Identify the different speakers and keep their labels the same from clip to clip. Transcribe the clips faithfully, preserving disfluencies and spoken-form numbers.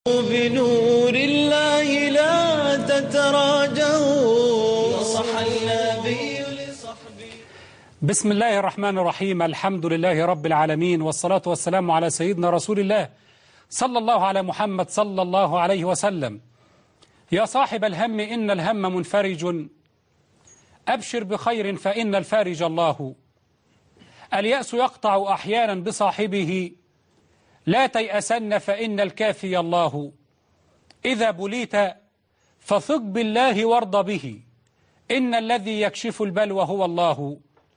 Speaker 1: بنور الله لا تتراجعوا نصح النبي لصحبه.
Speaker 2: بسم الله الرحمن الرحيم. الحمد لله رب العالمين، والصلاة والسلام على سيدنا رسول الله صلى الله على محمد صلى الله عليه وسلم. يا صاحب الهم إن الهم منفرج، أبشر بخير فإن الفارج الله. اليأس يقطع أحيانا بصاحبه، لا تيأسن فإن الكافي الله. إذا بليت فثق بالله وارض به، إن الذي يكشف البلوى هو الله.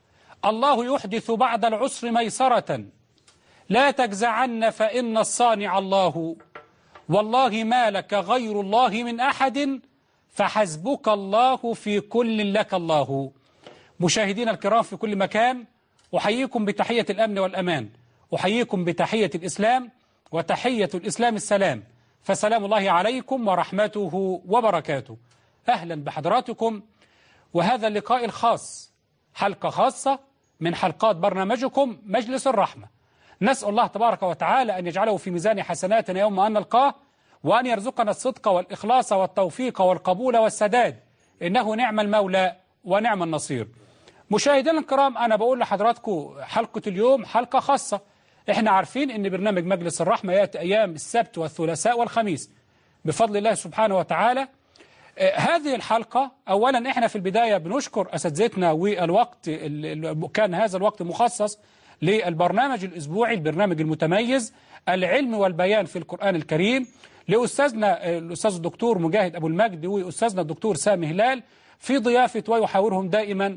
Speaker 2: الله يحدث بعد العسر ميسرة، لا تجزعن فإن الصانع الله. والله ما لك غير الله من أحد، فحسبك الله في كل لك الله. مشاهدينا الكرام في كل مكان، أحييكم بتحية الأمن والأمان، أحييكم بتحية الإسلام، وتحية الإسلام السلام، فسلام الله عليكم ورحمته وبركاته. أهلا بحضراتكم، وهذا اللقاء الخاص، حلقة خاصة من حلقات برنامجكم مجلس الرحمة. نسأل الله تبارك وتعالى أن يجعله في ميزان حسناتنا يوم أن نلقاه، وأن يرزقنا الصدق والإخلاص والتوفيق والقبول والسداد، إنه نعم المولى ونعم النصير. مشاهدينا الكرام، أنا بقول لحضراتكم حلقة اليوم حلقة خاصة. إحنا عارفين إن برنامج مجلس الرحمة يأتي أيام السبت والثلاثاء والخميس بفضل الله سبحانه وتعالى. آه هذه الحلقة أولا إحنا في البداية بنشكر أساتذتنا، والوقت كان هذا الوقت مخصص للبرنامج الأسبوعي، البرنامج المتميز العلم والبيان في القرآن الكريم، لأستاذنا الأستاذ الدكتور مجاهد أبو المجد وأستاذنا الدكتور سامي هلال، في ضيافة ويحاورهم دائما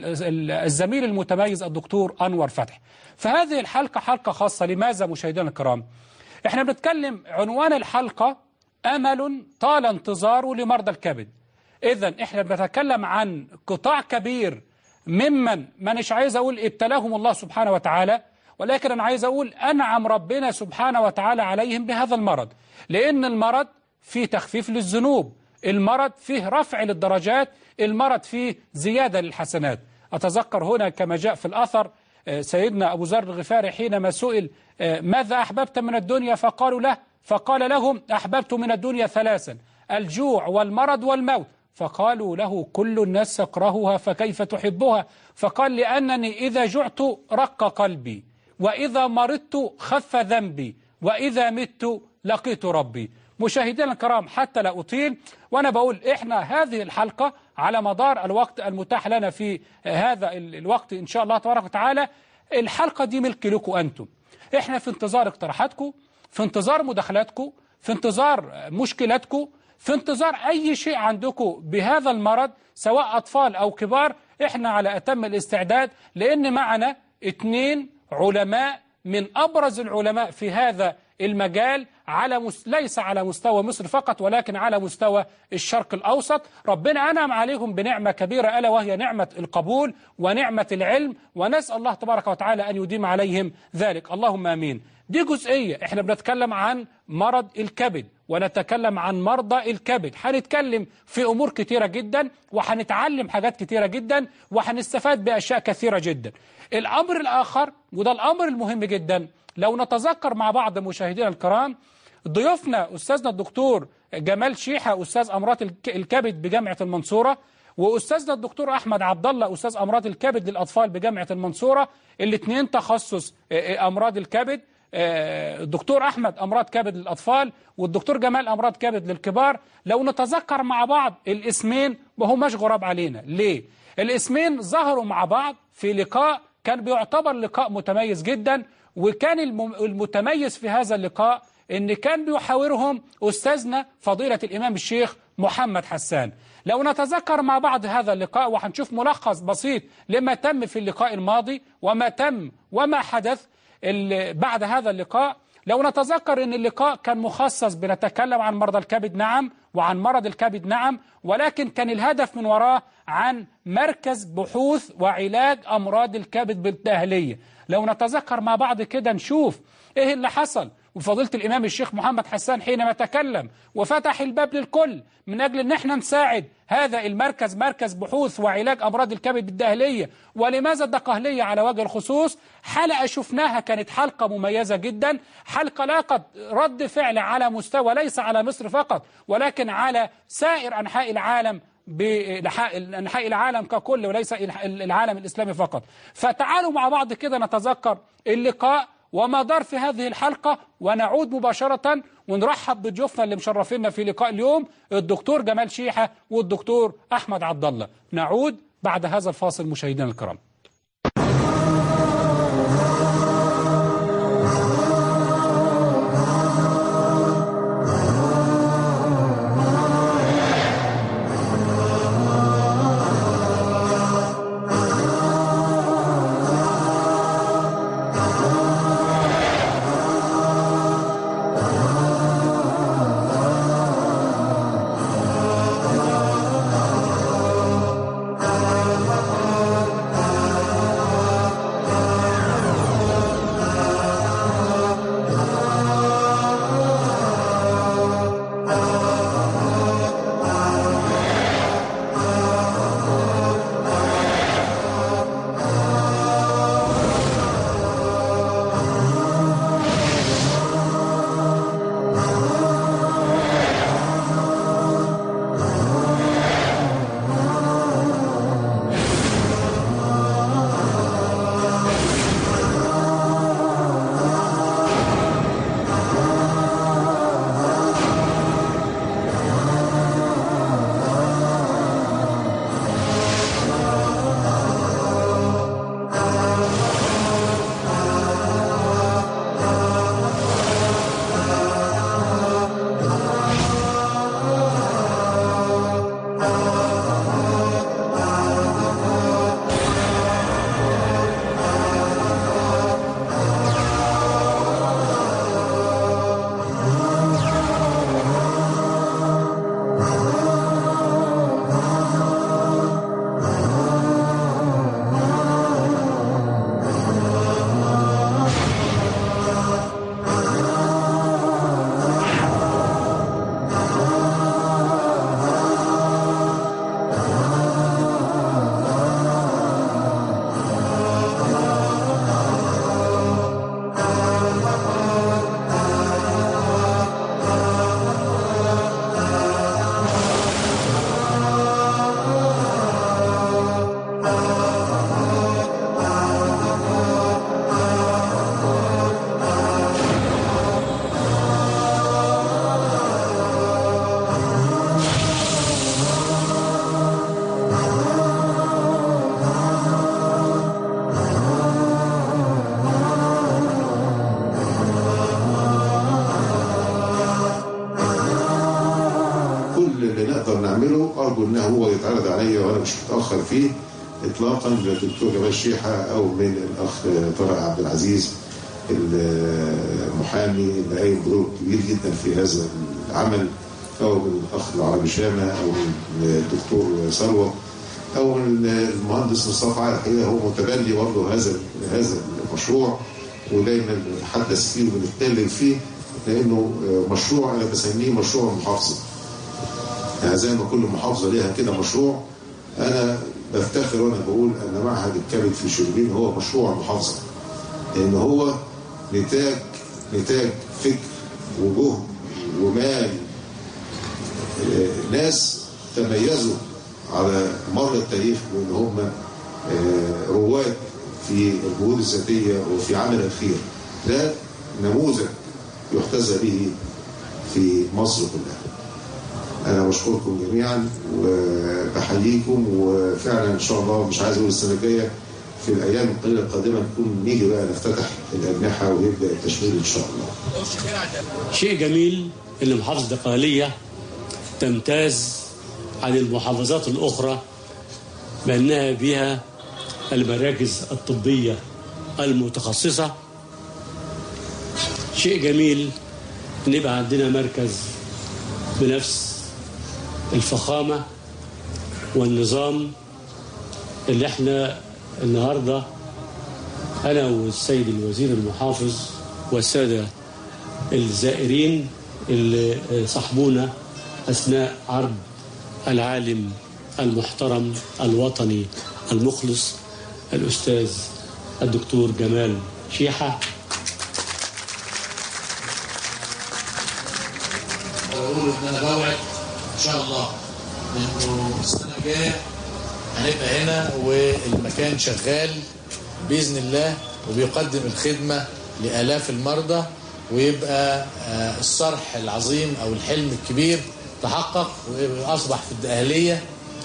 Speaker 2: الزميل المتميز الدكتور أنور فتحي. فهذه الحلقة حلقة خاصة. لماذا مشاهدينا الكرام؟ احنا بنتكلم، عنوان الحلقة أمل طال انتظاره لمرضى الكبد. إذن احنا بنتكلم عن قطاع كبير ممن ما مش عايز أقول ابتلاهم الله سبحانه وتعالى، ولكن أنا عايز أقول أنعم ربنا سبحانه وتعالى عليهم بهذا المرض، لأن المرض فيه تخفيف للذنوب، المرض فيه رفع للدرجات، المرض فيه زيادة للحسنات. أتذكر هنا كما جاء في الأثر سيدنا أبو ذر الغفاري حينما سئل ماذا أحببت من الدنيا، فقالوا له فقال لهم أحببت من الدنيا ثلاثا، الجوع والمرض والموت. فقالوا له كل الناس يكرهها فكيف تحبها؟ فقال لأنني إذا جعت رق قلبي، وإذا مرضت خف ذنبي، وإذا مت لقيت ربي. مشاهدينا الكرام، حتى لا أطيل وأنا بقول إحنا هذه الحلقة على مدار الوقت المتاح لنا في هذا الوقت إن شاء الله تبارك وتعالى، الحلقة دي ملك لكم أنتم. إحنا في انتظار اقتراحاتكم، في انتظار مداخلاتكم، في انتظار مشكلاتكم، في انتظار أي شيء عندكم بهذا المرض، سواء أطفال أو كبار. إحنا على أتم الاستعداد، لأن معنا اثنين علماء من أبرز العلماء في هذا المجال، على مس... ليس على مستوى مصر فقط، ولكن على مستوى الشرق الأوسط. ربنا أنعم عليهم بنعمة كبيرة، ألا وهي نعمة القبول ونعمة العلم، ونسأل الله تبارك وتعالى أن يديم عليهم ذلك، اللهم آمين. دي جزئية. احنا بنتكلم عن مرض الكبد، ونتكلم عن مرضى الكبد، هنتكلم في أمور كتيرة جدا، وهنتعلم حاجات كتيرة جدا، وهنستفاد بأشياء كثيرة جدا. الأمر الآخر، وده الأمر المهم جدا، لو نتذكر مع بعض مشاهدينا الكرام، ضيوفنا أستاذنا الدكتور جمال شيحة أستاذ أمراض الكبد بجامعة المنصورة، وأستاذنا الدكتور أحمد عبد الله أستاذ أمراض الكبد للأطفال بجامعة المنصورة، الاثنين تخصص أمراض الكبد. الدكتور أحمد أمراض كبد للأطفال، والدكتور جمال أمراض كبد للكبار. لو نتذكر مع بعض الاسمين، وهو مش غراب علينا. ليه؟ الاسمين ظهروا مع بعض في لقاء كان بيعتبر لقاء متميز جدا، وكان المتميز في هذا اللقاء ان كان بيحاورهم أستاذنا فضيلة الإمام الشيخ محمد حسان. لو نتذكر مع بعض هذا اللقاء، وهنشوف ملخص بسيط لما تم في اللقاء الماضي، وما تم وما حدث بعد هذا اللقاء. لو نتذكر ان اللقاء كان مخصص بنتكلم عن مرضى الكبد، نعم، وعن مرض الكبد، نعم، ولكن كان الهدف من وراه عن مركز بحوث وعلاج أمراض الكبد بالأهلية. لو نتذكر مع بعض كده نشوف ايه اللي حصل، وفضيلة الإمام الشيخ محمد حسان حينما تكلم وفتح الباب للكل من أجل أن احنا نساعد هذا المركز، مركز بحوث وعلاج أمراض الكبد الدهلية. ولماذا الدقهلية على وجه الخصوص؟ حلقة شفناها كانت حلقة مميزة جدا، حلقة لاقت رد فعل على مستوى ليس على مصر فقط ولكن على سائر أنحاء العالم، بأنحاء العالم ككل وليس العالم الإسلامي فقط. فتعالوا مع بعض كده نتذكر اللقاء وما دار في هذه الحلقة، ونعود مباشرة ونرحب بضيوفنا اللي مشرفينا في لقاء اليوم، الدكتور جمال شيحة والدكتور أحمد عبد الله. نعود بعد هذا الفاصل مشاهدينا الكرام.
Speaker 3: أرجو أنه هو يتعرض علي وأنا مش متأخر فيه إطلاقا من الدكتور جمال شيحة أو من الأخ طارق عبد العزيز المحامي اللي قايم بدور كبير جدا في هذا العمل، أو من الأخ العربي شامة، أو من الدكتور ثروت، أو من المهندس مصطفى علي. الحقيقة هو متبني برضه هذا هذا المشروع ودايما بنتحدث فيه وبنتكلم فيه، لأنه مشروع أنا بسميه مشروع المحافظة. يعني زي ما كل محافظة ليها كده مشروع، أنا بفتخر وأنا بقول أن معهد الكبد في شربين هو مشروع المحافظة، لأن هو نتاج نتاج فكر وجهد ومال ناس تميزوا على مر التاريخ وإن هم رواد في الجهود الذاتية وفي عمل الخير. ده نموذج يحتذى به في مصر كلها. أنا بشكركم جميعا وبحييكم، وفعلا إن شاء الله مش عايز أقول السنة الجاية، في الأيام القليلة القادمة نكون نيجي بقى نفتتح الأجنحة ويبدأ التشغيل إن شاء الله.
Speaker 4: شيء جميل إن محافظة الدقهلية تمتاز عن المحافظات الأخرى بأنها بها المراكز الطبية المتخصصة. شيء جميل إن يبقى عندنا مركز بنفس الفخامة والنظام اللي احنا النهاردة أنا والسيد الوزير المحافظ والسادة الزائرين اللي صاحبونا أثناء عرض العالم المحترم الوطني المخلص الأستاذ الدكتور جمال شيحة.
Speaker 5: بقول إن أنا بوعد إن شاء الله إنه السنة الجاية هنبقى هنا والمكان شغال بإذن الله وبيقدم الخدمة لآلاف المرضى، ويبقى الصرح العظيم أو الحلم الكبير تحقق وأصبح في الدقهلية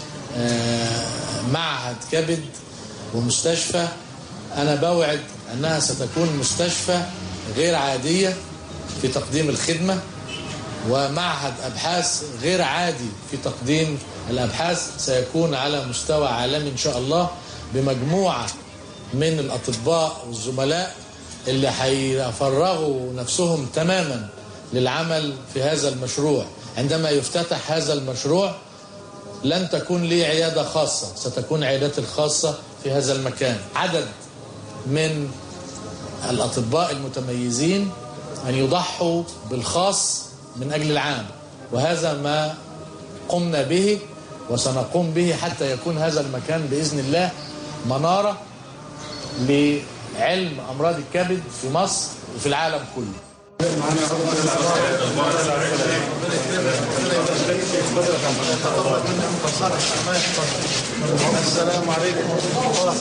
Speaker 5: معهد كبد ومستشفى. أنا بوعد أنها ستكون مستشفى غير عادية في تقديم الخدمة، ومعهد أبحاث غير عادي في تقديم الأبحاث، سيكون على مستوى عالمي إن شاء الله، بمجموعة من الأطباء والزملاء اللي هيفرغوا نفسهم تماما للعمل في هذا المشروع. عندما يفتتح هذا المشروع لن تكون لي عيادة خاصة، ستكون عياداتي الخاصة في هذا المكان. عدد من الأطباء المتميزين أن يضحوا بالخاص من أجل العام، وهذا ما قمنا به وسنقوم به حتى يكون هذا المكان بإذن الله منارة لعلم أمراض الكبد في مصر وفي العالم كله.
Speaker 6: السلام عليكم ورحمة الله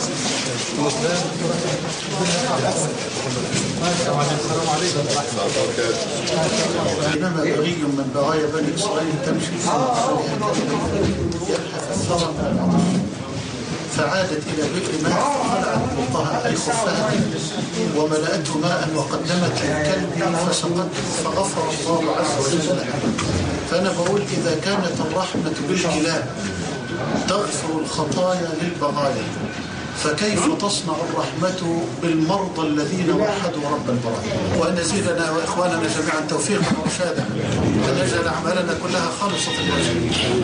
Speaker 6: وبركاته. بينما بغي من بغايا بني إسرائيل تمشي في يبحث الثرى من العطش، فعادت إلى بئر ماء فخلعت بطها أي خفها وملأته ماء وقدمت للكلب فسقته فغفر الله عز وجل. فأنا بقول إذا كانت الرحمة بالكلاب تغفر الخطايا للبغايا، فكيف تصنع الرحمة بالمرضى الذين وحدوا رب البرايا؟ وأن يزيد لنا وإخواننا جميعا توفيقا ورشادا، وأن يجعل أعمالنا كلها خالصة لوجهه.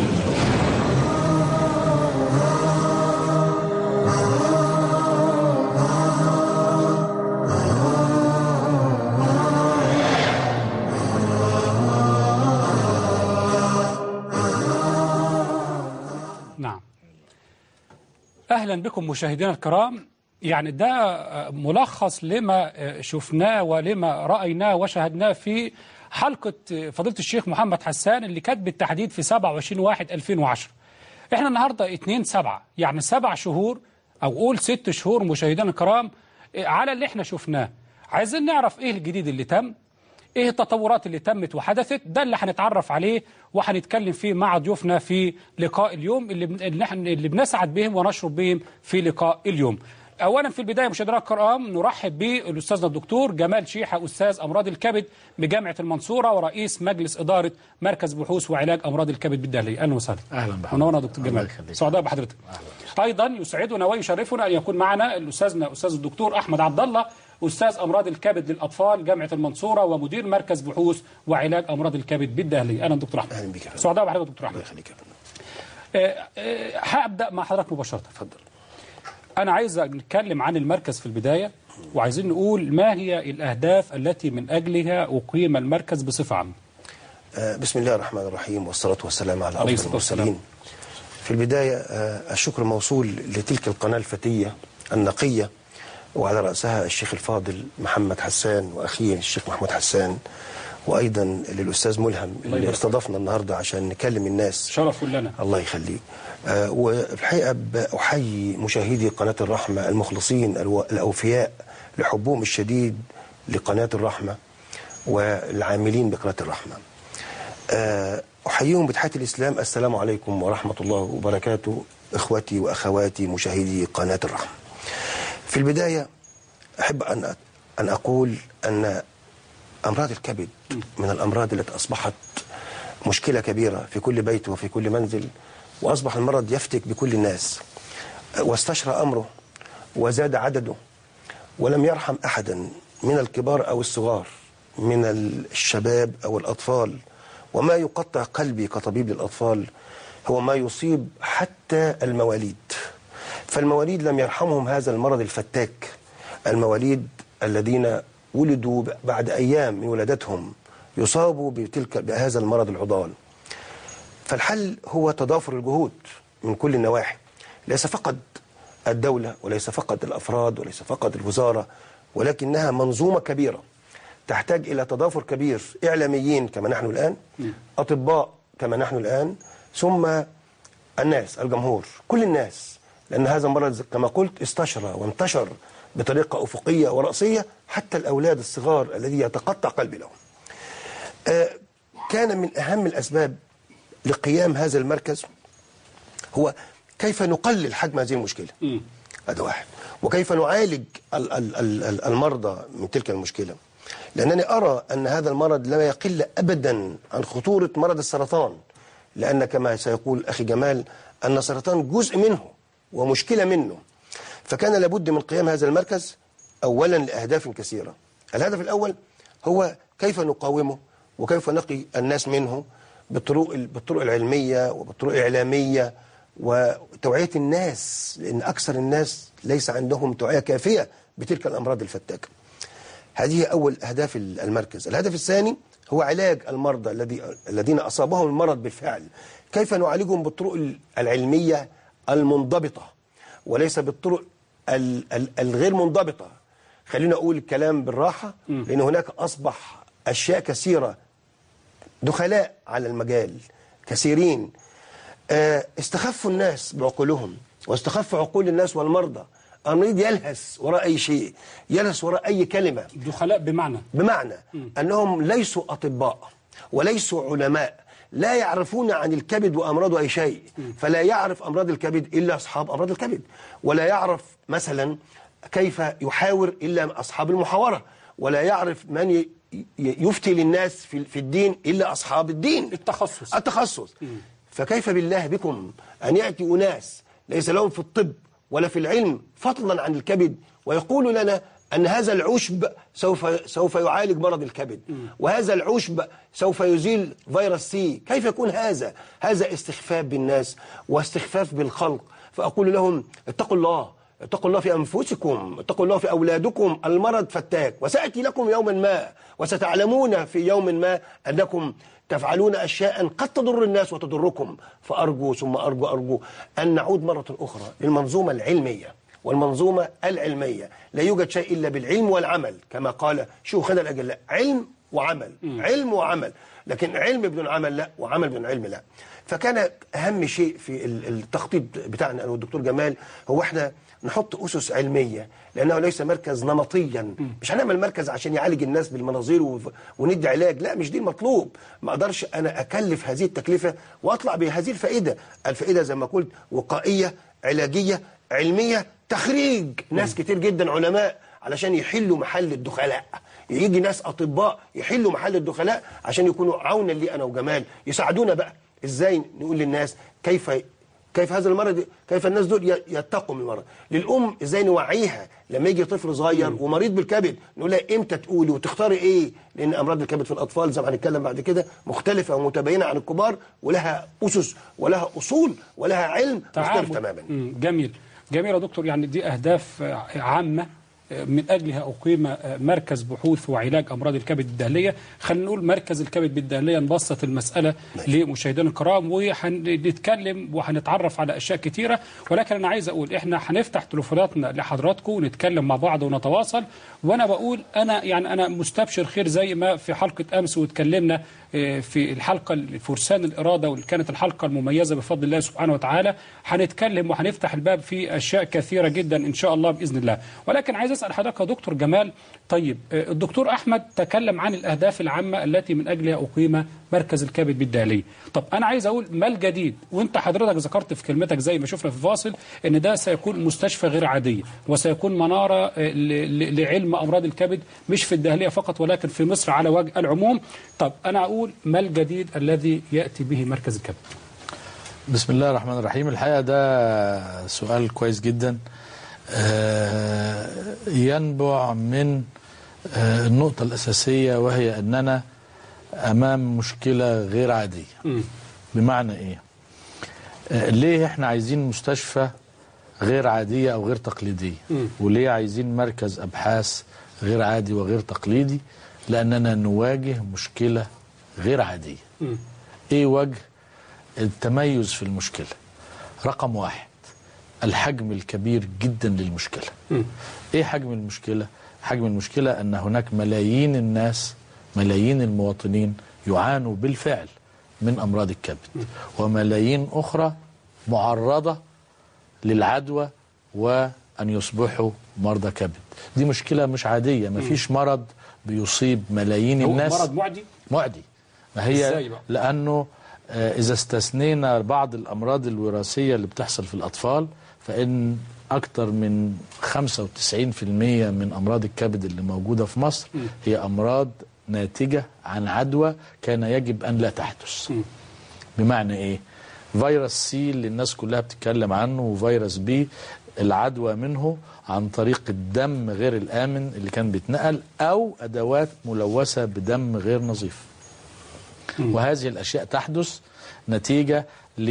Speaker 2: أهلا بكم مشاهدينا الكرام. يعني ده ملخص لما شفناه ولما رأيناه وشاهدناه في حلقة فضيلة الشيخ محمد حسان اللي كانت بالتحديد في سبعة وعشرين واحد ألفين وعشرة. احنا النهاردة اتنين سبعة، يعني سبع شهور أو قول ست شهور مشاهدينا الكرام على اللي احنا شفناه. عايزين نعرف ايه الجديد اللي تم، ايه التطورات اللي تمت وحدثت. ده اللي هنتعرف عليه وهنتكلم فيه مع ضيوفنا في لقاء اليوم اللي اللي, اللي بنسعد بهم ونشرب بهم في لقاء اليوم. اولا في البدايه مشاهدينا الكرام نرحب بالاستاذنا الدكتور جمال شيحة، استاذ امراض الكبد بجامعه المنصوره ورئيس مجلس اداره مركز بحوث وعلاج امراض الكبد بالدقهليه. اهلا وسهلا.
Speaker 7: اهلا بحضرتك.
Speaker 2: منورنا دكتور جمال، سعداء بحضرتك. ايضا يسعدنا ويشرفنا ان يكون معنا الاستاذنا استاذ الدكتور احمد عبد الله، أستاذ أمراض الكبد للأطفال جامعة المنصورة ومدير مركز بحوث وعلاج أمراض الكبد بالدقهلية. أهلا دكتور أحمد.
Speaker 7: أهلا بك.
Speaker 2: سعداء بحضرتك دكتور أحمد.
Speaker 7: الله يخليك يا
Speaker 2: فندم. هبدأ مع حضرتك مباشرة.
Speaker 7: اتفضل.
Speaker 2: أنا عايز نتكلم عن المركز في البداية، وعايزين نقول ما هي الأهداف التي من أجلها أقيم المركز بصفة عامة.
Speaker 7: بسم الله الرحمن الرحيم والصلاة والسلام على أفضل المرسلين. في البداية الشكر موصول لتلك القناة الفتية النقية وعلى رأسها الشيخ الفاضل محمد حسان وأخيه الشيخ محمود حسان، وأيضا للأستاذ ملهم اللي استضافنا النهاردة عشان نكلم الناس.
Speaker 2: شرف لنا.
Speaker 7: الله يخليه. آه والحقيقة أحيي مشاهدي قناة الرحمة المخلصين الأوفياء لحبهم الشديد لقناة الرحمة والعاملين بقناة الرحمة. آه أحييهم بتحية الإسلام، السلام عليكم ورحمة الله وبركاته إخوتي وأخواتي مشاهدي قناة الرحمة. في البداية أحب أن أن أقول أن أمراض الكبد من الأمراض التي أصبحت مشكلة كبيرة في كل بيت وفي كل منزل، وأصبح المرض يفتك بكل الناس، واستشرى أمره وزاد عدده، ولم يرحم أحدا من الكبار أو الصغار، من الشباب أو الأطفال. وما يقطع قلبي كطبيب للأطفال هو ما يصيب حتى المواليد. فالمواليد لم يرحمهم هذا المرض الفتاك، المواليد الذين ولدوا بعد أيام من ولادتهم يصابوا بتلك بهذا المرض العضال. فالحل هو تضافر الجهود من كل النواحي، ليس فقط الدولة وليس فقط الأفراد وليس فقط الوزارة، ولكنها منظومة كبيرة تحتاج إلى تضافر كبير، إعلاميين كما نحن الآن، أطباء كما نحن الآن، ثم الناس، الجمهور، كل الناس، لأن هذا المرض كما قلت استشرى وانتشر بطريقة أفقية ورأسية حتى الأولاد الصغار الذي يتقطع قلبي لهم. آه كان من أهم الأسباب لقيام هذا المركز هو كيف نقلل حجم هذه المشكلة. هذا واحد. وكيف نعالج ال ال ال المرضى من تلك المشكلة، لأنني أرى أن هذا المرض لا يقل أبدا عن خطورة مرض السرطان، لأن كما سيقول أخي جمال أن السرطان جزء منه ومشكلة منه. فكان لابد من قيام هذا المركز أولا لأهداف كثيرة. الهدف الأول هو كيف نقاومه وكيف نقي الناس منه بالطرق بالطرق العلمية وبالطرق الإعلامية وتوعية الناس، لأن أكثر الناس ليس عندهم توعية كافية بتلك الأمراض الفتاكة. هذه أول أهداف المركز. الهدف الثاني هو علاج المرضى الذي الذين أصابهم المرض بالفعل، كيف نعالجهم بالطرق العلمية المنضبطة وليس بالطرق الغير منضبطة. خلينا أقول الكلام بالراحة، لأن هناك أصبح أشياء كثيرة، دخلاء على المجال كثيرين استخفوا الناس بعقولهم واستخف عقول الناس والمرضى. المريض يلهث وراء أي شيء، يلهث وراء أي كلمة.
Speaker 2: دخلاء بمعنى
Speaker 7: بمعنى م. أنهم ليسوا أطباء وليسوا علماء، لا يعرفون عن الكبد وأمراضه أي شيء. م. فلا يعرف أمراض الكبد إلا أصحاب أمراض الكبد، ولا يعرف مثلا كيف يحاور إلا أصحاب المحاورة، ولا يعرف من يفتي للناس في الدين إلا أصحاب الدين،
Speaker 2: التخصص
Speaker 7: التخصص م. فكيف بالله بكم أن يأتي أناس ليس لهم في الطب ولا في العلم فضلا عن الكبد ويقول لنا أن هذا العشب سوف سوف يعالج مرض الكبد، وهذا العشب سوف يزيل فيروس سي. كيف يكون هذا؟ هذا استخفاف بالناس واستخفاف بالخلق. فأقول لهم اتقوا الله، اتقوا الله في أنفسكم، اتقوا الله في أولادكم. المرض فتاك وسأتي لكم يوما ما وستعلمون في يوم ما أنكم تفعلون أشياء قد تضر الناس وتضركم. فأرجو ثم أرجو أرجو أن نعود مرة أخرى للمنظومة العلمية والمنظومة العلمية. لا يوجد شيء إلا بالعلم والعمل، كما قال شيوخنا الأجلاء، علم وعمل، م. علم وعمل، لكن علم بدون عمل لا، وعمل بدون علم لا. فكان أهم شيء في التخطيط بتاعنا أنا والدكتور جمال هو احنا نحط أسس علمية، لأنه ليس مركز نمطيا. مش هنعمل مركز عشان يعالج الناس بالمناظير وندي علاج، لا، مش دي المطلوب. ما أقدرش أنا أكلف هذه التكلفة وأطلع بهذه الفائدة. الفائدة زي ما قلت وقائية، علاجية، علمية، تخريج ناس كتير جدا علماء علشان يحلوا محل الدخلاء. يجي ناس أطباء يحلوا محل الدخلاء عشان يكونوا عونا لي أنا وجمال، يساعدونا بقى إزاي نقول للناس كيف كيف هذا المرض، كيف الناس دول يتقوا من المرض. للأم إزاي نوعيها لما يجي طفل صغير ومريض بالكبد، نقول لها إمتى تقولي وتختاري إيه، لأن أمراض الكبد في الأطفال زي ما هنتكلم بعد كده مختلفة ومتباينة عن الكبار، ولها أسس ولها أصول ولها علم مختلف تماما.
Speaker 2: جميل جميل يا دكتور. يعني دي أهداف عامة من أجلها أقيم مركز بحوث وعلاج أمراض الكبد الدهلية. خلينا نقول مركز الكبد بالدهلية، نبسط المسألة لمشاهدينا الكرام، وهنتكلم وهنتعرف على أشياء كثيرة. ولكن أنا عايز أقول إحنا هنفتح تليفوناتنا لحضراتكم ونتكلم مع بعض ونتواصل. وأنا بقول أنا يعني أنا مستبشر خير، زي ما في حلقة أمس واتكلمنا في الحلقة فرسان الإرادة، واللي كانت الحلقة المميزة بفضل الله سبحانه وتعالى. هنتكلم وهنفتح الباب في أشياء كثيرة جدا إن شاء الله بإذن الله. ولكن عايز أسأل حضرتك يا دكتور جمال، طيب الدكتور أحمد تكلم عن الأهداف العامة التي من أجلها أقيم مركز الكبد بالدهلية. طب أنا عايز أقول ما الجديد؟ وأنت حضرتك ذكرت في كلمتك زي ما شفنا في الفاصل إن ده سيكون مستشفى غير عادية وسيكون منارة لعلم أمراض الكبد، مش في الدهلية فقط ولكن في مصر على وجه العموم. طب أنا أقول ما الجديد الذي يأتي به مركز الكبد؟
Speaker 5: بسم الله الرحمن الرحيم. الحقيقة ده سؤال كويس جدا، ينبع من النقطة الأساسية، وهي أننا أمام مشكلة غير عادية. م. بمعنى إيه؟ ليه إحنا عايزين مستشفى غير عادية أو غير تقليدية؟ م. وليه عايزين مركز أبحاث غير عادي وغير تقليدي، لأننا نواجه مشكلة غير عادية. م. إيه وجه التميز في المشكلة؟ رقم واحد، الحجم الكبير جدا للمشكلة. م. إيه حجم المشكلة؟ حجم المشكلة أن هناك ملايين الناس، ملايين المواطنين يعانوا بالفعل من أمراض الكبد، م. وملايين أخرى معرضة للعدوى وأن يصبحوا مرضى كبد. دي مشكلة مش عادية، ما فيش مرض بيصيب ملايين الناس.
Speaker 2: هو مرض معدي؟
Speaker 5: معدي. ما هي لأنه إذا استثنينا بعض الأمراض الوراثية اللي بتحصل في الأطفال، فإن أكثر من خمسة وتسعين بالمئة من أمراض الكبد اللي موجودة في مصر م. هي أمراض ناتجة عن عدوى كان يجب أن لا تحدث. م. بمعنى إيه؟ فيروس سي اللي الناس كلها بتتكلم عنه، وفيروس بي العدوى منه عن طريق الدم غير الآمن اللي كان بيتنقل، أو أدوات ملوثة بدم غير نظيف. م. وهذه الأشياء تحدث نتيجة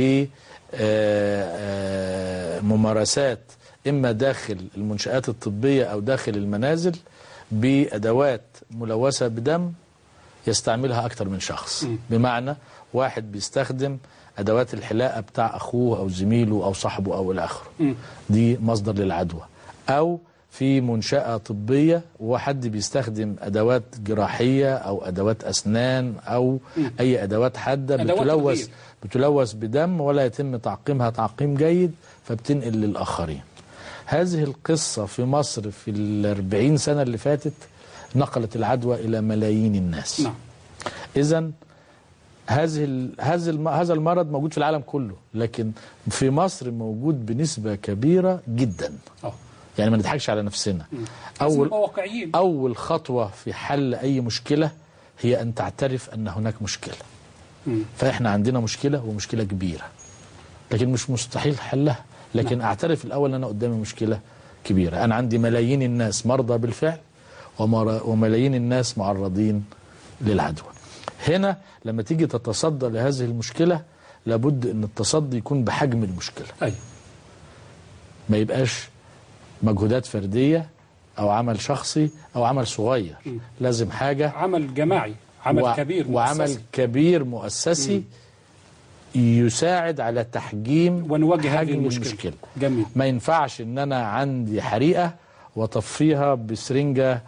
Speaker 5: لممارسات إما داخل المنشآت الطبية أو داخل المنازل بأدوات ملوثة بدم يستعملها أكثر من شخص. م. بمعنى واحد بيستخدم أدوات الحلاقة بتاع أخوه أو زميله أو صاحبه أو إلى آخره، دي مصدر للعدوى. أو في منشأة طبية وحد بيستخدم أدوات جراحية أو أدوات أسنان أو م. أي أدوات حادة بتلوث بتلوث بدم ولا يتم تعقيمها تعقيم جيد فبتنقل للآخرين. هذه القصة في مصر في الأربعين سنة اللي فاتت نقلت العدوى إلى ملايين الناس. نعم. إذن هذه هذا هذا المرض موجود في العالم كله، لكن في مصر موجود بنسبة كبيرة جدا. أوه. يعني ما نضحكش على نفسنا. م. أول أول خطوة في حل أي مشكلة هي أن تعترف أن هناك مشكلة. م. فإحنا عندنا مشكلة ومشكلة كبيرة، لكن مش مستحيل حلها، لكن نعم. أعترف الأول أن أنا قدامي مشكلة كبيرة. أنا عندي ملايين الناس مرضى بالفعل وملايين الناس معرضين للعدوى. هنا لما تيجي تتصدى لهذه المشكلة لابد أن التصدي يكون بحجم المشكلة. أي. ما يبقاش مجهودات فردية أو عمل شخصي أو عمل صغير. م. لازم حاجة
Speaker 2: عمل جماعي، عمل و... كبير مؤسسي.
Speaker 5: وعمل كبير مؤسسي م. يساعد على تحجيم
Speaker 2: ونواجه
Speaker 5: حجم
Speaker 2: المشكلة.
Speaker 5: المشكلة.
Speaker 2: جميل.
Speaker 5: ما ينفعش أن أنا عندي حريقة وطفيها بسرنجة.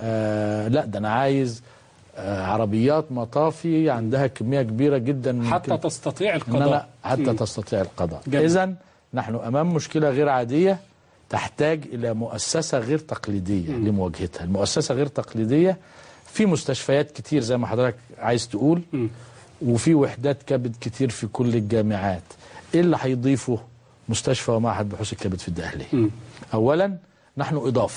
Speaker 5: آه لا، ده أنا عايز آه عربيات مطافي عندها كمية كبيرة جدا
Speaker 2: حتى تستطيع القضاء.
Speaker 5: حتى م. تستطيع القضاء. إذن نحن أمام مشكلة غير عادية تحتاج إلى مؤسسة غير تقليدية م. لمواجهتها. المؤسسة غير تقليدية في مستشفيات كتير زي ما حضرتك عايز تقول م. وفي وحدات كبد كتير في كل الجامعات. إيه اللي هيضيفه مستشفى ومعهد بحوث الكبد في الدقهلية؟ م. أولا نحن إضافة.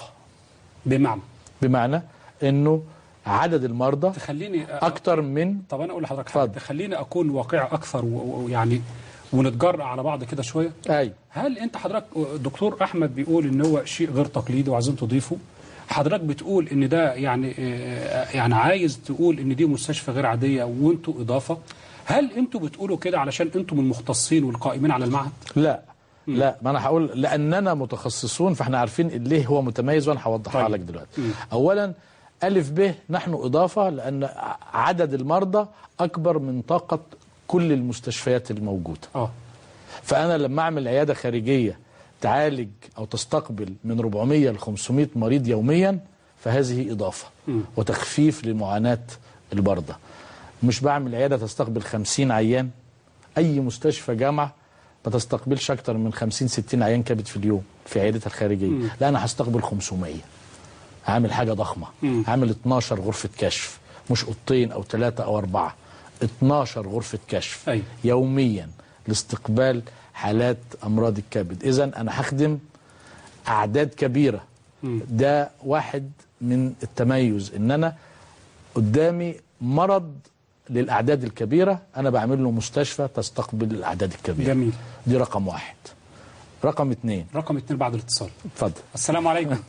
Speaker 2: بمعنى
Speaker 5: بمعنى أنه عدد المرضى
Speaker 2: تخليني
Speaker 5: أكتر من
Speaker 2: طب أنا أقول لحضرتك حاجة تخليني أكون واقعي أكثر ويعني ونتجرأ على بعض كده شوية.
Speaker 5: أي.
Speaker 2: هل أنت حضرتك دكتور أحمد بيقول إن هو شيء غير تقليدي وعايزين تضيفه، حضرتك بتقول إن ده يعني يعني عايز تقول إن دي مستشفى غير عادية وأنتوا إضافة، هل أنتوا بتقولوا كده علشان أنتم المختصين والقائمين على المعهد؟
Speaker 5: لا م. لا، ما أنا هقول لأننا متخصصون فإحنا عارفين ليه هو متميز وأنا هوضحها طيب. لك دلوقتي. م. أولا ألف ب نحن إضافة لأن عدد المرضى أكبر من طاقة كل المستشفيات الموجودة. أوه. فأنا لما أعمل عيادة خارجية تعالج أو تستقبل من أربعمائة ل خمسمائة مريض يوميا فهذه إضافة م. وتخفيف لمعاناة المرضى. مش بعمل عيادة تستقبل خمسين عيان. أي مستشفى جامعة ما تستقبلش أكتر من خمسين ستين عيان كبد في اليوم في عيادتها الخارجية. م. لا، أنا هستقبل خمسمائة. عامل حاجة ضخمة. م. عامل اتناشر غرفة كشف، مش أوضتين أو ثلاثة أو أربعة، اتناشر غرفة كشف أي. يوميا لاستقبال حالات أمراض الكبد. إذن أنا هخدم أعداد كبيرة. م. ده واحد من التميز إن أنا قدامي مرض للأعداد الكبيرة أنا بعمل له مستشفى تستقبل الأعداد الكبيرة.
Speaker 2: جميل.
Speaker 5: دي رقم واحد. رقم اثنين
Speaker 2: رقم اثنين بعد الاتصال.
Speaker 5: اتفضل.
Speaker 2: السلام عليكم.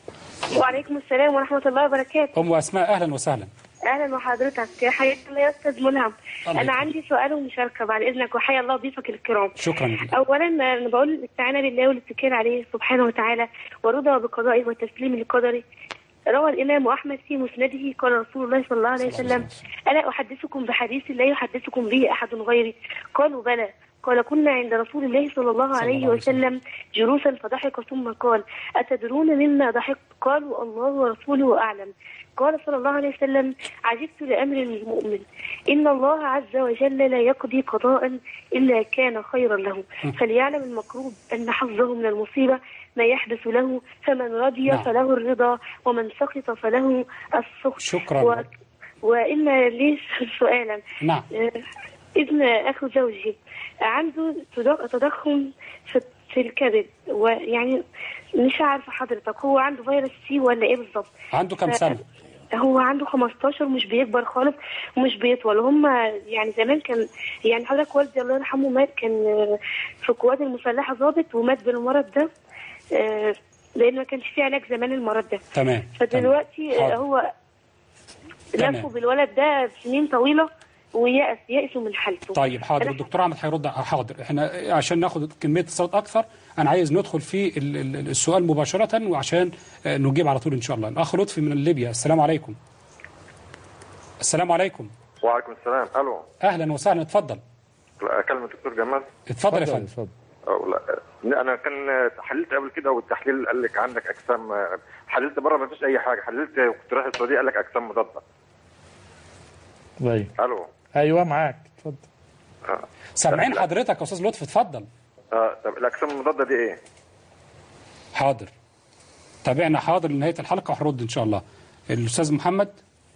Speaker 8: وعليكم السلام ورحمة الله وبركاته.
Speaker 2: أم أسماء أهلا وسهلا.
Speaker 8: أهلا وحضرتك، حياك الله يا أستاذ ملهم. أنا عندي سؤال ومشاركة بعد إذنك وحيا الله ضيفك الكرام.
Speaker 2: شكرا.
Speaker 8: أولا أنا بقول الاستعانة بالله والاتكال عليه سبحانه وتعالى ورضا بقضائه والتسليم لقدره. روى الإمام أحمد في مسنده قال رسول الله صلى الله عليه وسلم: ألا أحدثكم بحديث لا يحدثكم به أحد غيري؟ قالوا: بلى. قال: كنا عند رسول الله صلى الله عليه وسلم جلوسا فضحك ثم قال: أتدرون مما ضحك؟ قالوا: الله ورسوله أعلم. قال صلى الله عليه وسلم: عجبت لأمر المؤمن، إن الله عز وجل لا يقضي قضاء إلا كان خيرا له، فليعلم المكروب أن حظه من المصيبة ما يحدث له، فمن رضي
Speaker 2: نعم.
Speaker 8: فله الرضا ومن سخط فله السخط.
Speaker 2: شكرا.
Speaker 8: و... وإن لي سؤالا.
Speaker 2: نعم.
Speaker 8: ابن أخو زوجي عنده تضخم في في الكبد، ويعني مش عارفة حضرتك هو عنده فيروس سي ولا إيه بالظبط؟
Speaker 2: عنده كم سنة؟
Speaker 8: هو عنده خمستاشر، مش بيكبر خالص ومش بيطول. هم يعني زمان كان يعني حضرتك والدي الله يرحمه مات، كان في القوات المسلحة ضابط ومات بالمرض ده، لأن ما كانش فيه علاج زمان المرض ده.
Speaker 2: تمام.
Speaker 8: فدلوقتي
Speaker 2: تمام.
Speaker 8: هو لفوا بالولد ده سنين طويلة ويأس يأسوا من حالته.
Speaker 2: طيب حاضر، الدكتور احمد هيرد. حاضر، احنا عشان ناخد كميه اتصالات اكثر انا عايز ندخل في السؤال مباشره وعشان نجيب على طول ان شاء الله. الاخ لطفي من ليبيا، السلام عليكم. السلام عليكم.
Speaker 9: وعليكم السلام. الو.
Speaker 2: اهلا وسهلا، اتفضل.
Speaker 9: اكلم الدكتور جمال.
Speaker 2: اتفضل يا فندم.
Speaker 9: اتفضل. لا انا كان حللت قبل كده والتحليل قال لك عندك اجسام، حللت بره ما فيش اي حاجه، حللت كنت رايح السعوديه قال لك اجسام مضاده.
Speaker 10: طيب.
Speaker 9: الو.
Speaker 10: ايوه معاك، اتفضل.
Speaker 9: آه.
Speaker 2: سامعين حضرتك يا استاذ لطفي، اتفضل.
Speaker 9: اه طب الاجسام المضاده دي ايه؟
Speaker 2: حاضر، تابعنا حاضر لنهايه الحلقه وهرد ان شاء الله. الاستاذ محمد،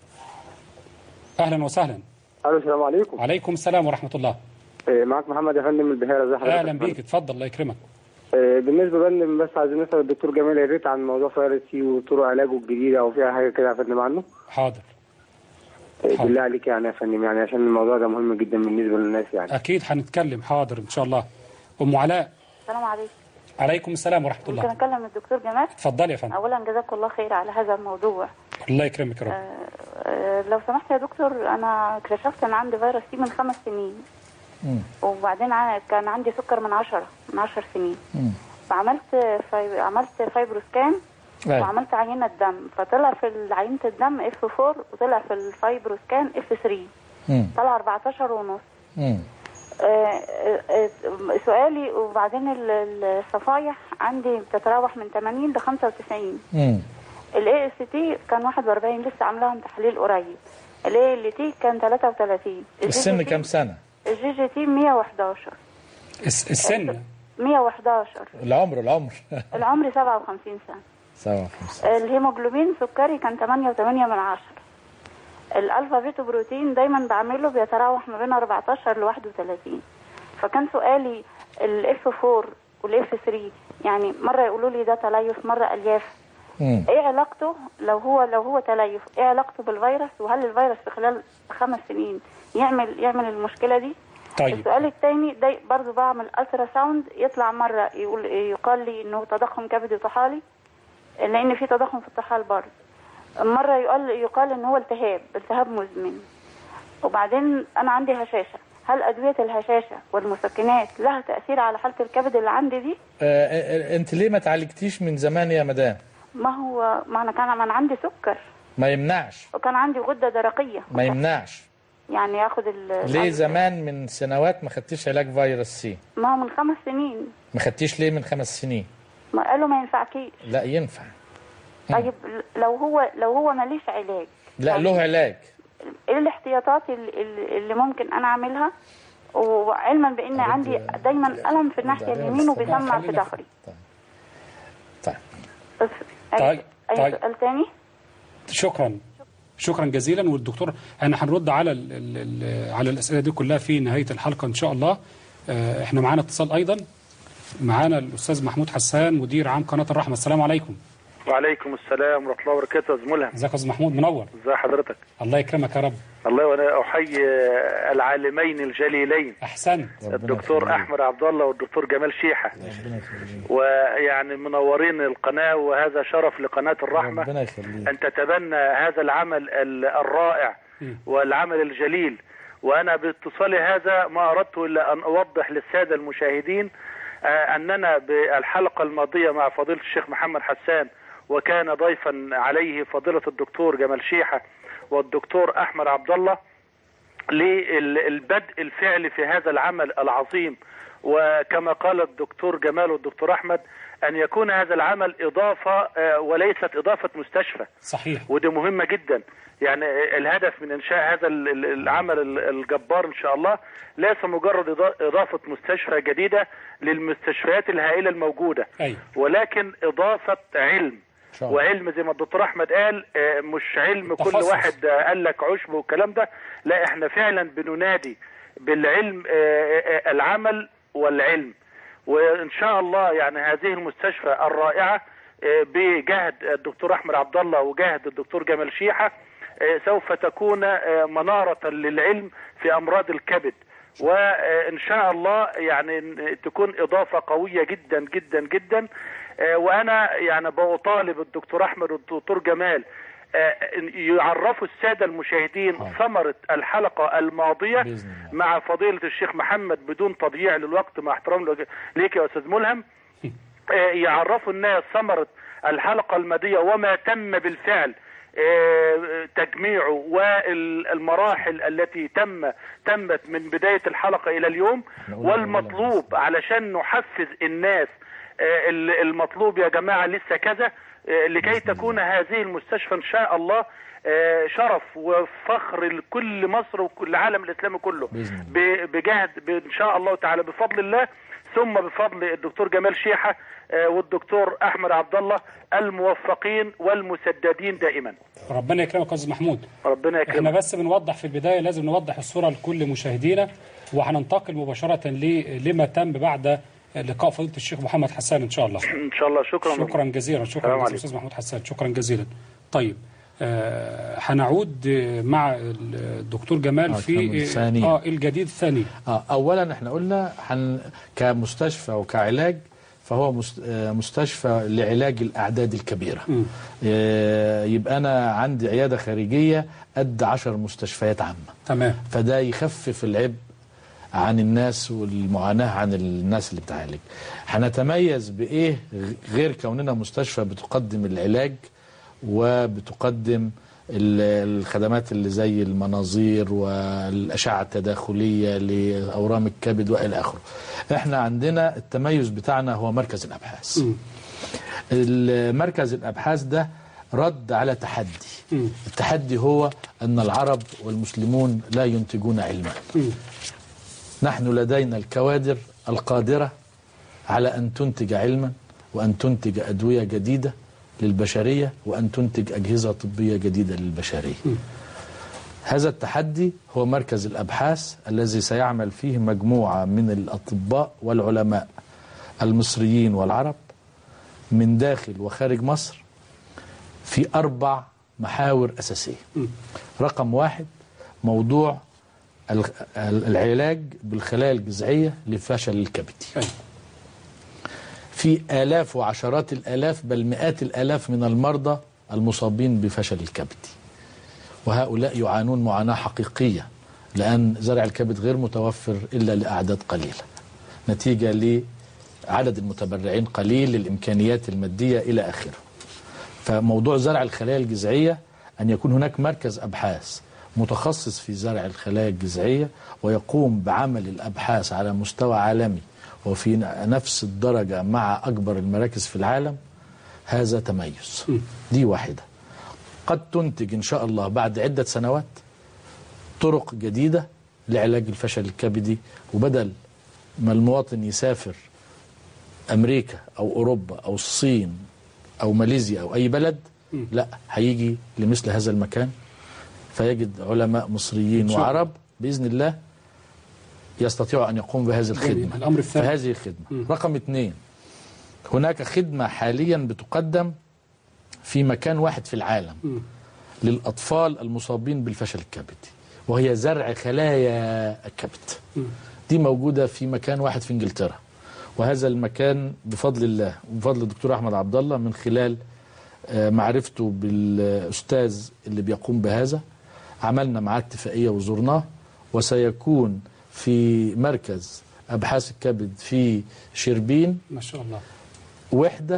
Speaker 2: اهلا وسهلا.
Speaker 11: الو السلام عليكم.
Speaker 2: وعليكم السلام ورحمه الله.
Speaker 11: إيه معاك محمد يا فندم من البحيره، ازي حضرتك؟
Speaker 2: اهلا بيك، اتفضل الله يكرمك.
Speaker 11: إيه بالنسبه فندم بس عايزين نسال الدكتور جمال يا ريت عن موضوع فيروس سي وطرق علاجه الجديده او فيها حاجه كده يا فندم عنه.
Speaker 2: حاضر.
Speaker 11: إيه بالله عليك يعني يا فندم، يعني عشان الموضوع ده مهم جدا بالنسبه للناس يعني.
Speaker 2: اكيد هنتكلم، حاضر ان شاء الله. ام علاء.
Speaker 12: السلام عليكم.
Speaker 2: عليكم السلام ورحمه الله.
Speaker 12: ممكن اكلم الدكتور جمال؟
Speaker 2: اتفضلي يا فندم.
Speaker 12: اولا جزاك الله خير على هذا الموضوع.
Speaker 2: الله يكرمك يا رب.
Speaker 12: آه آه لو سمحت يا دكتور، انا اكتشفت ان عندي فيروس سي من خمس سنين.
Speaker 10: مم.
Speaker 12: وبعدين كان عندي سكر من عشرة من عشر سنين.
Speaker 10: مم.
Speaker 12: فعملت في... عملت فايبروسكان وعملت عينة دم، فطلع في عينة الدم اف أربعة وطلع في الفايبروسكان اف ثلاثة.
Speaker 10: مم.
Speaker 12: طلع أربعتاشر ونص.
Speaker 10: مم.
Speaker 12: آه آه سؤالي، وبعدين الصفايح عندي بتتراوح من ثمانين ل خمسة وتسعين.
Speaker 10: امم
Speaker 12: الاي اس تي كان واحد وأربعين، لسه عاملاهم تحليل قريب. الاي ال تي كان ثلاثة وثلاثين.
Speaker 10: السن كام سنة؟
Speaker 12: الجي جي تي مية وحداشر.
Speaker 2: السن
Speaker 12: مية وحداشر.
Speaker 10: العمر العمر
Speaker 12: العمر سبعة وخمسين سنة.
Speaker 10: سبعة وخمسين.
Speaker 12: الهيموجلوبين سكري كان ثمانية وثمانية من عشرة. الالفا بيتا بروتين دايما بعمله بيتراوح ما بين أربعتاشر ل واحد وثلاثين. فكان سؤالي الاف أربعة والاف ثلاثة، يعني مره يقولوا لي ده تليف مره الياف.
Speaker 10: مم.
Speaker 12: ايه علاقته لو هو لو هو تليف؟ ايه علاقته بالفيروس؟ وهل الفيروس في خلال خمس سنين يعمل يعمل المشكله دي؟
Speaker 2: طيب.
Speaker 12: السؤال الثاني ده برضه بعمل الترا ساوند، يطلع مره يقول يقال لي انه تضخم كبدي طحالي، لان في تضخم في الطحال برضه. مره يقال يقال ان هو التهاب التهاب مزمن. وبعدين انا عندي هشاشه، هل ادويه الهشاشه والمسكنات لها تاثير على حاله الكبد اللي عندي دي؟
Speaker 10: آه انت ليه ما تعالجتيش من زمان يا مدام؟
Speaker 12: ما هو ما انا كان ما عندي سكر.
Speaker 10: ما يمنعش.
Speaker 12: وكان عندي غده درقيه.
Speaker 10: ما يمنعش.
Speaker 12: يعني ياخد ال
Speaker 10: ليه زمان من سنوات ما خدتيش علاج فيروس سي؟
Speaker 12: ما هو من خمس سنين.
Speaker 10: ما خدتيش ليه من خمس سنين؟
Speaker 12: ما قالوا ما ينفعكيش.
Speaker 10: لا ينفع.
Speaker 12: طيب لو هو لو هو ماليش علاج.
Speaker 10: لا له علاج.
Speaker 12: ايه الاحتياطات اللي, اللي ممكن انا اعملها؟ وعلما بان عندي دايما الم في الناحيه اليمين وبيسمع في ظهري.
Speaker 10: طيب
Speaker 2: طيب
Speaker 12: اي سؤال ثاني؟
Speaker 2: شكرا شكرا جزيلا. والدكتور احنا هنرد على ال ال على الاسئله دي كلها في نهايه الحلقه ان شاء الله. اه احنا معانا اتصال ايضا، معانا الاستاذ محمود حسان مدير عام قناه الرحمه. السلام عليكم.
Speaker 13: وعليكم السلام ورحمه الله وبركاته. يا زميلهم،
Speaker 2: ازيك يا استاذ محمود؟ منور.
Speaker 13: ازي حضرتك؟
Speaker 2: الله يكرمك يا رب.
Speaker 13: الله، وانا احيي العالمين الجليلين
Speaker 2: احسنت
Speaker 13: الدكتور احمد عبد الله والدكتور جمال شيحه، ويعني منورين القناه، وهذا شرف لقناه الرحمه ان تتبنى هذا العمل الرائع والعمل الجليل. وانا باتصالي هذا ما اردت الا ان اوضح للساده المشاهدين اننا بالحلقه الماضيه مع فضيله الشيخ محمد حسان وكان ضيفا عليه فضيلة الدكتور جمال شيحة والدكتور أحمد عبد الله للبدء الفعلي في هذا العمل العظيم. وكما قال الدكتور جمال والدكتور أحمد أن يكون هذا العمل إضافة وليست إضافة مستشفى.
Speaker 2: صحيح.
Speaker 13: ودي مهمة جدا. يعني الهدف من إنشاء هذا العمل الجبار إن شاء الله ليس مجرد إضافة مستشفى جديدة للمستشفيات الهائلة الموجودة،
Speaker 2: أي.
Speaker 13: ولكن إضافة علم. وعلم زي ما الدكتور أحمد قال، مش علم كل تخصص. واحد قال لك عشب والكلام ده، لا احنا فعلا بننادي بالعلم، العمل والعلم. وإن شاء الله يعني هذه المستشفى الرائعة بجهد الدكتور أحمد عبد الله وجهد الدكتور جمال شيحة سوف تكون منارة للعلم في أمراض الكبد، وإن شاء الله يعني تكون إضافة قوية جدا جدا جدا. وأنا يعني بطالب الدكتور أحمد والدكتور جمال يعرفوا السادة المشاهدين ثمرة الحلقة الماضية مع فضيلة الشيخ محمد بدون تضييع للوقت، مع احترام ليك يا أستاذ ملهم. يعرفوا الناس ثمرة الحلقة الماضية وما تم بالفعل تجميعه والمراحل التي تم تمت من بداية الحلقة إلى اليوم، والمطلوب علشان نحفز الناس. المطلوب يا جماعة لسه كذا لكي تكون هذه المستشفى إن شاء الله شرف وفخر لكل مصر وكل العالم الإسلامي كله، بجهد إن شاء الله تعالى بفضل الله، ثم بفضل الدكتور جمال شيحة والدكتور أحمد عبد الله الموفقين والمسددين دائما.
Speaker 2: ربنا يكرمك يا أستاذ محمود.
Speaker 13: ربنا يكرمك.
Speaker 2: احنا بس بنوضح في البداية، لازم نوضح الصورة لكل مشاهدينا، وهننتقل مباشرة لما تم بعد لقاء فضيلة الشيخ محمد حسان إن شاء الله.
Speaker 13: إن شاء الله. شكرا
Speaker 2: شكرا جزيلا. شكرا جزيلا أستاذ محمود حسان، شكرا جزيلا. طيب هنعود آه مع الدكتور جمال في آه الجديد الثاني.
Speaker 10: آه أولا احنا قلنا حن كمستشفى وكعلاج فهو مستشفى لعلاج الأعداد الكبيرة. آه يبقى أنا عندي عيادة خارجية قد عشر مستشفيات عامة.
Speaker 2: تمام.
Speaker 10: فده يخفف العبء عن الناس والمعاناة عن الناس اللي بتعالج. هنتميز بإيه غير كوننا مستشفى بتقدم العلاج وبتقدم الخدمات اللي زي المناظير والأشعة التداخلية لأورام الكبد وإلى آخره. احنا عندنا التميز بتاعنا هو مركز الأبحاث. المركز الأبحاث ده رد على تحدي. م. التحدي هو أن العرب والمسلمون لا ينتجون علما. م. نحن لدينا الكوادر القادرة على أن تنتج علما وأن تنتج أدوية جديدة للبشرية وأن تنتج أجهزة طبية جديدة للبشرية. م. هذا التحدي هو مركز الأبحاث الذي سيعمل فيه مجموعة من الأطباء والعلماء المصريين والعرب من داخل وخارج مصر في أربع محاور أساسية. م. رقم واحد موضوع العلاج بالخلايا الجذعية لفشل الكبدي. في آلاف وعشرات الآلاف بل مئات الآلاف من المرضى المصابين بفشل الكبدي، وهؤلاء يعانون معاناة حقيقية لأن زرع الكبد غير متوفر إلا لأعداد قليلة نتيجة لعدد المتبرعين قليل، للإمكانيات المادية إلى آخره. فموضوع زرع الخلايا الجذعية أن يكون هناك مركز أبحاث متخصص في زرع الخلايا الجذعية ويقوم بعمل الأبحاث على مستوى عالمي وفي نفس الدرجة مع أكبر المراكز في العالم، هذا تميز. دي واحدة قد تنتج إن شاء الله بعد عدة سنوات طرق جديدة لعلاج الفشل الكبدي، وبدل ما المواطن يسافر أمريكا أو أوروبا أو الصين أو ماليزيا أو أي بلد، لا، هيجي لمثل هذا المكان فيجد علماء مصريين وعرب بإذن الله يستطيعوا أن يقوموا بهذه الخدمة.
Speaker 2: الأمر الثاني
Speaker 10: فهذه الخدمة. م. رقم اثنين، هناك خدمة حاليا بتقدم في مكان واحد في العالم م. للأطفال المصابين بالفشل الكبدي، وهي زرع خلايا الكبد. م. دي موجودة في مكان واحد في إنجلترا، وهذا المكان بفضل الله وبفضل الدكتور أحمد عبد الله من خلال معرفته بالأستاذ اللي بيقوم بهذا عملنا معاه اتفاقية وزرناه، وسيكون في مركز أبحاث الكبد في شربين
Speaker 2: ما شاء الله
Speaker 10: وحدة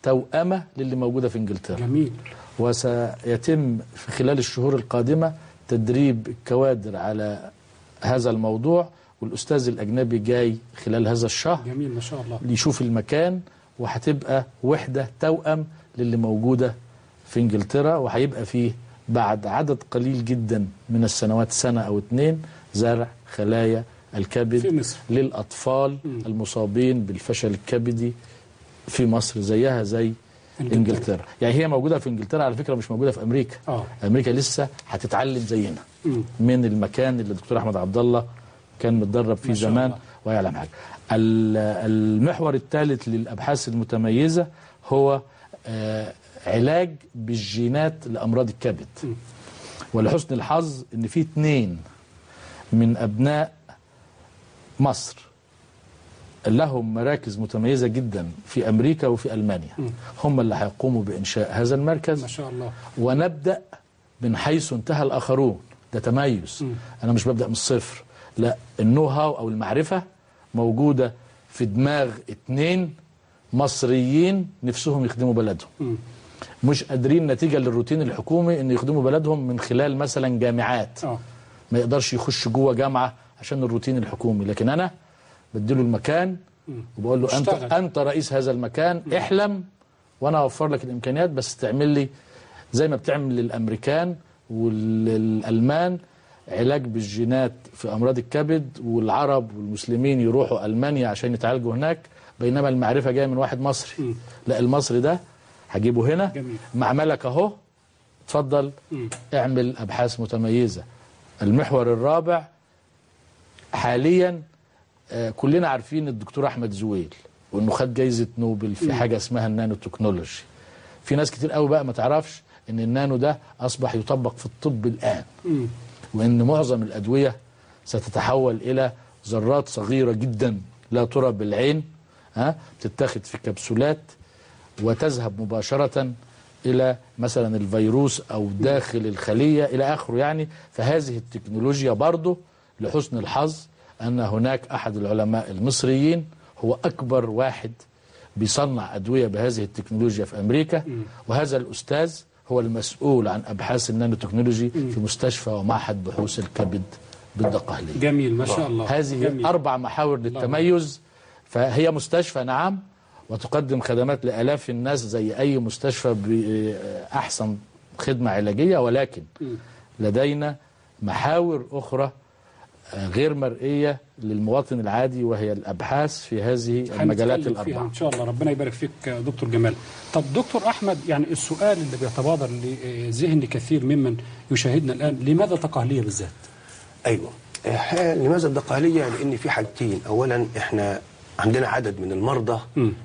Speaker 10: توأمة للي موجودة في إنجلترا.
Speaker 2: جميل.
Speaker 10: وسيتم في خلال الشهور القادمة تدريب الكوادر على هذا الموضوع، والأستاذ الأجنبي جاي خلال هذا الشهر.
Speaker 2: جميل ما شاء الله.
Speaker 10: ليشوف المكان، وهتبقى وحدة توأم للي موجودة في إنجلترا، وهيبقى فيه بعد عدد قليل جدا من السنوات، سنة أو اتنين، زرع خلايا الكبد للأطفال م. المصابين بالفشل الكبدي في مصر زيها زي إنجلترا. إنجلترا. يعني هي موجودة في إنجلترا على فكرة، مش موجودة في أمريكا. أوه. أمريكا لسه هتتعلم زينا م. من المكان اللي الدكتور أحمد عبد الله كان متدرب فيه زمان ويعلم حاجة. المحور الثالث للأبحاث المتميزة هو آه علاج بالجينات لأمراض الكبد. م. ولحسن الحظ إن في اثنين من أبناء مصر لهم مراكز متميزة جدا في أمريكا وفي ألمانيا، م. هم اللي هيقوموا بإنشاء هذا المركز.
Speaker 2: ما شاء الله.
Speaker 10: ونبدأ من حيث انتهى الآخرون. ده تميز. م. أنا مش ببدأ من الصفر، لا، النو هاو أو المعرفة موجودة في دماغ اتنين مصريين نفسهم يخدموا بلدهم. م. مش قادرين نتيجة للروتين الحكومي ان يخدموا بلدهم من خلال مثلا جامعات. أوه. ما يقدرش يخش جوه جامعة عشان الروتين الحكومي، لكن انا بديله المكان وبقول له انت انت رئيس هذا المكان، م. احلم وانا اوفر لك الامكانيات، بس تعمل لي زي ما بتعمل للامريكان والالمان علاج بالجينات في امراض الكبد، والعرب والمسلمين يروحوا المانيا عشان يتعالجوا هناك، بينما المعرفة جايه من واحد مصري. م. لا، المصري ده هجيبه هنا. جميل. معملك اهو، اتفضل م. اعمل ابحاث متميزة. المحور الرابع حاليا آه كلنا عارفين الدكتور احمد زويل، وانه خد جايزة نوبل في م. حاجة اسمها النانو تكنولوجي. في ناس كتير قوي بقى ما تعرفش ان النانو ده اصبح يطبق في الطب الان، م. وان معظم الادوية ستتحول الى ذرات صغيرة جدا لا ترى بالعين، ها، بتتاخد في كبسولات وتذهب مباشرة إلى مثلا الفيروس أو داخل الخلية إلى آخره. يعني فهذه التكنولوجيا برضو لحسن الحظ أن هناك أحد العلماء المصريين هو أكبر واحد بيصنع أدوية بهذه التكنولوجيا في أمريكا، وهذا الأستاذ هو المسؤول عن أبحاث النانو تكنولوجي في مستشفى ومعهد بحوث الكبد بالدقهلية.
Speaker 2: جميل ما شاء الله.
Speaker 10: هذه
Speaker 2: جميل.
Speaker 10: أربع محاور للتميز. فهي مستشفى نعم، وتقدم خدمات لآلاف الناس زي أي مستشفى بأحسن خدمة علاجية، ولكن لدينا محاور أخرى غير مرئية للمواطن العادي، وهي الأبحاث في هذه المجالات الأربعة
Speaker 2: إن شاء الله. ربنا يبارك فيك دكتور جمال. طب دكتور أحمد، يعني السؤال اللي بيتبادر لذهن كثير ممن يشاهدنا الآن، لماذا الدقهلية بالذات؟
Speaker 7: أيوة، لماذا الدقهلية؟ لأن في حاجتين. أولا إحنا عندنا عدد من المرضى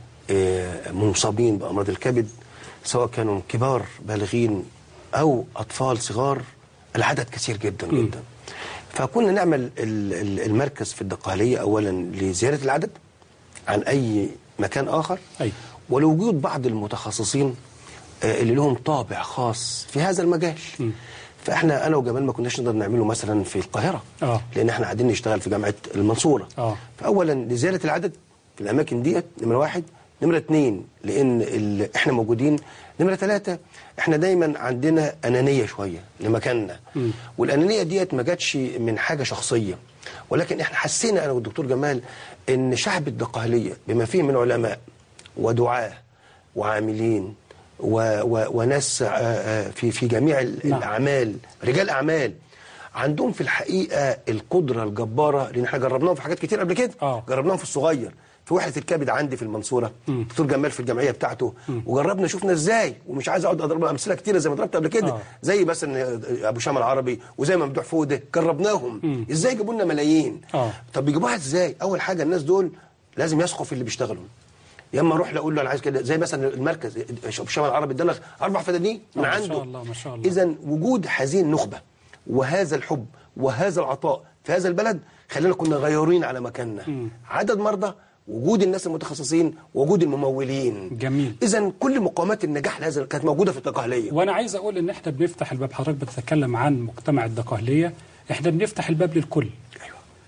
Speaker 7: مصابين بأمراض الكبد، سواء كانوا كبار بالغين أو أطفال صغار، العدد كثير جدا م. جدا. فكنا نعمل المركز في الدقهلية أولا لزيادة العدد عن أي مكان آخر، أي. ولوجود بعض المتخصصين اللي لهم طابع خاص في هذا المجال. م. فاحنا انا وجمال ما كناش نقدر نعمله مثلا في القاهره، أوه. لان احنا قاعدين نشتغل في جامعه المنصوره. أوه. فاولا لزياده العدد في الاماكن ديت، نمره واحد. نمره اثنين، لان احنا موجودين. نمره ثلاثه، احنا دايما عندنا انانيه شويه لمكاننا، م. والانانيه ديت ما جاتش من حاجه شخصيه، ولكن احنا حسينا انا والدكتور جمال ان شعب الدقهليه بما فيه من علماء ودعاه وعاملين و و وناس في في جميع الاعمال، رجال اعمال عندهم في الحقيقه القدره الجباره، لان احنا جربناهم في حاجات كتير قبل كده. أوه. جربناهم في الصغير، في وحده الكبد عندي في المنصوره، دكتور جمال في الجمعيه بتاعته، م. وجربنا شفنا ازاي، ومش عايز اقعد اضرب امثله كتيره زي ما ضربت قبل كده. أوه. زي مثلا ابو شام العربي وزي ممدوح فوده، جربناهم. م. ازاي جابوا لنا ملايين. أوه. طب بيجيبوها ازاي؟ اول حاجه الناس دول لازم يثقوا في اللي بيشتغلوا. يا اما اروح اقول له انا عايز كده، زي مثلا المركز الشمال العربي ادانا اربع فدادين من عنده. ما شاء الله ما شاء الله. اذا وجود هذه النخبه وهذا الحب وهذا العطاء في هذا البلد خلينا كنا غيورين على مكاننا. م. عدد مرضى، وجود الناس المتخصصين، وجود الممولين.
Speaker 2: جميل.
Speaker 7: اذا كل مقومات النجاح لهذا كانت موجوده في الدقهليه.
Speaker 2: وانا عايز اقول ان احنا بنفتح الباب، حضرتك بتتكلم عن مجتمع الدقهليه، احنا بنفتح الباب للكل. ايوه.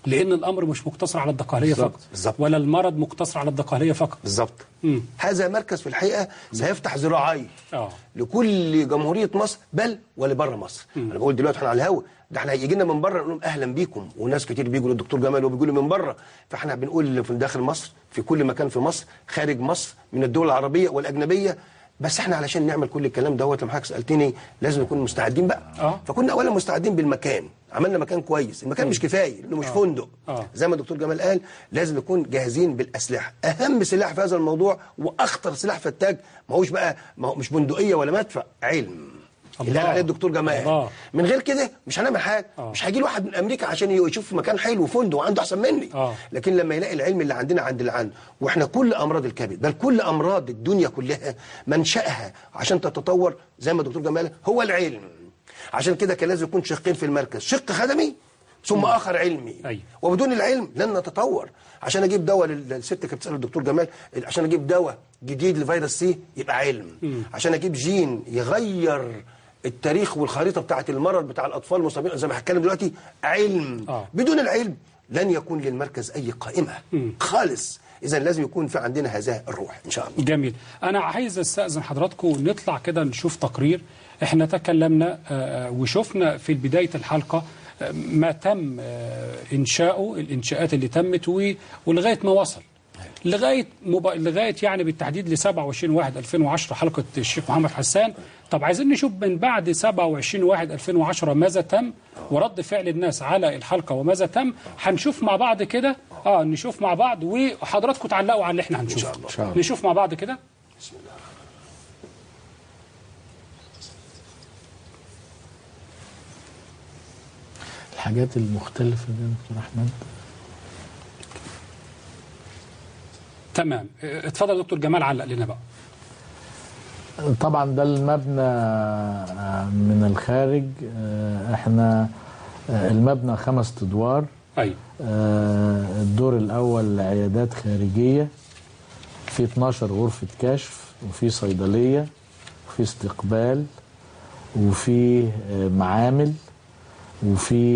Speaker 2: لان الامر مش مقتصر على الدقهليه فقط
Speaker 7: بالزبط.
Speaker 2: ولا المرض مقتصر على الدقهليه فقط.
Speaker 7: بالظبط. هذا مركز في الحقيقه سيفتح ذراعي
Speaker 2: اه
Speaker 7: لكل جمهوريه مصر بل ولبره مصر. مم. انا بقول دلوقتي احنا على الهوا، ده احنا هيجي لنا من بره نقول لهم اهلا بيكم، وناس كتير بيجوا للدكتور جمال وبيجوا من بره، فاحنا بنقول في داخل مصر في كل مكان في مصر، خارج مصر، من الدول العربيه والاجنبيه. بس احنا علشان نعمل كل الكلام دوت لما حضرتك سالتني لازم نكون مستعدين بقى.
Speaker 2: اه
Speaker 7: فكنا اولا مستعدين بالمكان، عملنا مكان كويس، المكان مش كفايه لانه مش
Speaker 2: آه.
Speaker 7: فندق.
Speaker 2: آه.
Speaker 7: زي ما الدكتور جمال قال لازم نكون جاهزين بالاسلحه. اهم سلاح في هذا الموضوع واخطر سلاح في التاج ما هوش بقى ما هو مش بندقيه ولا مدفع، علم. اللي قال عليه الدكتور جمال. الله. من غير كده مش هنعمل حاجه. آه. مش هيجي له واحد من امريكا عشان يشوف مكان حلو وفندق وعنده احسن مني.
Speaker 2: آه.
Speaker 7: لكن لما يلاقي العلم اللي عندنا عند اللي عنده، واحنا كل امراض الكبد بل كل امراض الدنيا كلها منشأها عشان تتطور زي ما الدكتور جمال هو العلم. عشان كده كان لازم يكون شقين في المركز، شق خدمي ثم مم. اخر علمي.
Speaker 2: أي.
Speaker 7: وبدون العلم لن نتطور. عشان اجيب دواء للست كانت بتسال الدكتور جمال، عشان اجيب دواء جديد لفيروس سي يبقى علم. مم. عشان اجيب جين يغير التاريخ والخريطه بتاعه المرض بتاع الاطفال المصابين زي ما هتكلم دلوقتي علم. آه. بدون العلم لن يكون للمركز اي قائمه مم. خالص. اذا لازم يكون في عندنا هذا الروح ان شاء الله.
Speaker 2: جميل. انا عايز استاذن حضراتكم نطلع كده نشوف تقرير. احنا تكلمنا وشفنا في بدايه الحلقه ما تم انشاؤه، الانشاءات اللي تمت ولغايه ما وصل لغايه مب... لغايه يعني بالتحديد ل سبعة وعشرين واحد ألفين وعشرة حلقه الشيخ محمد حسان. طب عايزين نشوف من بعد سبعة وعشرين واحد ألفين وعشرة ماذا تم ورد فعل الناس على الحلقه وماذا تم. هنشوف مع بعض كده اه نشوف مع بعض وحضراتكم تعلقوا على اللي احنا هنشوفه. إن شاء الله. نشوف مع بعض كده. بسم الله.
Speaker 10: الحاجات المختلفه دي يا دكتور احمد.
Speaker 2: تمام. اتفضل دكتور جمال علق لنا بقى.
Speaker 10: طبعا ده المبنى من الخارج. احنا المبنى خمس ادوار.
Speaker 2: ايوه.
Speaker 10: الدور الاول عيادات خارجيه، في اتناشر غرفه كشف، وفي صيدليه، وفي استقبال، وفي معامل، وفي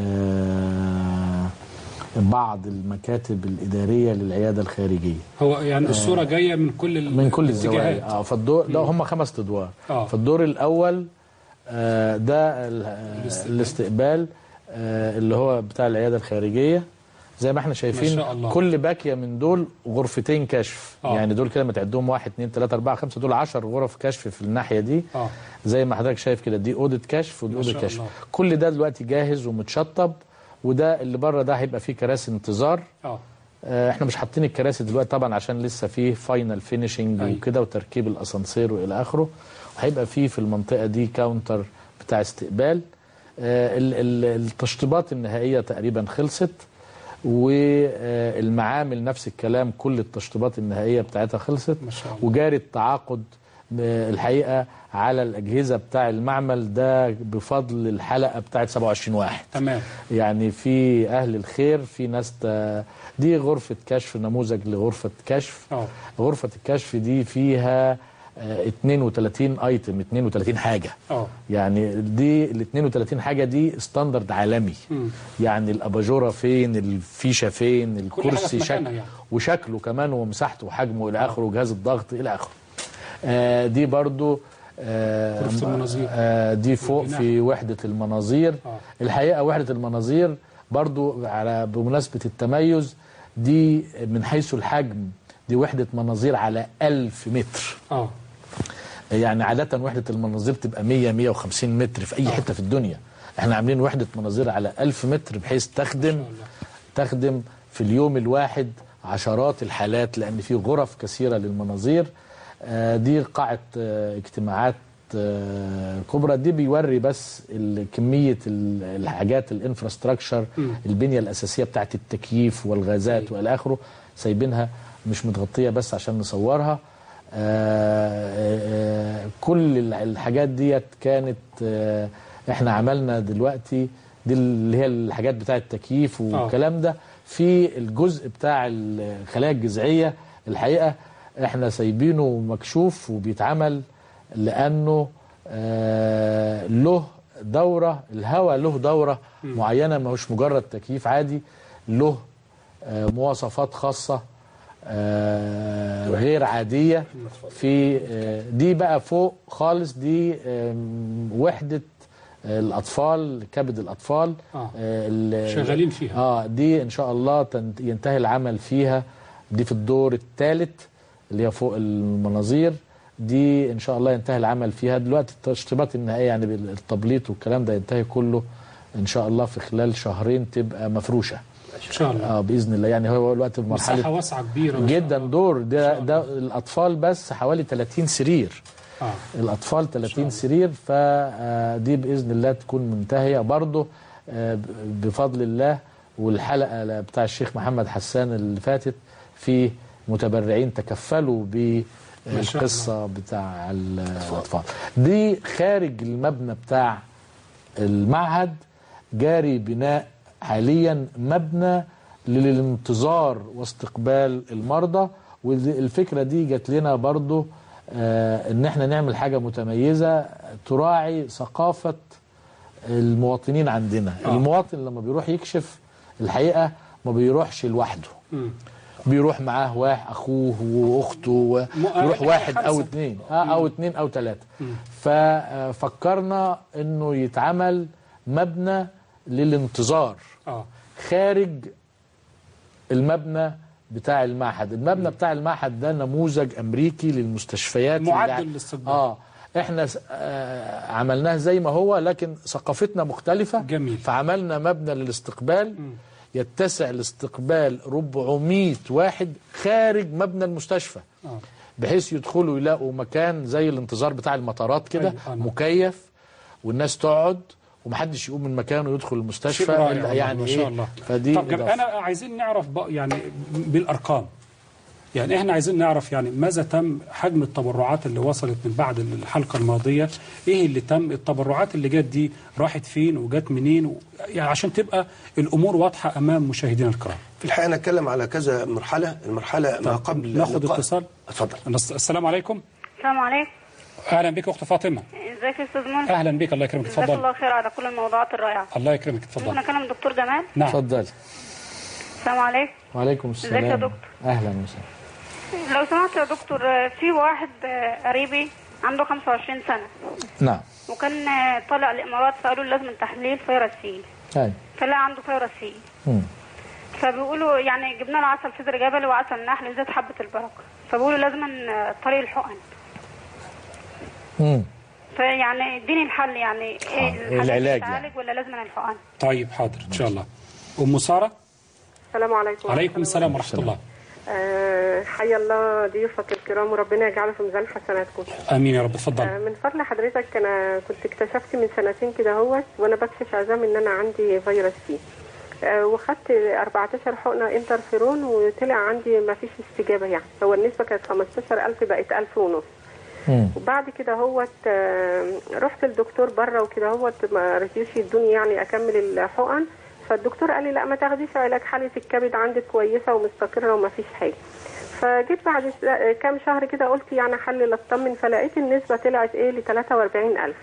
Speaker 10: بعض المكاتب الإدارية للعيادة الخارجية.
Speaker 2: هو يعني الصورة آه جاية من كل
Speaker 10: من كل الزوايا. اه فالدور ده هم خمس ادوار. آه. فالدور الأول آه ده الاستقبال, الاستقبال آه اللي هو بتاع العيادة الخارجية. زي ما احنا شايفين ما شاء الله. كل باكية من دول غرفتين كشف. آه. يعني دول كده متعدهم واحد اثنين ثلاثة أربعة خمسة، دول عشر غرف كشف في الناحية دي. آه. زي ما حضرتك شايف كده دي أوضة كشف ودي أوضة كشف. الله. كل ده دلوقتي جاهز ومتشطب، وده اللي بره ده هيبقى فيه كراسي انتظار. اه احنا مش حاطين الكراسي دلوقتي طبعا عشان لسه فيه فاينل فينيشنج وكده وتركيب الاسانسير والى اخره. وهيبقى فيه في المنطقه دي كاونتر بتاع استقبال. آه التشطيبات النهائيه تقريبا خلصت، والمعامل نفس الكلام كل التشطيبات النهائيه بتاعتها خلصت. ما شاء الله. وجاري التعاقد الحقيقه على الأجهزة بتاع المعمل ده بفضل الحلقة بتاعت سبعة وعشرين واحد.
Speaker 2: تمام.
Speaker 10: يعني في أهل الخير، في ناس دي غرفة كشف، نموذج لغرفة كشف. أوه. غرفة الكشف دي فيها اثنين وثلاثين ايتم، اثنين وثلاثين حاجة. أوه. يعني دي ال اثنين وثلاثين حاجة دي ستاندرد عالمي. م. يعني الأباجورة فين، الفيشة فين، الكرسي شكل يعني. وشكله كمان ومساحته وحجمه إلى آخره، وجهاز الضغط إلى آخره. آه دي برضو آه المناظير. آه دي فوق في وحدة المناظير. آه. الحقيقة وحدة المناظير برضو على بمناسبة التميز دي من حيث الحجم دي وحدة مناظير على ألف متر. آه. يعني عادة وحدة المناظير تبقى مية مية وخمسين متر في أي آه. حتة في الدنيا. احنا عاملين وحدة مناظير على ألف متر بحيث تخدم تخدم في اليوم الواحد عشرات الحالات، لأن في غرف كثيرة للمناظير. دي قاعة اجتماعات كبرى. دي بيوري بس كمية الحاجات الانفراستراكشر، البنية الأساسية بتاعت التكييف والغازات والى آخره، سايبينها مش متغطية بس عشان نصورها. كل الحاجات ديت كانت احنا عملنا دلوقتي دي اللي هي الحاجات بتاعت التكييف والكلام ده. في الجزء بتاع الخلايا الجذعية الحقيقة احنا سايبينه مكشوف وبيتعمل لانه آه له دورة، الهواء له دورة معينة، ما هوش مجرد تكييف عادي. له مواصفات خاصة غير عادية. في دي بقى فوق خالص، دي وحدة الأطفال، كبد الأطفال
Speaker 2: آه. شغالين فيها.
Speaker 10: اه دي إن شاء الله ينتهي العمل فيها. دي في الدور الثالث اللي هي فوق المناظير، دي إن شاء الله ينتهي العمل فيها دلوقتي. التشطيبات النهائية يعني بالتبليط والكلام ده ينتهي كله إن شاء الله في خلال شهرين، تبقى مفروشة
Speaker 2: ان شاء الله.
Speaker 10: اه باذن الله. يعني هو الوقت بمرحله
Speaker 2: مساحه واسعه كبيره
Speaker 10: جدا. دور ده ده الاطفال بس حوالي ثلاثين سرير.
Speaker 2: آه.
Speaker 10: الاطفال ثلاثين سرير، فدي باذن الله تكون منتهيه برضه بفضل الله. والحلقه بتاع الشيخ محمد حسان اللي فاتت في متبرعين تكفلوا بالقصه بتاع الاطفال. دي خارج المبنى بتاع المعهد جاري بناء حاليا مبنى للانتظار واستقبال المرضى. والفكرة دي جات لنا برضو آه ان احنا نعمل حاجة متميزة تراعي ثقافة المواطنين عندنا. آه. المواطن لما بيروح يكشف الحقيقة ما بيروحش لوحده، م. بيروح معاه واحد اخوه واخته، بيروح واحد او اثنين آه او اثنين او ثلاثة. ففكرنا انه يتعمل مبنى للانتظار آه. خارج المبنى بتاع المعهد. المبنى م. بتاع المعهد ده نموذج امريكي للمستشفيات
Speaker 2: معدل للاستقبال.
Speaker 10: اه احنا آه عملناه زي ما هو، لكن ثقافتنا مختلفة.
Speaker 2: جميل.
Speaker 10: فعملنا مبنى للاستقبال م. يتسع لاستقبال أربعمائة واحد خارج مبنى المستشفى. آه. بحيث يدخلوا يلاقوا مكان زي الانتظار بتاع المطارات كده، مكيف، والناس تقعد ومحدش يقوم من مكانه ويدخل المستشفى إلا يعني
Speaker 2: ما شاء الله.
Speaker 10: فدي
Speaker 2: طب انا عايزين نعرف بقى يعني بالارقام، يعني احنا عايزين نعرف يعني ماذا تم حجم التبرعات اللي وصلت من بعد الحلقه الماضيه، ايه اللي تم، التبرعات اللي جت دي راحت فين وجت منين و... يعني عشان تبقى الامور واضحه امام مشاهدينا الكرام.
Speaker 7: في الحقيقه نتكلم على كذا مرحله. المرحله ما قبل
Speaker 2: ناخد اتصال.
Speaker 7: اتفضل.
Speaker 2: السلام عليكم.
Speaker 12: السلام عليكم.
Speaker 2: اهلا بك اخت فاطمه.
Speaker 12: ازيك يا استاذ منى؟
Speaker 2: اهلا بك، الله يكرمك، اتفضل.
Speaker 12: جزاك الله خير على كل الموضوعات الرائعه.
Speaker 2: الله يكرمك، اتفضل.
Speaker 12: ممكن اكلم الدكتور جمال؟
Speaker 10: نعم اتفضلي.
Speaker 12: السلام عليكم.
Speaker 10: وعليكم السلام.
Speaker 12: ازيك يا دكتور؟
Speaker 10: اهلا وسهلا.
Speaker 12: لو سمحت يا دكتور، في واحد قريبي عنده خمسة وعشرين سنه.
Speaker 10: نعم.
Speaker 12: وكان طالع الامارات، فقالوا لازم تحليل فيروس سي.
Speaker 10: ايوه.
Speaker 12: فلا عنده فيروس سي.
Speaker 10: امم
Speaker 12: فبيقولوا يعني جبنا له عسل فجر جبلي وعسل نحل زيت حبه البركه، فبيقولوا لازم طريق الحقن.
Speaker 10: امم
Speaker 12: فيعني اديني الحل، يعني ايه
Speaker 10: العلاج
Speaker 12: يعني ولا لازم الحقن؟
Speaker 2: طيب حاضر ان شاء الله. ام ساره.
Speaker 14: السلام عليكم.
Speaker 2: وعليكم السلام ورحمه الله.
Speaker 14: أه حيا الله ضيوفك الكرام وربنا يجعله في ميزان حسناتكم.
Speaker 2: امين يا رب. اتفضل.
Speaker 14: أه من فضل حضرتك، انا كنت اكتشفت من سنتين كده اهوت وانا بكشف عظام ان انا عندي فيروس سي، أه وخدت أربعتاشر حقنه انترفيرون وطلع عندي ما فيش استجابه. يعني هو النسبه كانت خمستاشر ألف بقت ألف ونص. وبعد كده هوت رحت للدكتور بره وكده هوت ما رضيوش يدوني يعني اكمل الحقن. فالدكتور قال لي لا ما تاخديش علاج، حاله الكبد عندك كويسه ومستقره وما فيش حاجه. فجيت بعد كام شهر كده قلت يعني احلل اطمن، فلقيت النسبه طلعت ايه ل ثلاثة وأربعين ألف.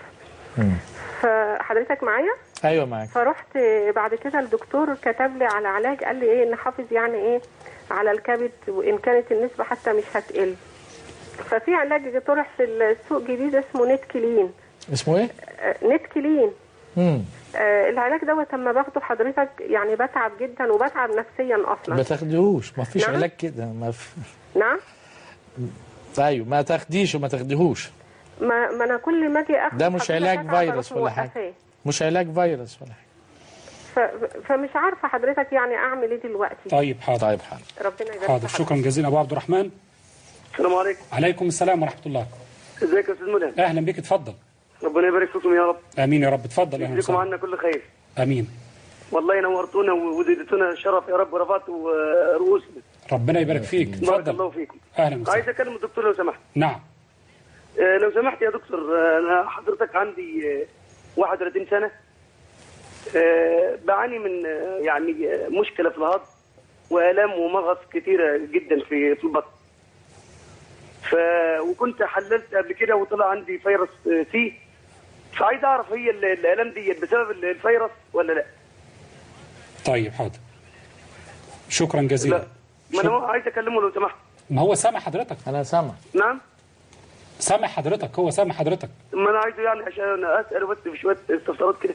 Speaker 14: فحضرتك معايا؟
Speaker 10: ايوه معاك.
Speaker 14: فرحت بعد كده الدكتور كتب لي على علاج، قال لي ايه نحافظ يعني ايه على الكبد وان كانت النسبه حتى مش هتقل. ففي علاج طرح في السوق جديد اسمه نت كلين.
Speaker 10: اسمه ايه؟
Speaker 14: نت كلين.
Speaker 10: امم
Speaker 14: آه العلاج دوت لما باخده حضرتك يعني بتعب جدا وبتعب نفسيا اصلا.
Speaker 10: ما تاخديهوش، ما فيش
Speaker 14: نعم؟
Speaker 10: علاج كده ما في...
Speaker 14: نعم.
Speaker 10: ايوه ما تاخديش وما تاخديهوش.
Speaker 14: ما ما انا كل ما اجي اخد
Speaker 10: ده مش علاج فيروس ولا حاجه. مش علاج فيروس ولا حاجه.
Speaker 14: ف... فمش عارفه حضرتك يعني اعمل ايه دلوقتي.
Speaker 2: طيب حاضر.
Speaker 10: طيب حاضر.
Speaker 14: ربنا يبارك.
Speaker 2: حاضر، شكرا جزيلا ابو عبد الرحمن.
Speaker 15: السلام عليكم.
Speaker 2: عليكم السلام ورحمه الله.
Speaker 15: ازيك يا استاذ منى؟
Speaker 2: اهلا بك، اتفضل.
Speaker 15: ربنا يبارك فيكم يا رب.
Speaker 2: امين يا رب، اتفضل.
Speaker 15: اهلا وسهلا. عنا كل خير.
Speaker 2: امين.
Speaker 15: والله نورتونا وزيدتونا شرف يا رب ورفعتوا رؤوسنا.
Speaker 2: ربنا يبارك فيك. اتفضل.
Speaker 15: بارك الله فيكم.
Speaker 2: اهلا وسهلا.
Speaker 15: عايز اكلم الدكتور لو سمحت.
Speaker 2: نعم.
Speaker 15: آه لو سمحت يا دكتور، آه انا حضرتك عندي آه واحد وثلاثين سنه، آه بعاني من آه يعني آه مشكله في الهضم والام ومغص كثيره جدا في في البطن. ف وكنت حللت قبل كده وطلع عندي فيروس سي، فعايز اعرف هي الالام دي بسبب الفيروس ولا لا.
Speaker 2: طيب حاضر. شكرا جزيلا.
Speaker 15: لا ما انا عايز اكلمه لو سمحت.
Speaker 2: ما هو سامع حضرتك.
Speaker 10: انا سامع.
Speaker 15: نعم
Speaker 2: سامع حضرتك، هو سامع حضرتك.
Speaker 15: ما انا عايزه يعني عشان اسال بس في شويه استفسارات كده.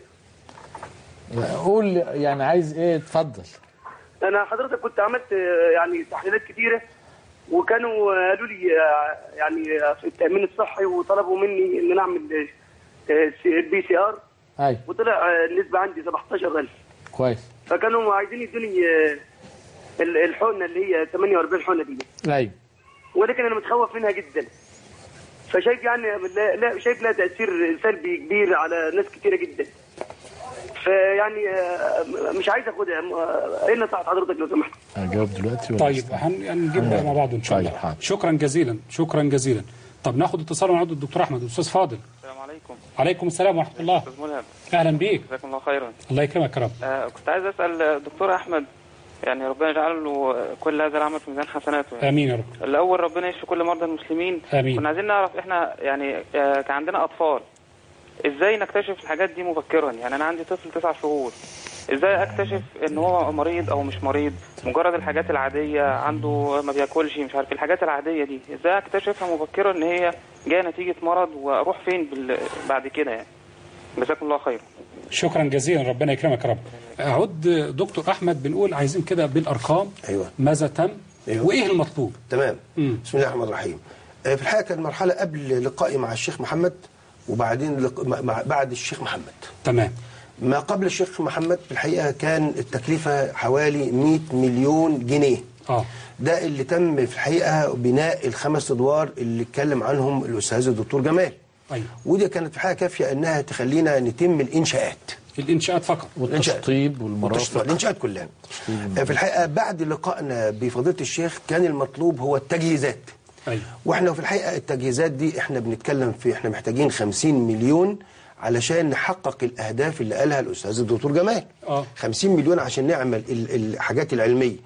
Speaker 10: قول يعني عايز ايه؟ اتفضل.
Speaker 15: انا حضرتك كنت عملت يعني تحليلات كتيره وكانوا قالوا لي يعني في التامين الصحي وطلبوا مني ان انا اعمل البي سي ار.
Speaker 10: ايوه.
Speaker 15: وطلع النسبه عندي سبعتاشر ألف.
Speaker 10: كويس.
Speaker 15: فكانوا عايزين يدوني الحقنه اللي هي ثمانية وأربعين حقنه دي.
Speaker 10: ايوه.
Speaker 15: ولكن انا متخوف منها جدا. فشايف يعني لا شايف لها تاثير سلبي كبير على ناس كتيره جدا. فيعني مش عايز اخدها. ايه نصيحه حضرتك لو سمحت؟
Speaker 10: اجاوب دلوقتي ولا
Speaker 2: طيب هنجيبها مع بعض ان شاء الله. طيب. شكرا جزيلا شكرا جزيلا. طب ناخد اتصال ونعود الدكتور احمد. استاذ فاضل.
Speaker 16: السلام عليكم.
Speaker 2: عليكم السلام ورحمه الله.
Speaker 16: استاذ ملهم.
Speaker 2: اهلا بيك.
Speaker 16: جزاكم الله خيرا.
Speaker 2: الله يكرمك يا رب.
Speaker 16: آه كنت عايز اسال الدكتور احمد، يعني ربنا يجعل له كل هذا العمل في ميزان حسناته يعني.
Speaker 2: امين يا رب.
Speaker 16: الاول ربنا يشفي كل مرضى المسلمين.
Speaker 2: امين.
Speaker 16: كنا عايزين نعرف احنا يعني آه كان عندنا اطفال، ازاي نكتشف الحاجات دي مبكرا؟ يعني انا عندي طفل تسع شهور، ازاي اكتشف ان هو مريض او مش مريض؟ مجرد الحاجات العاديه، عنده ما بياكلش، مش عارف الحاجات العاديه دي ازاي اكتشفها مبكرا ان هي جايه نتيجه مرض، واروح فين بال... بعد كده يعني؟ جزاكم الله خير.
Speaker 2: شكرا جزيلا ربنا يكرمك يا رب. اعود دكتور احمد، بنقول عايزين كده بالارقام.
Speaker 7: ايوه.
Speaker 2: ماذا تم؟ أيوة. وايه المطلوب؟
Speaker 7: تمام. مم. بسم الله الرحمن الرحيم. في الحقيقه كانت مرحله قبل لقائي مع الشيخ محمد، وبعدين لق... مع... بعد الشيخ محمد.
Speaker 2: تمام.
Speaker 7: ما قبل الشيخ محمد في الحقيقه كان التكلفه حوالي مئة مليون جنيه.
Speaker 2: اه
Speaker 7: ده اللي تم في الحقيقه بناء الخمس ادوار اللي اتكلم عنهم الاستاذ الدكتور جمال.
Speaker 2: ايوه.
Speaker 7: ودي كانت في الحقيقه كافيه انها تخلينا نتم الانشاءات.
Speaker 2: الانشاءات فقط.
Speaker 10: والتشطيب والمرافق.
Speaker 7: الانشاءات كلها. في الحقيقه بعد لقائنا بفضيله الشيخ كان المطلوب هو التجهيزات.
Speaker 2: ايوه.
Speaker 7: واحنا في الحقيقه التجهيزات دي احنا بنتكلم في احنا محتاجين خمسين مليون علشان نحقق الاهداف اللي قالها الاستاذ الدكتور جمال.
Speaker 2: اه
Speaker 7: خمسين مليون عشان نعمل الحاجات العلميه،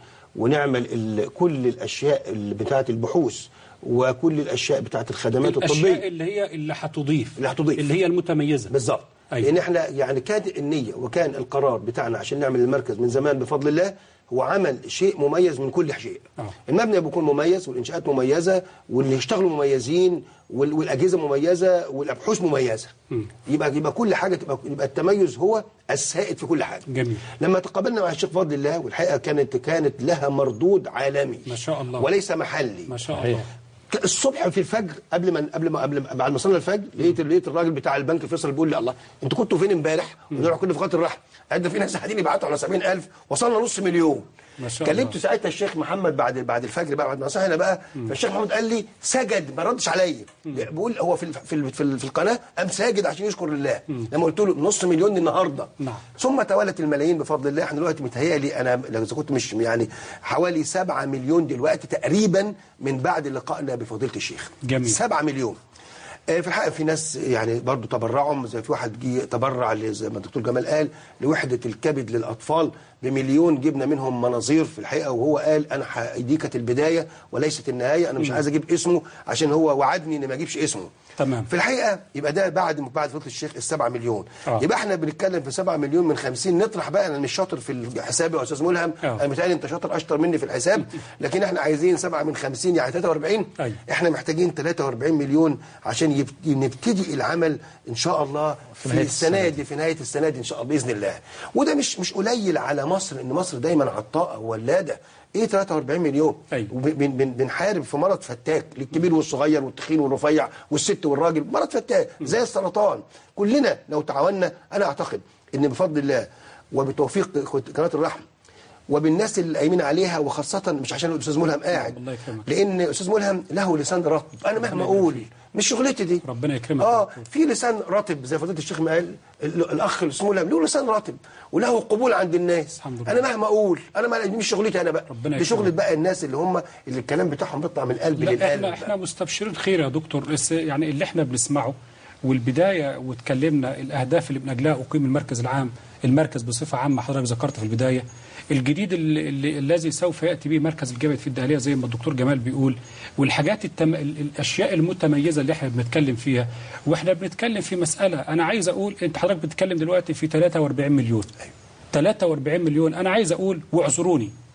Speaker 7: ونعمل كل الاشياء اللي بتاعه البحوث، وكل الاشياء بتاعه الخدمات الطبيه،
Speaker 2: الاشياء اللي هي اللي هتضيف
Speaker 7: اللي هتضيف
Speaker 2: اللي هي المتميزه
Speaker 7: بالظبط. أيوة. لان احنا يعني كانت النيه وكان القرار بتاعنا عشان نعمل المركز من زمان بفضل الله هو عمل شيء مميز من كل شيء.
Speaker 2: آه.
Speaker 7: المبنى بيكون مميز، والانشاءات مميزه، واللي يشتغلوا مميزين، والاجهزه مميزه، والابحاث مميزه. م. يبقى يبقى كل حاجه تبقى يبقى التميز هو السائد في كل حاجه.
Speaker 2: جميل.
Speaker 7: لما تقابلنا مع الشيخ بفضل الله، والحقيقه كانت كانت لها مردود عالمي
Speaker 2: ما شاء الله،
Speaker 7: وليس محلي
Speaker 2: ما شاء الله.
Speaker 7: الصبح في الفجر قبل ما قبل ما قبل بعد ما صلينا الفجر لقيت لقيت الراجل بتاع البنك الفيصل بيقول لي الله انتوا كنتوا فين امبارح؟ ونروح كنا في خط الرحم. قد في ناس قاعدين يبعتوا على سبعين ألف، وصلنا نص مليون.
Speaker 2: ما شاء الله.
Speaker 7: كلمت ساعتها الشيخ محمد بعد بعد الفجر بقى بعد ما صحينا بقى، فالشيخ محمد قال لي سجد ما ردش عليا، بيقول هو في في في, في القناه قام ساجد عشان يشكر لله. لما قلت له نص مليون النهارده.
Speaker 2: نعم.
Speaker 7: ثم توالت الملايين بفضل الله. احنا دلوقتي متهيألي انا لو كنت مش يعني حوالي سبعة مليون دلوقتي تقريبا من بعد لقائنا بفضيله الشيخ.
Speaker 2: جميل.
Speaker 7: سبعة مليون. في الحقيقه في ناس يعني برضو تبرعوا، زي في واحد جه تبرع زي ما الدكتور جمال قال لوحده الكبد للاطفال بمليون، جبنا منهم مناظير في الحقيقه، وهو قال انا دي كانت البدايه وليست النهايه، انا مش عايز اجيب اسمه عشان هو وعدني ان ما اجيبش اسمه.
Speaker 2: تمام.
Speaker 7: في الحقيقه يبقى ده بعد بعد فضيله الشيخ السبعة مليون. آه. يبقى احنا بنتكلم في سبعة مليون من خمسين. نطرح بقى، انا مش شاطر في الحساب يا استاذ ملهم،
Speaker 2: آه.
Speaker 7: انا متهيألي انت شاطر اشطر مني في الحساب، لكن احنا عايزين سبعة من خمسين يعني ثلاثة وأربعين.
Speaker 2: أي.
Speaker 7: احنا محتاجين ثلاثة وأربعين مليون عشان نبتدي العمل ان شاء الله في, في السنه دي، في نهايه السنه دي ان شاء الله باذن الله. وده مش مش قليل على مصر، ان مصر دايما عطاءه وولاده. ايه ثلاثة وأربعين مليون؟
Speaker 2: أيوة.
Speaker 7: وبنحارب في مرض فتاك للكبير والصغير والتخين والرفيع والست والراجل، مرض فتاك زي السرطان. كلنا لو تعاوننا انا اعتقد ان بفضل الله وبتوفيق قناه الرحمه وبالناس اللي قايمين عليها، وخاصه مش عشان الاستاذ ملهم قاعد، لان الاستاذ ملهم له لسان رطب. انا مهما اقول مش شغلتي دي.
Speaker 2: ربنا يكرمك.
Speaker 7: اه في لسان رطب زي فضيله الشيخ ما قال الاخ الاستاذ ملهم له لسان رطب وله قبول عند الناس. انا مهما اقول انا ما مش شغلتي انا بقى، دي شغله بقى الناس اللي هم اللي الكلام بتاعهم بيطلع من القلب للقلب.
Speaker 2: احنا احنا مستبشرين خير يا دكتور، يعني اللي احنا بنسمعه والبدايه واتكلمنا الاهداف اللي من اجلها اقيم المركز العام، المركز بصفه عامه حضرتك ذكرت في البدايه الجديد اللي اللي الذي سوف ياتي به مركز الجبهه في الدهليه زي ما الدكتور جمال بيقول، والحاجات التم... الاشياء المتميزه اللي احنا بنتكلم فيها. واحنا بنتكلم في مساله، انا عايز اقول انت حضرتك بتتكلم دلوقتي في ثلاثة وأربعين مليون. أيوة. ثلاثة وأربعين مليون. انا عايز اقول واعذروني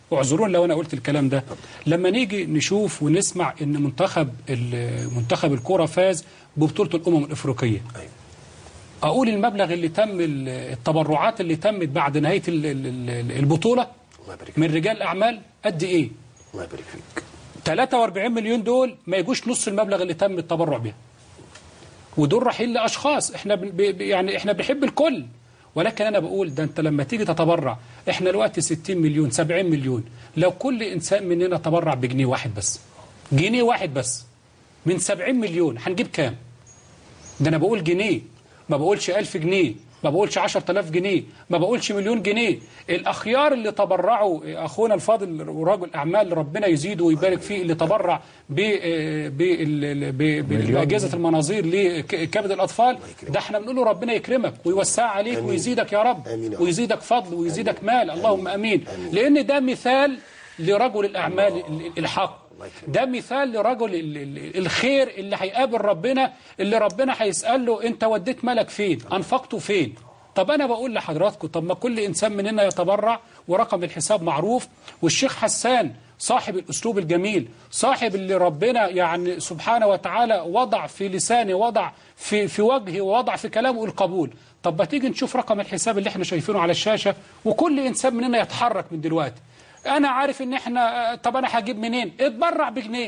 Speaker 2: اعذرون لو انا قلت الكلام ده. لما نيجي نشوف ونسمع ان منتخب منتخب الكرة فاز ببطولة الامم الافريقية، اقول المبلغ اللي تم التبرعات اللي تمت بعد نهاية البطولة من رجال اعمال قد ايه؟
Speaker 7: الله يبارك فيك.
Speaker 2: ثلاثة وأربعين مليون دول ما يجوش نص المبلغ اللي تم التبرع به، ودول رايحين لاشخاص احنا ب... يعني احنا بنحب الكل، ولكن انا بقول ده انت لما تيجي تتبرع، احنا دلوقتي ستين مليون سبعين مليون، لو كل انسان مننا تبرع بجنيه واحد بس، جنيه واحد بس من سبعين مليون هنجيب كام؟ ده انا بقول جنيه، ما بقولش ألف جنيه، ما بقولش عشرة آلاف جنيه، ما بقولش مليون جنيه. الأخيار اللي تبرعوا، أخونا الفاضل ورجل أعمال ربنا يزيده ويبارك فيه، اللي تبرع بأجهزة المناظير لكبد الأطفال، ده احنا بنقول له ربنا يكرمك ويوسع عليك ويزيدك يا رب، ويزيدك فضل ويزيدك مال، اللهم أمين. لأن ده مثال لرجل الأعمال الحق، ده مثال لرجل الخير اللي هيقابل ربنا، اللي ربنا هيسأل له انت وديت مالك فين، انفقته فين. طب انا بقول لحضراتكم، طب ما كل انسان مننا يتبرع ورقم الحساب معروف، والشيخ حسان صاحب الاسلوب الجميل، صاحب اللي ربنا يعني سبحانه وتعالى وضع في لسانه، وضع في في وجهه، ووضع في كلامه القبول. طب ما تيجي نشوف رقم الحساب اللي احنا شايفينه على الشاشة، وكل انسان مننا يتحرك من دلوقتي. انا عارف ان احنا، طب انا هجيب منين؟ اتبرع بجنيه،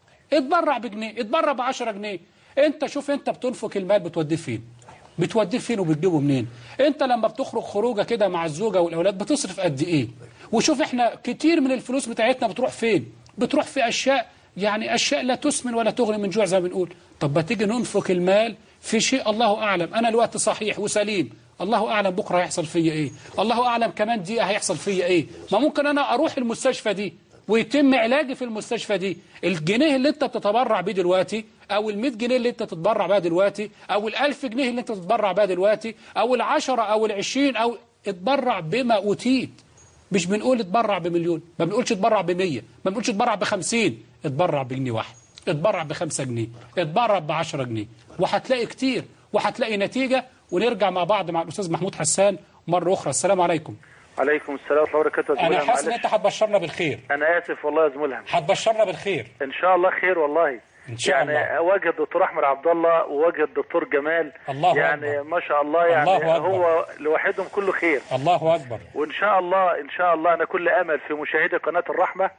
Speaker 2: اتبرع بجنيه، اتبرع بعشرة جنيه. انت شوف انت بتنفق المال بتوديه فين، بتوديه فين وبتجيبه منين. انت لما بتخرج خروجه كده مع الزوجه والاولاد بتصرف قد ايه؟ وشوف احنا كتير من الفلوس بتاعتنا بتروح فين؟ بتروح في اشياء، يعني اشياء لا تسمن ولا تغني من جوع زي ما بنقول. طب ما تيجي ننفق المال في شيء الله اعلم. انا الوقت صحيح وسليم، الله أعلم بكرة هيحصل فيا إيه، الله أعلم كمان دقيقة هيحصل فيا إيه. ما ممكن أنا أروح المستشفى دي ويتم علاجي في المستشفى دي، الجنيه اللي أنت بتتبرع بيه دلوقتي، أو المئة جنيه اللي أنت تتبرع بها دلوقتي، أو الألف جنيه اللي أنت تتبرع بها دلوقتي، أو العشرة أو العشرين، أو اتبرع بما أوتيت. مش بنقول اتبرع بمليون، ما بنقولش اتبرع بمية، ما بنقولش اتبرع بخمسين، اتبرع بجنيه واحد، اتبرع بخمسة جنيه، اتبرع بعشرة جنيه، وهتلاقي كتير وهتلاقي نتيجة. ونرجع مع بعض مع الأستاذ محمود حسان مرة أخرى. السلام عليكم.
Speaker 13: عليكم السلام ورحمة الله وبركاته.
Speaker 2: أنا حاسس إن أنت هتبشرنا بالخير.
Speaker 13: أنا آسف والله يا زميلهم.
Speaker 2: هتبشرنا بالخير.
Speaker 13: إن شاء الله خير والله.
Speaker 2: إن شاء
Speaker 13: يعني
Speaker 2: الله.
Speaker 13: يعني وجه الدكتور أحمد عبد الله ووجه الدكتور جمال.
Speaker 2: الله
Speaker 13: يعني
Speaker 2: أكبر.
Speaker 13: ما شاء الله، يعني
Speaker 2: الله أكبر.
Speaker 13: هو لوحدهم كله خير.
Speaker 2: الله أكبر.
Speaker 13: وإن شاء الله إن شاء الله أنا كل أمل في مشاهدي قناة الرحمة،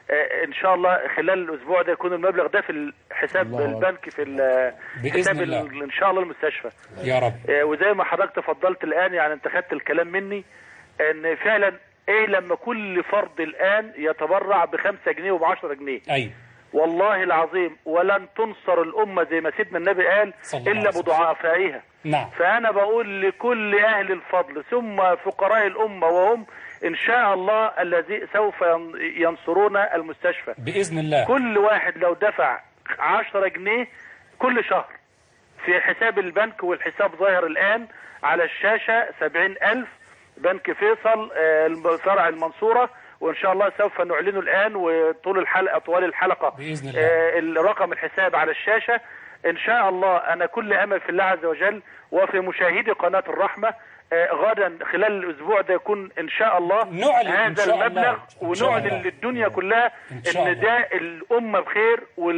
Speaker 13: ان شاء الله خلال الاسبوع ده يكون المبلغ ده في الحساب البنكي، في الحساب ان شاء الله المستشفى
Speaker 2: يا رب.
Speaker 13: وزي ما حضرتك تفضلت الان، يعني انت خدت الكلام مني، ان فعلا ايه لما كل فرد الان يتبرع بخمسة جنيه وبعشرة جنيه.
Speaker 2: ايوه
Speaker 13: والله العظيم ولن تنصر الامه زي ما سيدنا النبي قال الا بضعفائها.
Speaker 2: نعم.
Speaker 13: فانا بقول لكل اهل الفضل ثم فقراء الامه، وهم إن شاء الله الذي سوف ينصرون المستشفى
Speaker 2: بإذن الله،
Speaker 13: كل واحد لو دفع عشرة جنيه كل شهر في حساب البنك، والحساب ظاهر الآن على الشاشة، سبعين ألف بنك فيصل فرع المنصورة، وإن شاء الله سوف نعلنه الآن وطول الحلقة طوال الحلقة
Speaker 2: بإذن الله
Speaker 13: الرقم الحساب على الشاشة. إن شاء الله أنا كل أمل في الله عز وجل وفي مشاهدي قناة الرحمة. غدا خلال الاسبوع ده يكون ان شاء الله هذا المبلغ، ونعلن للدنيا كلها ان ده الامه بخير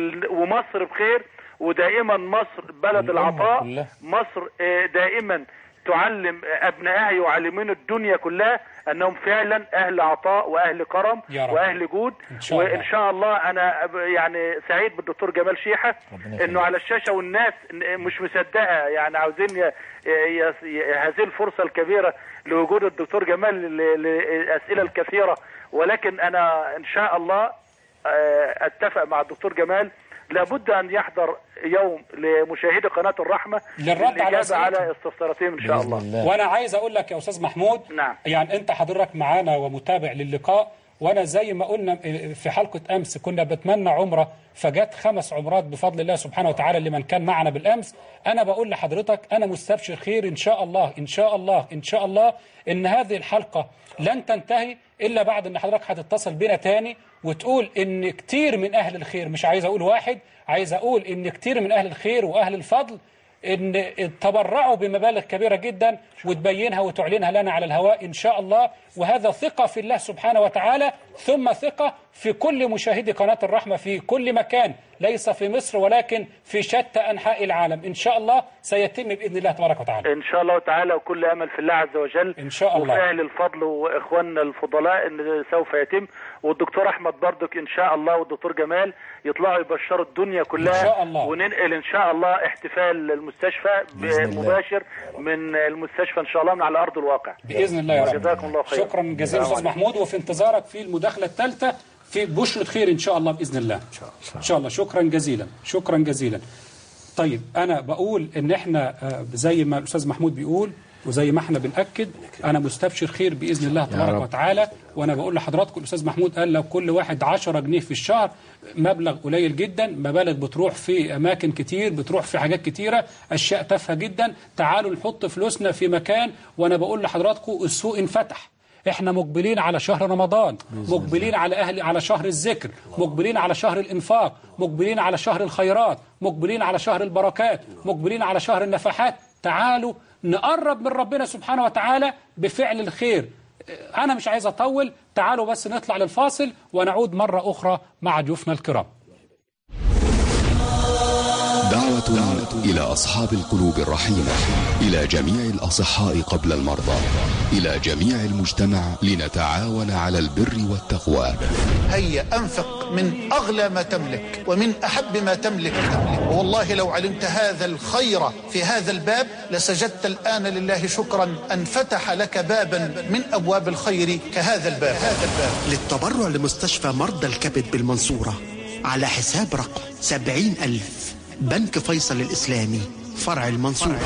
Speaker 13: ومصر بخير، ودائما مصر بلد العطاء. مصر دائما تعلم ابنائها، يعلمون الدنيا كلها انهم فعلا اهل عطاء واهل كرم واهل جود. وان شاء الله انا يعني سعيد بالدكتور جمال شيحة انه على الشاشة، والناس مش مصدقه، يعني عاوزين هذه الفرصة الكبيرة لوجود الدكتور جمال للاسئلة الكثيرة، ولكن انا ان شاء الله اتفق مع الدكتور جمال لابد أن يحضر يوم لمشاهدي قناة الرحمة
Speaker 2: للرد على
Speaker 13: على استفساراتهم إن شاء الله.
Speaker 2: الله. وأنا عايز أقول لك يا أستاذ محمود،
Speaker 13: نعم.
Speaker 2: يعني أنت حضرتك معانا ومتابع للقاء، وأنا زي ما قلنا في حلقة أمس كنا بتمنى عمرة، فجت خمس عمرات بفضل الله سبحانه وتعالى لمن كان معنا بالأمس. أنا بقول لحضرتك أنا مستبشر خير إن شاء الله إن شاء الله إن شاء الله إن هذه الحلقة لن تنتهي إلا بعد إن حضرتك هتتصل بنا تاني وتقول إن كتير من أهل الخير، مش عايز أقول واحد، عايز أقول إن كتير من أهل الخير وأهل الفضل ان تبرعوا بمبالغ كبيرة جدا وتبينها وتعلنها لنا على الهواء إن شاء الله. وهذا ثقة في الله سبحانه وتعالى، ثم ثقة في كل مشاهدي قناة الرحمة في كل مكان، ليس في مصر ولكن في شتى أنحاء العالم. إن شاء الله سيتم بإذن الله تبارك وتعالى.
Speaker 13: إن شاء الله تعالى، وكل أمل في الله عز وجل
Speaker 2: إن شاء الله،
Speaker 13: وفعل الفضل وإخواننا الفضلاء إن سوف يتم. والدكتور أحمد برضك إن شاء الله والدكتور جمال يطلعوا يبشروا الدنيا كلها
Speaker 2: إن شاء الله.
Speaker 13: وننقل إن شاء الله احتفال المستشفى مباشر من المستشفى إن شاء الله من على أرض الواقع
Speaker 2: بإذن الله يا رب.
Speaker 13: جزاكم الله خير.
Speaker 2: شكرا جزيلا أستاذ محمود، وفي انتظارك في المداخلة الثالثة في بشرة خير إن شاء الله بإذن الله. إن شاء الله. شكرا جزيلا شكرا جزيلا. طيب أنا بقول إن إحنا زي ما الأستاذ محمود بيقول وزي ما احنا بنأكد، أنا مستبشر خير بإذن الله تبارك وتعالى. وأنا بقول لحضراتكم الأستاذ محمود قال لو كل واحد عشرة جنيه في الشهر مبلغ قليل جدا، مبالغ بتروح في أماكن كتير، بتروح في حاجات كتيرة، أشياء تافهة جدا. تعالوا نحط فلوسنا في مكان. وأنا بقول لحضراتكم السوق انفتح، احنا مقبلين على شهر رمضان، مقبلين على أهل على شهر الذكر، مقبلين على شهر الإنفاق، مقبلين على شهر الخيرات، مقبلين على شهر البركات، مقبلين على شهر النفحات. تعالوا نقرب من ربنا سبحانه وتعالى بفعل الخير. أنا مش عايز أطول، تعالوا بس نطلع للفاصل ونعود مرة أخرى مع ضيوفنا الكرام.
Speaker 17: دعوة إلى أصحاب القلوب الرحيمة، إلى جميع الأصحاء قبل المرضى، إلى جميع المجتمع لنتعاون على البر والتقوى.
Speaker 6: هيا أنفق من أغلى ما تملك ومن أحب ما تملك. والله لو علمت هذا الخير في هذا الباب لسجدت الآن لله شكرا أن فتح لك بابا من أبواب الخير كهذا الباب. هذا الباب
Speaker 18: للتبرع لمستشفى مرضى الكبد بالمنصورة على حساب رقم سبعين ألف، بنك فيصل الإسلامي فرع المنصورة.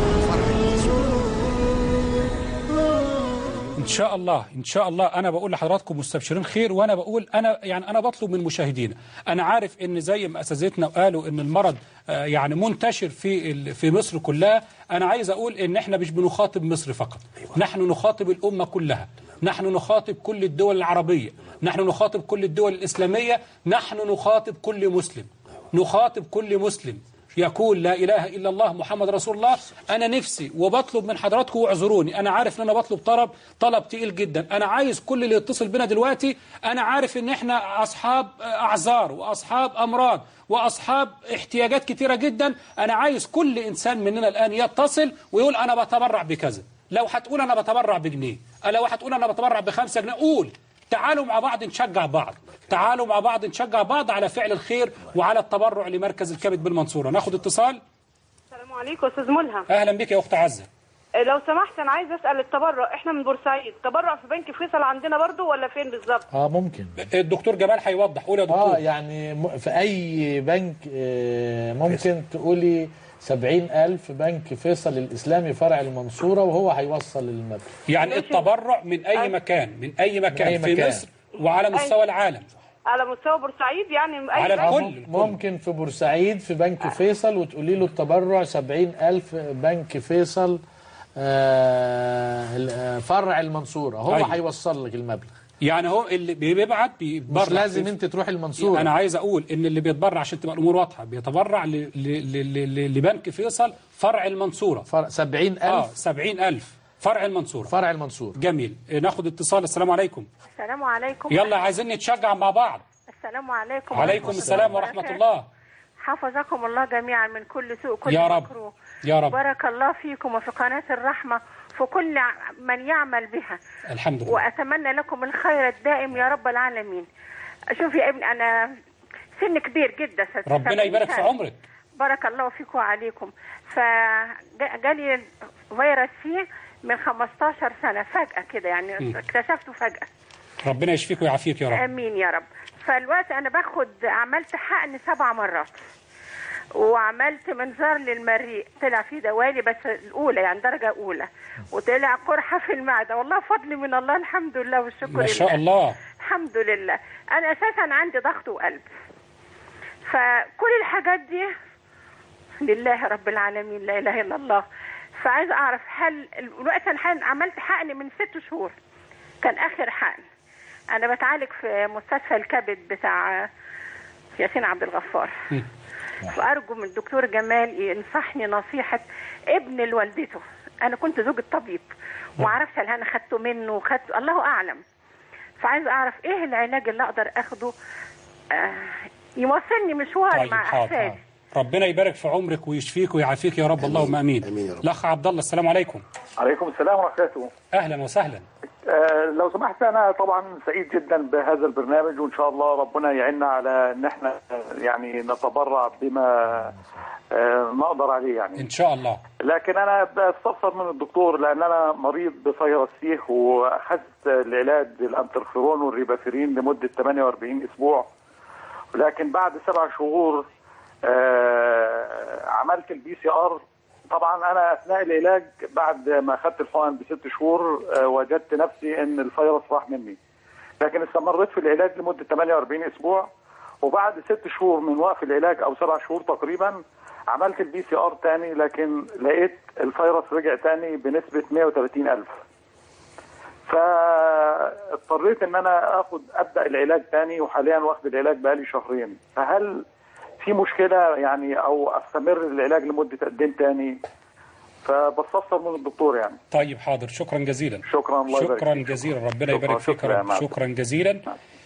Speaker 2: إن شاء الله إن شاء الله. أنا بقول لحضراتكم مستبشرين خير. وأنا بقول أنا يعني أنا بطلب من مشاهدينا، أنا عارف إن زي ما أساتذتنا قالوا إن المرض يعني منتشر في في مصر كلها. أنا عايز أقول إن إحنا مش بنخاطب مصر فقط، نحن نخاطب الأمة كلها، نحن نخاطب كل الدول العربية، نحن نخاطب كل الدول الإسلامية، نحن نخاطب كل مسلم، نخاطب كل مسلم يقول لا إله إلا الله محمد رسول الله. أنا نفسي وبطلب من حضراتكم واعذروني، أنا عارف أن أنا بطلب طلب طلب تقيل جدا. أنا عايز كل اللي يتصل بنا دلوقتي، أنا عارف أن إحنا أصحاب أعذار وأصحاب أمراض وأصحاب احتياجات كتيرة جدا. أنا عايز كل إنسان مننا الآن يتصل ويقول أنا بتبرع بكذا. لو هتقول أنا بتبرع بجنيه، لو هتقول أنا بتبرع بخمسة جنيه، قول. تعالوا مع بعض نشجع بعض، تعالوا مع بعض نشجع بعض على فعل الخير وعلى التبرع لمركز الكبد بالمنصورة. ناخد اتصال.
Speaker 19: السلام عليكم استاذ ملهم.
Speaker 2: اهلا بك يا اخت عزة.
Speaker 19: لو سمحت انا عايز اسال التبرع، احنا من بورسعيد، تبرع في بنك فيصل عندنا برضو ولا فين بالظبط؟
Speaker 10: اه ممكن
Speaker 2: الدكتور جمال هيوضح. قول يا دكتور.
Speaker 10: اه يعني في اي بنك آه ممكن تقولي سبعين ألف بنك فيصل الإسلامي فرع المنصورة وهو هيوصل المبلغ.
Speaker 2: يعني التبرع من أي
Speaker 19: أي.
Speaker 2: مكان من أي مكان,
Speaker 10: أي
Speaker 2: في
Speaker 10: مكان.
Speaker 2: مصر وعلى مستوى
Speaker 19: أي.
Speaker 2: العالم.
Speaker 19: على مستوى بورسعيد يعني أي
Speaker 2: على
Speaker 19: بنك؟
Speaker 2: الكل.
Speaker 10: ممكن في بورسعيد في بنك فيصل وتقولي له التبرع سبعين ألف بنك فيصل آه فرع المنصورة، هو
Speaker 2: أيوة.
Speaker 10: هيوصل لك المبلغ.
Speaker 2: يعني هو اللي بيبعت بيتبرع،
Speaker 10: مش لازم انت تروح المنصورة.
Speaker 2: انا عايز اقول ان اللي بيتبرع عشان تبقى الامور واضحه بيتبرع ل... ل... ل... لبنك فيصل فرع المنصورة.
Speaker 10: فرع سبعين ألف.
Speaker 2: اه سبعين ألف فرع المنصورة.
Speaker 10: فرع المنصورة.
Speaker 2: جميل. ناخد اتصال. السلام عليكم.
Speaker 19: السلام عليكم.
Speaker 2: يلا عايزين نتشجع مع بعض.
Speaker 19: السلام عليكم.
Speaker 2: وعليكم السلام ورحمة الله.
Speaker 19: حفظكم الله جميعا من كل سوء كل
Speaker 2: يا رب
Speaker 19: مكروه.
Speaker 2: يا رب.
Speaker 19: بارك الله فيكم وفي قناة الرحمة في كل من يعمل بها.
Speaker 2: الحمد لله.
Speaker 19: وأتمنى لكم الخير الدائم يا رب العالمين. شوف يا ابني أنا سن كبير جدا.
Speaker 2: ربنا يبارك في عمرك.
Speaker 19: بارك الله فيكم وعليكم. فجالي فيروس سي من خمستاشر سنة فجأة كده، يعني م. اكتشفته فجأة.
Speaker 2: ربنا يشفيك ويعافيك يا رب.
Speaker 19: امين يا رب. فالوقت انا باخد عملت حقن سبع مرات وعملت منظار للمريء، طلع فيه دوالي بس الاولى يعني درجه اولى، وطلع قرحه في المعده. والله فضل من الله، الحمد لله والشكر لله.
Speaker 2: ما شاء الله.
Speaker 19: الحمد لله. انا اساسا عندي ضغط وقلب، فكل الحاجات دي لله رب العالمين، لا اله الا الله. فعايز اعرف هل الوقت انا عملت حقن من ست شهور، كان اخر حقن. انا بتعالج في مستشفى الكبد بتاع ياسين عبد الغفار. وأرجو من الدكتور جمال ينصحني نصيحة ابن لوالدته. أنا كنت زوجة طبيب ومعرفش هل أنا خدته منه وخدته الله أعلم، فعايز أعرف إيه العلاج اللي أقدر أخده آه يوصلني مشوار
Speaker 2: طيب
Speaker 19: مع أحفادي.
Speaker 2: ربنا يبارك في عمرك ويشفيك ويعافيك يا رب. اللهم امين. الاخ عبد الله السلام عليكم.
Speaker 20: عليكم السلام ورحمه الله.
Speaker 2: اهلا وسهلا.
Speaker 20: آه لو سمحت، انا طبعا سعيد جدا بهذا البرنامج، وان شاء الله ربنا يعيننا على ان احنا يعني نتبرع بما آه نقدر عليه يعني
Speaker 2: ان شاء الله.
Speaker 20: لكن انا بستفسر من الدكتور، لان انا مريض بفيروس سي واخذت العلاج الانترفيرون والريبافيرين لمده ثمانية وأربعين اسبوع، لكن بعد سبع شهور آه عملت البي سي ار. طبعا انا اثناء العلاج بعد ما اخذت الحقن بست شهور آه وجدت نفسي ان الفيروس راح مني، لكن استمريت في العلاج لمده ثمانية وأربعين اسبوع، وبعد ست شهور من وقف العلاج او سبع شهور تقريبا عملت البي سي ار تاني، لكن لقيت الفيروس رجع تاني بنسبه مئة وثلاثين ألف. فاضطريت ان انا اخد ابدا العلاج تاني، وحاليا واخد العلاج بقالي شهرين. فهل في مشكله يعني او استمر العلاج لمده قد ايه تاني؟ فبستفسر من الدكتور يعني.
Speaker 2: طيب حاضر، شكرا جزيلا.
Speaker 20: شكرا الله يبارك.
Speaker 2: شكرا جزيلا، ربنا يبارك فيك يا رب. شكرا جزيلا.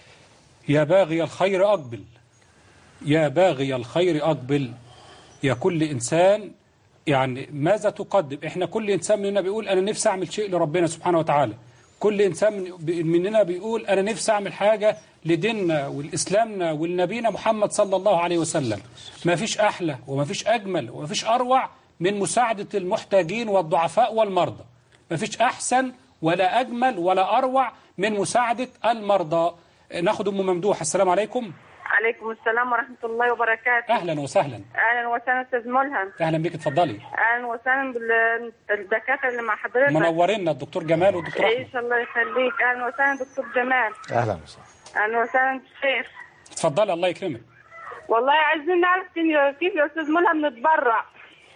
Speaker 2: يا باغي الخير اقبل، يا باغي الخير اقبل. يا كل انسان يعني ماذا تقدم؟ احنا كل انسان مننا بيقول انا نفسي اعمل شيء لربنا سبحانه وتعالى. كل انسان مننا بيقول انا نفسي اعمل حاجه لديننا والاسلامنا والنبينا محمد صلى الله عليه وسلم. ما فيش احلى وما فيش اجمل وما فيش اروع من مساعده المحتاجين والضعفاء والمرضى. ما فيش احسن ولا اجمل ولا اروع من مساعده المرضى. ناخد ام ممدوح. السلام عليكم.
Speaker 21: عليكم السلام ورحمة الله وبركاته.
Speaker 2: أهلا وسهلا.
Speaker 21: أهلا وسهلا أستاذ ملهم.
Speaker 2: أهلا بك، اتفضلي.
Speaker 21: أهلا وسهلا بالدكاترة اللي مع حضرتك.
Speaker 2: منورنا الدكتور جمال والدكتور أحمد.
Speaker 21: إن شاء الله يخليك. أهلا وسهلا دكتور جمال.
Speaker 2: أهلا وسهلا.
Speaker 21: أهلا وسهلا بالشيخ.
Speaker 2: اتفضلي الله يكرمك.
Speaker 21: والله عايزين نعرف كيف يا أستاذ ملهم نتبرع.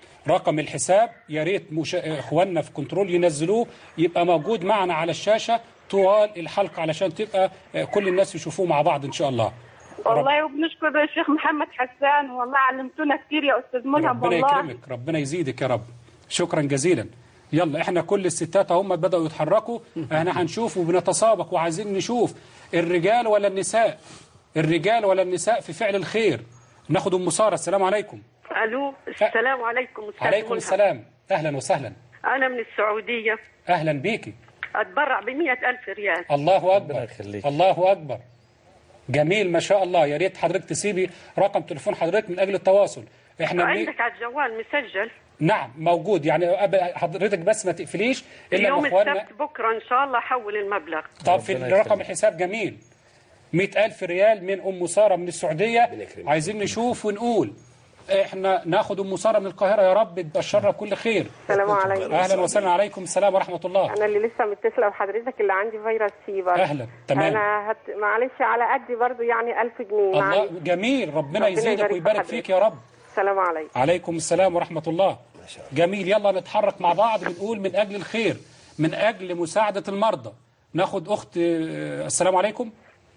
Speaker 2: رقم الحساب يا ريت مش... إخواننا في كنترول ينزلوه، يبقى موجود معنا على الشاشة طوال الحلقة علشان تبقى كل الناس يشوفوه مع بعض إن شاء الله.
Speaker 21: والله وبنشكر الشيخ محمد حسان، والله علمتونا كتير يا أستاذ ملهم.
Speaker 2: ربنا يكرمك، ربنا يزيدك يا رب. شكرا جزيلا. يلا احنا كل الستات هم بدأوا يتحركوا، احنا هنشوف وبنتسابق وعايزين نشوف الرجال ولا النساء، الرجال ولا النساء في فعل الخير. ناخد ام ساره. السلام عليكم.
Speaker 21: الو السلام عليكم.
Speaker 2: عليكم السلام. اهلا وسهلا.
Speaker 21: انا من السعوديه.
Speaker 2: اهلا بيكي.
Speaker 21: اتبرع ب مئة ألف ريال.
Speaker 2: الله اكبر. الله اكبر. جميل ما شاء الله. يا ريت حضرتك تسيبي رقم تليفون حضرتك من اجل التواصل. احنا
Speaker 21: عندك على الجوال مسجل.
Speaker 2: نعم موجود، يعني حضرتك بس ما تقفليش الا
Speaker 21: يوم السبت بكره ان شاء الله حول المبلغ.
Speaker 2: طب في رقم الحساب جميل. مئة ألف ريال من ام ساره من السعوديه. عايزين نشوف ونقول احنا ناخد ام ساره من القاهره. يا رب تبشرنا بكل خير.
Speaker 21: السلام عليكم.
Speaker 2: اهلا وسهلا. عليكم السلام ورحمه الله.
Speaker 21: انا اللي لسه متصله بحضرتك اللي عندي فيروس سي برضه.
Speaker 2: اهلا تمام.
Speaker 21: انا هت... معلش على قدي برضه يعني ألف جنيه.
Speaker 2: الله معلش. جميل ربنا, ربنا يزيدك ويبارك فيك يا رب.
Speaker 21: السلام عليكم.
Speaker 2: عليكم السلام ورحمه الله. جميل. يلا نتحرك مع بعض بنقول من اجل الخير، من اجل مساعده المرضى. ناخد اخت. السلام عليكم.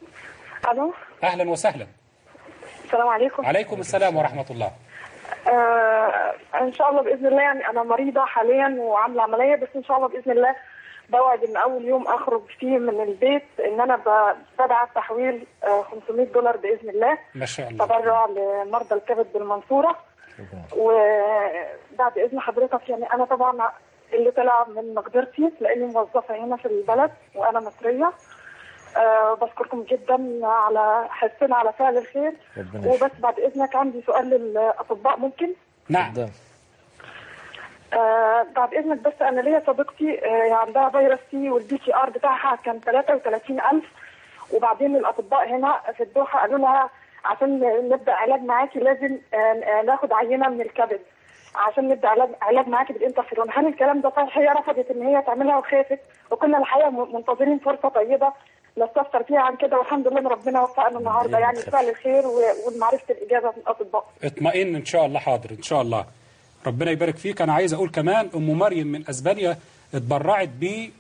Speaker 21: الو
Speaker 2: اهلا وسهلا.
Speaker 21: السلام عليكم.
Speaker 2: عليكم السلام ورحمه الله.
Speaker 21: آه ان شاء الله باذن الله، يعني انا مريضه حاليا وعامله عمليه، بس ان شاء الله باذن الله بوعد ان اول يوم اخرج فيه من البيت ان انا بدعى تحويل آه خمسمئة دولار باذن الله.
Speaker 2: ما شاء الله.
Speaker 21: تبرع لمرضى الكبد بالمنصوره. وبعد اذن حضرتك يعني انا طبعا اللي طلع من مقدرتي لاني موظفه هنا في البلد وانا مصريه. أه بشكركم جدا على حرصنا على فعل الخير. وبس بعد اذنك عندي سؤال للاطباء ممكن؟
Speaker 2: نعم.
Speaker 21: أه بعد اذنك بس انا ليا صديقتي أه عندها فيروس سي والبي سي ار بتاعها كان ثلاثة وثلاثين ألف، وبعدين الاطباء هنا في الدوحه قالوا لها عشان نبدا علاج معاكي لازم أه ناخد عينه من الكبد عشان نبدا علاج علاج معاكي بالانترفيرون. هل الكلام ده صحيح؟ هي رفضت ان هي تعملها وخافت، وكنا الحقيقه منتظرين فرصه طيبه نستفسر فيها عن كده، والحمد لله ربنا وفقنا النهارده يعني بفعل الخير ومعرفه الاجابه من الاطباء.
Speaker 2: اطمئن ان شاء الله. حاضر ان شاء الله. ربنا يبارك فيك. انا عايز اقول كمان ام مريم من اسبانيا اتبرعت ب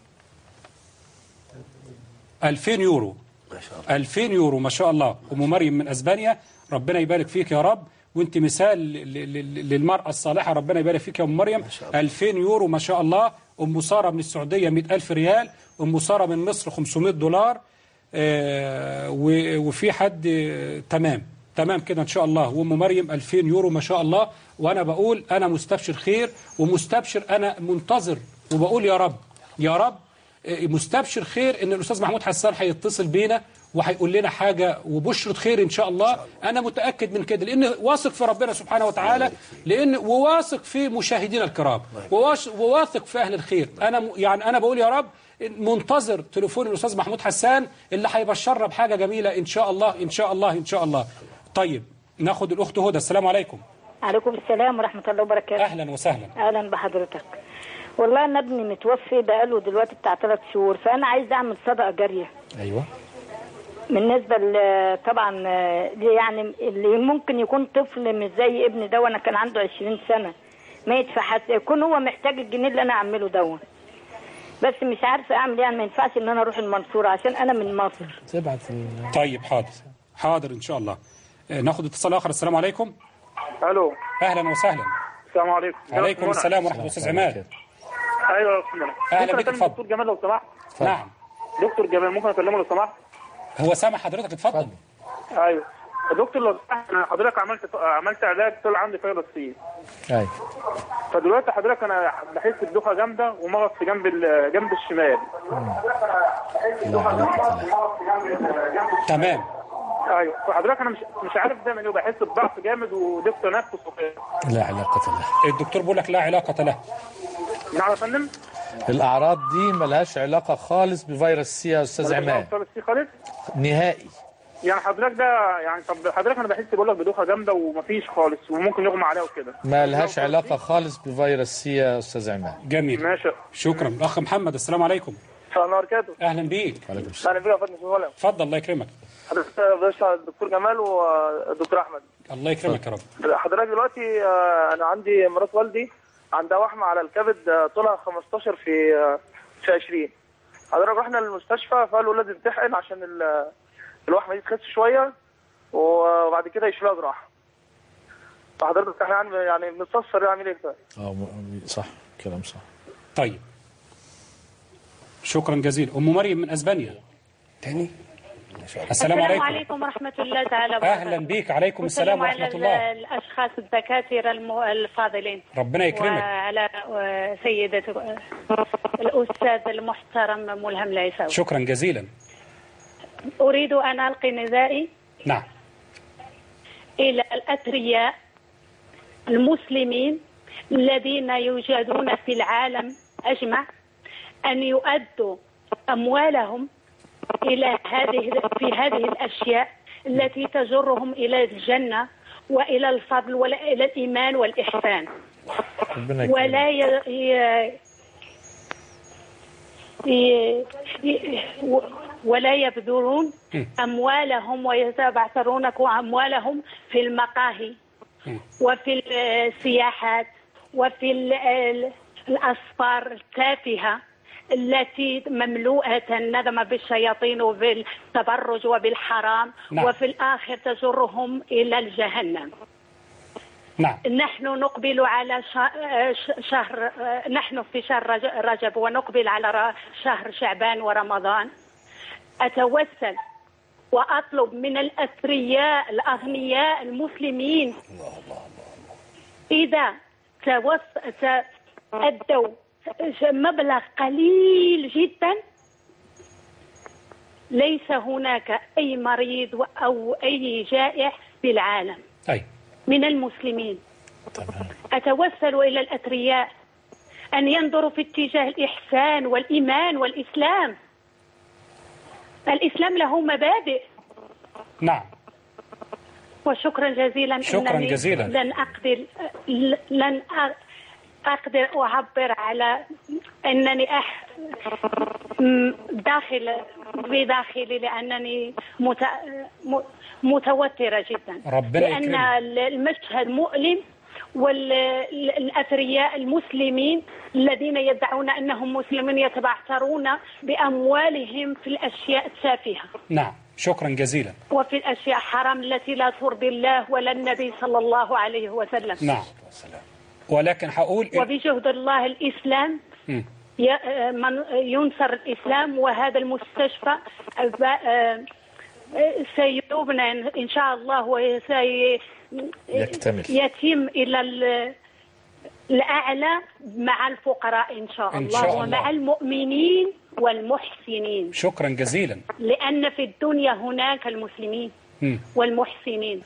Speaker 2: ألفين يورو. ما شاء الله. ألفين يورو ما شاء الله. ام مريم من اسبانيا ربنا يبارك فيك يا رب. وانت مثال للمرأة الصالحة، ربنا يبارك فيك يا ام مريم. ألفين يورو ما شاء الله. ام سارة من السعودية مئة ألف ريال. ام سارة من مصر خمسمائة دولار. آه وفي حد آه تمام تمام كده ان شاء الله. وام مريم ألفين يورو ما شاء الله. وانا بقول انا مستبشر خير ومستبشر، انا منتظر وبقول يا رب يا رب مستبشر خير ان الاستاذ محمود حسان هيتصل بينا وهيقول لنا حاجه وبشرة خير ان شاء الله. انا متاكد من كده، لان واثق في ربنا سبحانه وتعالى، لان وواثق في مشاهدينا الكرام، وواثق في اهل الخير. انا يعني انا بقول يا رب منتظر تليفون الاستاذ محمود حسان اللي هيبشرنا بحاجه جميله ان شاء الله ان شاء الله ان شاء الله. طيب ناخد الاخت هدى. السلام عليكم.
Speaker 1: عليكم السلام ورحمه الله وبركاته.
Speaker 2: اهلا وسهلا.
Speaker 1: اهلا بحضرتك. والله انا ابني متوفي بقاله دلوقتي بتاع ثلاث شهور، فانا عايز اعمل صدقه جاريه.
Speaker 10: ايوه.
Speaker 1: بالنسبه طبعا يعني اللي ممكن يكون طفل مش زي ابني ده، وانا كان عنده عشرين سنه ما يدفع، يكون هو محتاج الجنيه اللي انا اعمله ده، بس مش عارفه اعمل ايه. يعني ما ينفعش ان انا اروح المنصوره عشان انا من مصر.
Speaker 10: تبعت.
Speaker 2: طيب حاضر حاضر ان شاء الله. ناخد اتصال اخر. السلام عليكم.
Speaker 22: الو.
Speaker 2: اهلا وسهلا.
Speaker 22: السلام عليكم.
Speaker 2: عليكم السلام ورحمه الله. استاذ عماد.
Speaker 22: ايوه يا استاذ.
Speaker 2: اهلا بك. اتفضل.
Speaker 22: دكتور جمال لو سمحت.
Speaker 2: نعم.
Speaker 22: دكتور جمال ممكن اكلمه لو سمحت؟
Speaker 2: هو سامع حضرتك. اتفضل.
Speaker 22: ايوه دكتور لو سمحت، انا حضرتك عملت عملت علاج طلع عندي فيروس سي.
Speaker 10: ايوه.
Speaker 22: فدلوقتي حضرتك انا بحس بدوخه جامده ومغص في جنب جنب الشمال.
Speaker 2: تمام.
Speaker 22: ايوه فحضرتك انا مش مش عارف دايما ايه، وبحس بضعف جامد وضغط نفس وصفيه.
Speaker 10: لا علاقه له.
Speaker 2: الدكتور بيقول لك لا علاقه له.
Speaker 22: نعم يا فندم.
Speaker 10: الاعراض دي ملهاش علاقه خالص بفيروس سي يا استاذ عماد.
Speaker 22: فيروس سي خالص؟
Speaker 10: نهائي.
Speaker 22: يعني حضرتك ده يعني طب حضرتك انا بحس بقول لك بدوخه جامده ومفيش خالص وممكن يغمى عليها وكده.
Speaker 10: ما لهاش علاقه خالص بفيروس سي يا استاذ عماد.
Speaker 2: جميل.
Speaker 22: ماشي.
Speaker 2: شكرا. الاخ محمد. السلام عليكم.
Speaker 22: السلام عليكم.
Speaker 2: اهلا بيك.
Speaker 22: اهلا بيك يا فندم.
Speaker 2: اتفضل. الله يكرمك.
Speaker 22: حضرتك باشا الدكتور جمال والدكتور احمد.
Speaker 2: الله يكرمك يا رب.
Speaker 22: حضرتك دلوقتي انا عندي مرات والدي عندها وحمه على الكبد طولها خمستاشر في في عشرين. حضرتك رحنا للمستشفى فقالوا لازم تحقن عشان الوحمه دي تخس شويه وبعد كده يشيلوها جراحه. فحضرتك احنا يعني يعني بنستفسر يعمل ايه كده؟
Speaker 10: اه صح كلام صح.
Speaker 2: طيب شكرا جزيلا. ام مريم من اسبانيا.
Speaker 7: تاني.
Speaker 2: السلام عليكم.
Speaker 23: السلام عليكم ورحمة الله تعالى وبركاته.
Speaker 2: أهلا بك. عليكم السلام ورحمة الله.
Speaker 23: الأشخاص الدكاترة الفاضلين.
Speaker 2: ربنا يكرمك.
Speaker 23: وعلى سيدة الأستاذ المحترم ملهم العيساوي.
Speaker 2: شكرا جزيلا.
Speaker 23: أريد أن ألقي ندائي
Speaker 2: نعم
Speaker 23: إلى الأثرياء المسلمين الذين يوجدون في العالم أجمع أن يؤدوا أموالهم إلى هذه في هذه الأشياء التي تجرهم إلى الجنة وإلى الفضل وإلى الإيمان والإحسان، ولا ي... ي... ي... ولا يبذلون أموالهم ويتبعثرون أموالهم في المقاهي وفي السياحات وفي الأسفار التافهة التي مملوءة ندم بالشياطين وبالتبرج وبالحرام. نعم. وفي الآخر تجرهم إلى الجهنم.
Speaker 2: نعم.
Speaker 23: نحن نقبل على شهر نحن في شهر رجب ونقبل على شهر شعبان ورمضان. أتوسل وأطلب من الأثرياء الأغنياء المسلمين إذا أدوا مبلغ قليل جدا، ليس هناك أي مريض أو أي جائع في العالم
Speaker 2: أي.
Speaker 23: من المسلمين. أتوسل إلى الأثرياء أن ينظروا في اتجاه الإحسان والإيمان والإسلام. الإسلام له مبادئ.
Speaker 2: نعم.
Speaker 23: وشكرا جزيلا.
Speaker 2: شكرا
Speaker 23: إنني
Speaker 2: جزيلا.
Speaker 23: لن أقدر لن أقدر أعبر على أنني أح داخل بداخلي لأنني مت... متوترة جدا.
Speaker 2: ربنا
Speaker 23: لأن
Speaker 2: يكرمك.
Speaker 23: المشهد مؤلم، والأثرياء المسلمين الذين يدعون أنهم مسلمين يتبعثرون بأموالهم في الأشياء التافهة.
Speaker 2: نعم شكرا جزيلا.
Speaker 23: وفي الأشياء حرام التي لا ترضي الله ولا النبي صلى الله عليه وسلم.
Speaker 2: نعم. ولكن هقول
Speaker 23: وبجهد الله الإسلام م. من ينصر الإسلام، وهذا المستشفى سيبنى إن شاء الله وسيتم إلى الأعلى مع الفقراء إن شاء الله, إن شاء الله ومع المؤمنين والمحسنين.
Speaker 2: شكرا جزيلا.
Speaker 23: لأن في الدنيا هناك المسلمين م. والمحسنين.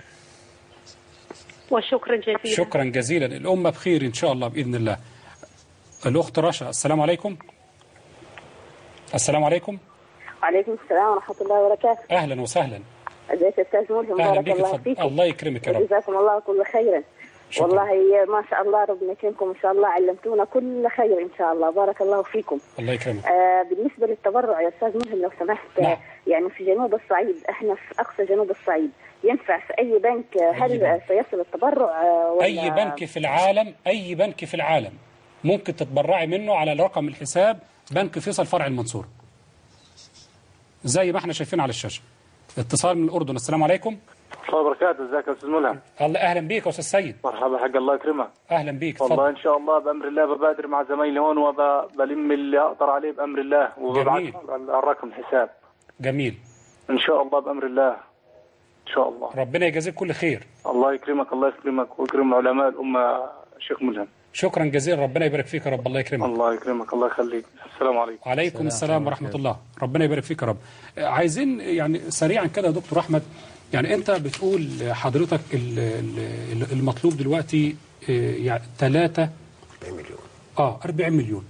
Speaker 23: وشكرا جزيلا.
Speaker 2: شكرا جزيلا. الأمة بخير إن شاء الله بإذن الله. الأخت رشا، السلام عليكم. السلام عليكم.
Speaker 3: وعليكم السلام ورحمة الله وبركاته.
Speaker 2: أهلا وسهلا.
Speaker 3: ازيك يا أستاذ ملهم؟
Speaker 2: أهلا
Speaker 3: بارك الله فيك.
Speaker 2: الله يكرمك يا رب.
Speaker 3: جزاكم الله كل خيرا. شكرا. والله ما شاء الله ربنا يكرمكم إن شاء الله، علمتونا كل خير إن شاء الله، بارك الله فيكم.
Speaker 2: الله يكرمك.
Speaker 3: آه بالنسبة للتبرع يا أستاذ ملهم لو سمحت، نعم. يعني في جنوب الصعيد، احنا في أقصى جنوب الصعيد، ينفع في أي بنك هل سيصل التبرع ولا؟
Speaker 2: أي بنك في العالم، أي بنك في العالم ممكن تتبرعي منه على رقم الحساب بنك فيصل فرع المنصورة زي ما احنا شايفين على الشاشة. اتصال من الأردن. السلام عليكم.
Speaker 4: الله وبركاته. ازيك يا استاذ ملهم؟
Speaker 2: الله اهلا بيك يا استاذ سيد.
Speaker 4: مرحبا حق الله يكرمك.
Speaker 2: اهلا بيك.
Speaker 4: والله
Speaker 2: فضل.
Speaker 4: ان شاء الله بامر الله ببادر مع زمايلي هون وبلم اللي اقدر عليه بامر الله وببعث الرقم الحساب.
Speaker 2: جميل.
Speaker 4: ان شاء الله بامر الله ان شاء الله.
Speaker 2: ربنا يجازيك كل خير.
Speaker 4: الله يكرمك الله يكرمك ويكرم علماء الامه شيخ ملهم.
Speaker 2: شكرا جزيلا. ربنا يبارك فيك يا رب. الله يكرمك.
Speaker 4: الله يكرمك الله يخليك. السلام عليكم.
Speaker 2: وعليكم السلام ورحمة الله. ربنا يبارك فيك يا رب. عايزين يعني سريعا كده يا دكتور أحمد، يعني أنت بتقول حضرتك المطلوب دلوقتي يعني ثلاثة
Speaker 7: أربعين مليون.
Speaker 2: اه أربعين مليون.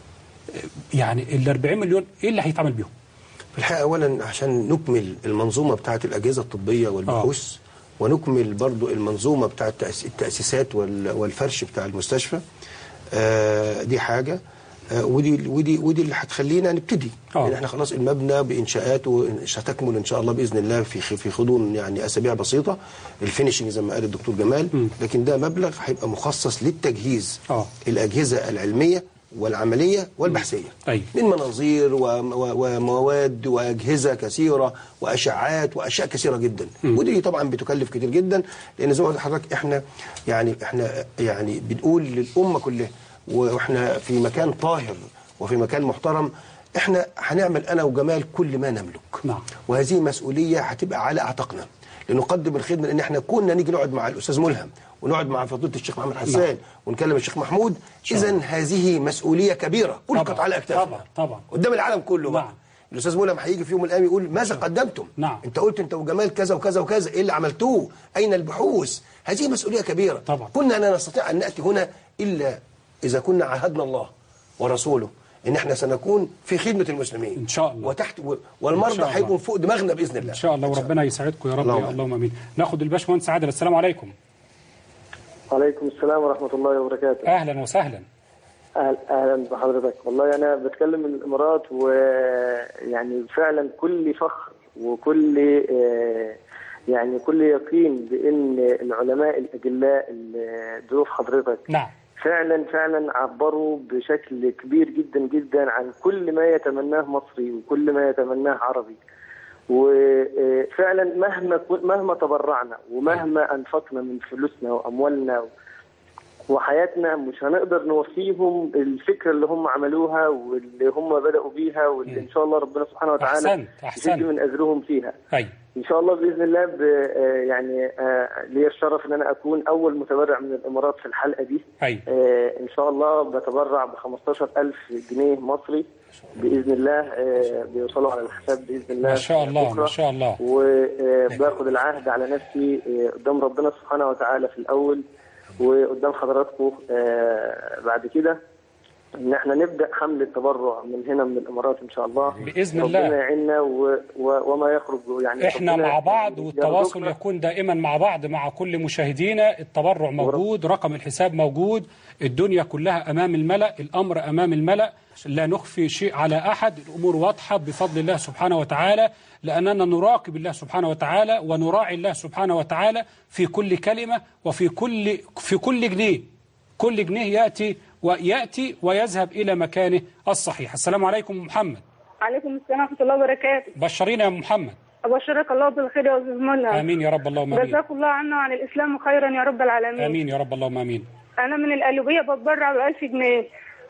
Speaker 2: يعني ال أربعين مليون ايه اللي هيتعمل بيهم؟
Speaker 7: في الحقيقة أولا عشان نكمل المنظومة بتاعة الأجهزة الطبية والبحوث، آه. ونكمل برضو المنظومة بتاعة التأسيسات والفرش بتاع المستشفى. آه دي حاجة. آه ودي ودي ودي اللي هتخلينا نبتدي. آه. يعني احنا خلاص المبنى بإنشاءاته هتكمل إن شاء الله بإذن الله في في غضون يعني أسابيع بسيطة، الفينيشنج زي ما قال الدكتور جمال. م. لكن ده مبلغ هيبقى مخصص للتجهيز آه. الأجهزة العلمية والعملية والبحثية.
Speaker 2: أي.
Speaker 7: من مناظير ومواد وأجهزة كثيرة وأشعات وأشياء كثيرة جدا. م. ودي طبعا بتكلف كتير جدا، لأن زي ما قلت لحضرتك احنا يعني احنا يعني بنقول للأمة كلها واحنا في مكان طاهر وفي مكان محترم، احنا هنعمل أنا وجمال كل ما نملك.
Speaker 2: نعم.
Speaker 7: وهذه مسؤولية هتبقى على أعتقنا لنقدم الخدمة، لأن احنا كنا نيجي نقعد مع الأستاذ ملهم ونقعد مع فضيلة الشيخ محمد حسان. نعم. ونكلم الشيخ محمود. إذن هذه مسؤولية كبيرة ألقت على أكتافنا.
Speaker 2: طبعا طبعا
Speaker 7: قدام العالم كله. نعم. الأستاذ ملهم هيجي في يوم من الأيام يقول ماذا قدمتم؟
Speaker 2: نعم.
Speaker 7: أنت قلت أنت وجمال كذا وكذا وكذا، إيه اللي عملتوه؟ أين البحوث؟ هذه مسؤولية كبيرة.
Speaker 2: طبعا.
Speaker 7: كنا لا نستطيع أن نأتي هنا إلا إذا كنا عهدنا الله ورسوله إن إحنا سنكون في خدمة المسلمين
Speaker 2: إن شاء الله،
Speaker 7: وتحت والمرضى هيبقوا فوق دماغنا بإذن الله
Speaker 2: إن شاء الله. وربنا يسعدكم يا رب. يا اللهم آمين. ناخد الباشمهندس عادل. السلام عليكم.
Speaker 5: وعليكم السلام ورحمة الله وبركاته.
Speaker 2: أهلا وسهلا.
Speaker 5: أهل أهلا بحضرتك. والله أنا بتكلم من الإمارات، ويعني فعلا كل فخر وكل يعني كل يقين بأن العلماء الأجلاء ضيوف حضرتك
Speaker 2: نعم
Speaker 5: فعلا فعلا عبروا بشكل كبير جدا جدا عن كل ما يتمناه مصري وكل ما يتمناه عربي. وفعلا مهما مهما تبرعنا ومهما أنفقنا من فلوسنا وأموالنا وحياتنا مش هنقدر نوفيهم الفكرة اللي هم عملوها واللي هم بدأوا بيها، واللي إن شاء الله ربنا سبحانه وتعالى يجزي من أجرهم فيها.
Speaker 2: أي.
Speaker 5: إن شاء الله بإذن الله. يعني لي الشرف إن أنا أكون أول متبرع من الإمارات في الحلقة دي.
Speaker 2: أي.
Speaker 5: إن شاء الله بتبرع ب خمستاشر ألف جنيه مصري بإذن الله، بيوصلوا على الحساب بإذن الله.
Speaker 2: ما شاء الله ما شاء الله.
Speaker 5: وباخد العهد على نفسي قدام ربنا سبحانه وتعالى في الأول وقدام حضراتكم بعد كده ان احنا نبدا حمله التبرع من هنا من الامارات ان شاء الله
Speaker 2: باذن الله.
Speaker 5: ربنا يعيننا وما يخرج يعني
Speaker 2: احنا مع بعض، والتواصل يكون دائما مع بعض مع كل مشاهدينا. التبرع موجود، رقم الحساب موجود، الدنيا كلها امام الملأ، الامر امام الملأ، لا نخفي شيء على احد، الامور واضحه بفضل الله سبحانه وتعالى، لاننا نراقب الله سبحانه وتعالى ونراعي الله سبحانه وتعالى في كل كلمه وفي كل في كل جنيه. كل جنيه ياتي ويأتي ويذهب إلى مكانه الصحيح. السلام عليكم محمد.
Speaker 24: عليكم السلام ورحمة الله وبركاته.
Speaker 2: بشرينا يا محمد.
Speaker 8: أبشرك الله بالخير يا أستاذ منى.
Speaker 2: آمين يا رب اللهم آمين.
Speaker 8: جزاك الله عنا وعن الإسلام خيرا يا رب العالمين.
Speaker 2: آمين يا رب اللهم آمين.
Speaker 8: أنا من القليوبية بتبرع بألف جنيه.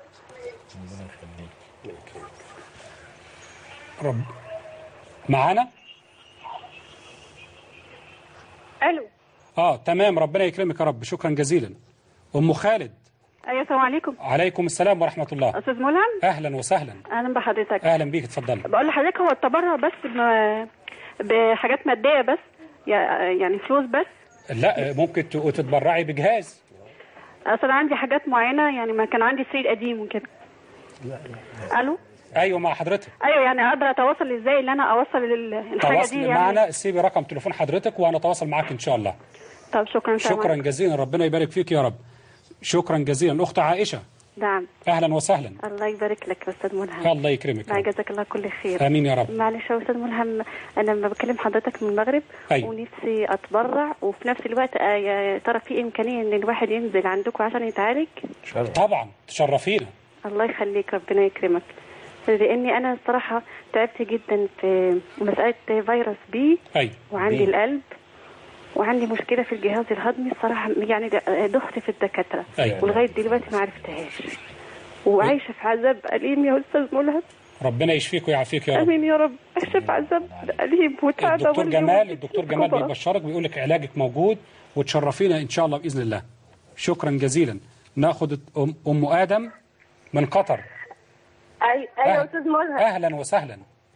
Speaker 2: رب معانا؟
Speaker 8: ألو.
Speaker 2: اه تمام، ربنا يكرمك يا رب، شكرا جزيلا. أم خالد.
Speaker 8: أيوة السلام عليكم.
Speaker 2: عليكم السلام ورحمة الله.
Speaker 8: أستاذ ملهم.
Speaker 2: أهلا وسهلا.
Speaker 8: أهلا بحضرتك.
Speaker 2: أهلا بيك، اتفضلي.
Speaker 8: بقول لحضرتك هو التبرع بس بحاجات مادية بس، يعني فلوس بس؟
Speaker 2: لا، ممكن تتبرعي بجهاز.
Speaker 8: أصلا عندي حاجات معينة، يعني ما كان عندي سرير قديم وكده. ألو.
Speaker 2: ايوه مع حضرتك.
Speaker 8: ايوه يعني اقدر اتواصل ازاي ان انا اوصل الحاجه
Speaker 2: تواصل
Speaker 8: دي يعني؟
Speaker 2: معنا، سيبي رقم تليفون حضرتك وهنتواصل معاك ان شاء الله.
Speaker 8: طب شكرا.
Speaker 2: شكرا جزيلا، ربنا يبارك فيك يا رب. شكرا جزيلا. اخت عائشه.
Speaker 8: نعم.
Speaker 2: اهلا وسهلا.
Speaker 8: الله يبارك لك يا استاذ ملهم.
Speaker 2: الله يكرمك.
Speaker 8: لا جزاك الله كل خير.
Speaker 2: امين يا رب.
Speaker 8: معلش يا استاذ ملهم، انا لما بكلم حضرتك من المغرب.
Speaker 2: أيوة.
Speaker 8: ونفسي اتبرع، وفي نفس الوقت يا ترى في امكانيه ان الواحد ينزل عندكم عشان يتعالج؟
Speaker 2: طبعا تشرفينا.
Speaker 8: الله يخليك، ربنا يكرمك. لاني انا الصراحه تعبت جدا في مساله فيروس بي.
Speaker 2: أيوة.
Speaker 8: وعندي
Speaker 2: بي.
Speaker 8: القلب، وعندي مشكله في الجهاز الهضمي الصراحه، يعني دخت في الدكاتره.
Speaker 2: أيوة.
Speaker 8: ولغايه دلوقتي ما عرفتهاش، وعايشه في عذاب أليم يا استاذ ملهم.
Speaker 2: ربنا يشفيك ويعافيك يا رب.
Speaker 8: امين يا رب. عايشه في عذاب أليم وتعبه.
Speaker 2: الدكتور جمال الدكتور جمال بيبشرك، بيقول لك علاجك موجود وتشرفينا ان شاء الله باذن الله. شكرا جزيلا. ناخد ام, أم ادم من قطر.
Speaker 9: ايوه ايوه يا استاذ ملهم.
Speaker 2: اهلا وسهلا.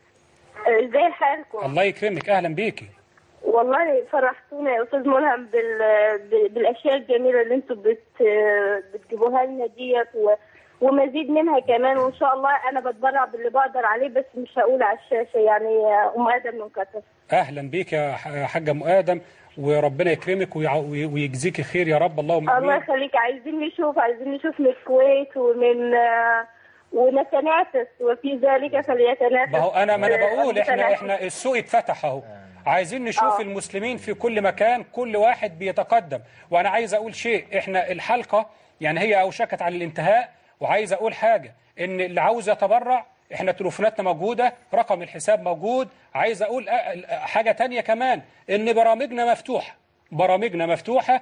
Speaker 9: ازاي حالكم؟
Speaker 2: الله يكرمك، اهلا بيكي.
Speaker 9: والله فرحتونا يا استاذ ملهم بال... بالاشياء الجميله اللي انتم بت... بتجيبوها لنا ديت و... ومزيد منها كمان، وان شاء الله انا بتبرع باللي بقدر عليه، بس مش هقول على الشاشه. يعني ام ادم من قطر.
Speaker 2: اهلا بيك يا حاجه ام ادم، وربنا يكرمك ويجزيكي خير يا رب. اللهم امين.
Speaker 9: الله يخليك. عايزين نشوف عايزين نشوف من الكويت ومن ونتنافس، وفي ذلك فليتنافس.
Speaker 2: ما هو انا ما انا بقول احنا احنا السوق اتفتح اهو، عايزين نشوف أوه. المسلمين في كل مكان، كل واحد بيتقدم. وانا عايز اقول شيء، احنا الحلقه يعني هي اوشكت على الانتهاء، وعايز اقول حاجه، ان اللي عاوز يتبرع احنا تليفوناتنا موجوده، رقم الحساب موجود. عايز اقول حاجه تانية كمان، ان برامجنا مفتوحه برامجنا مفتوحه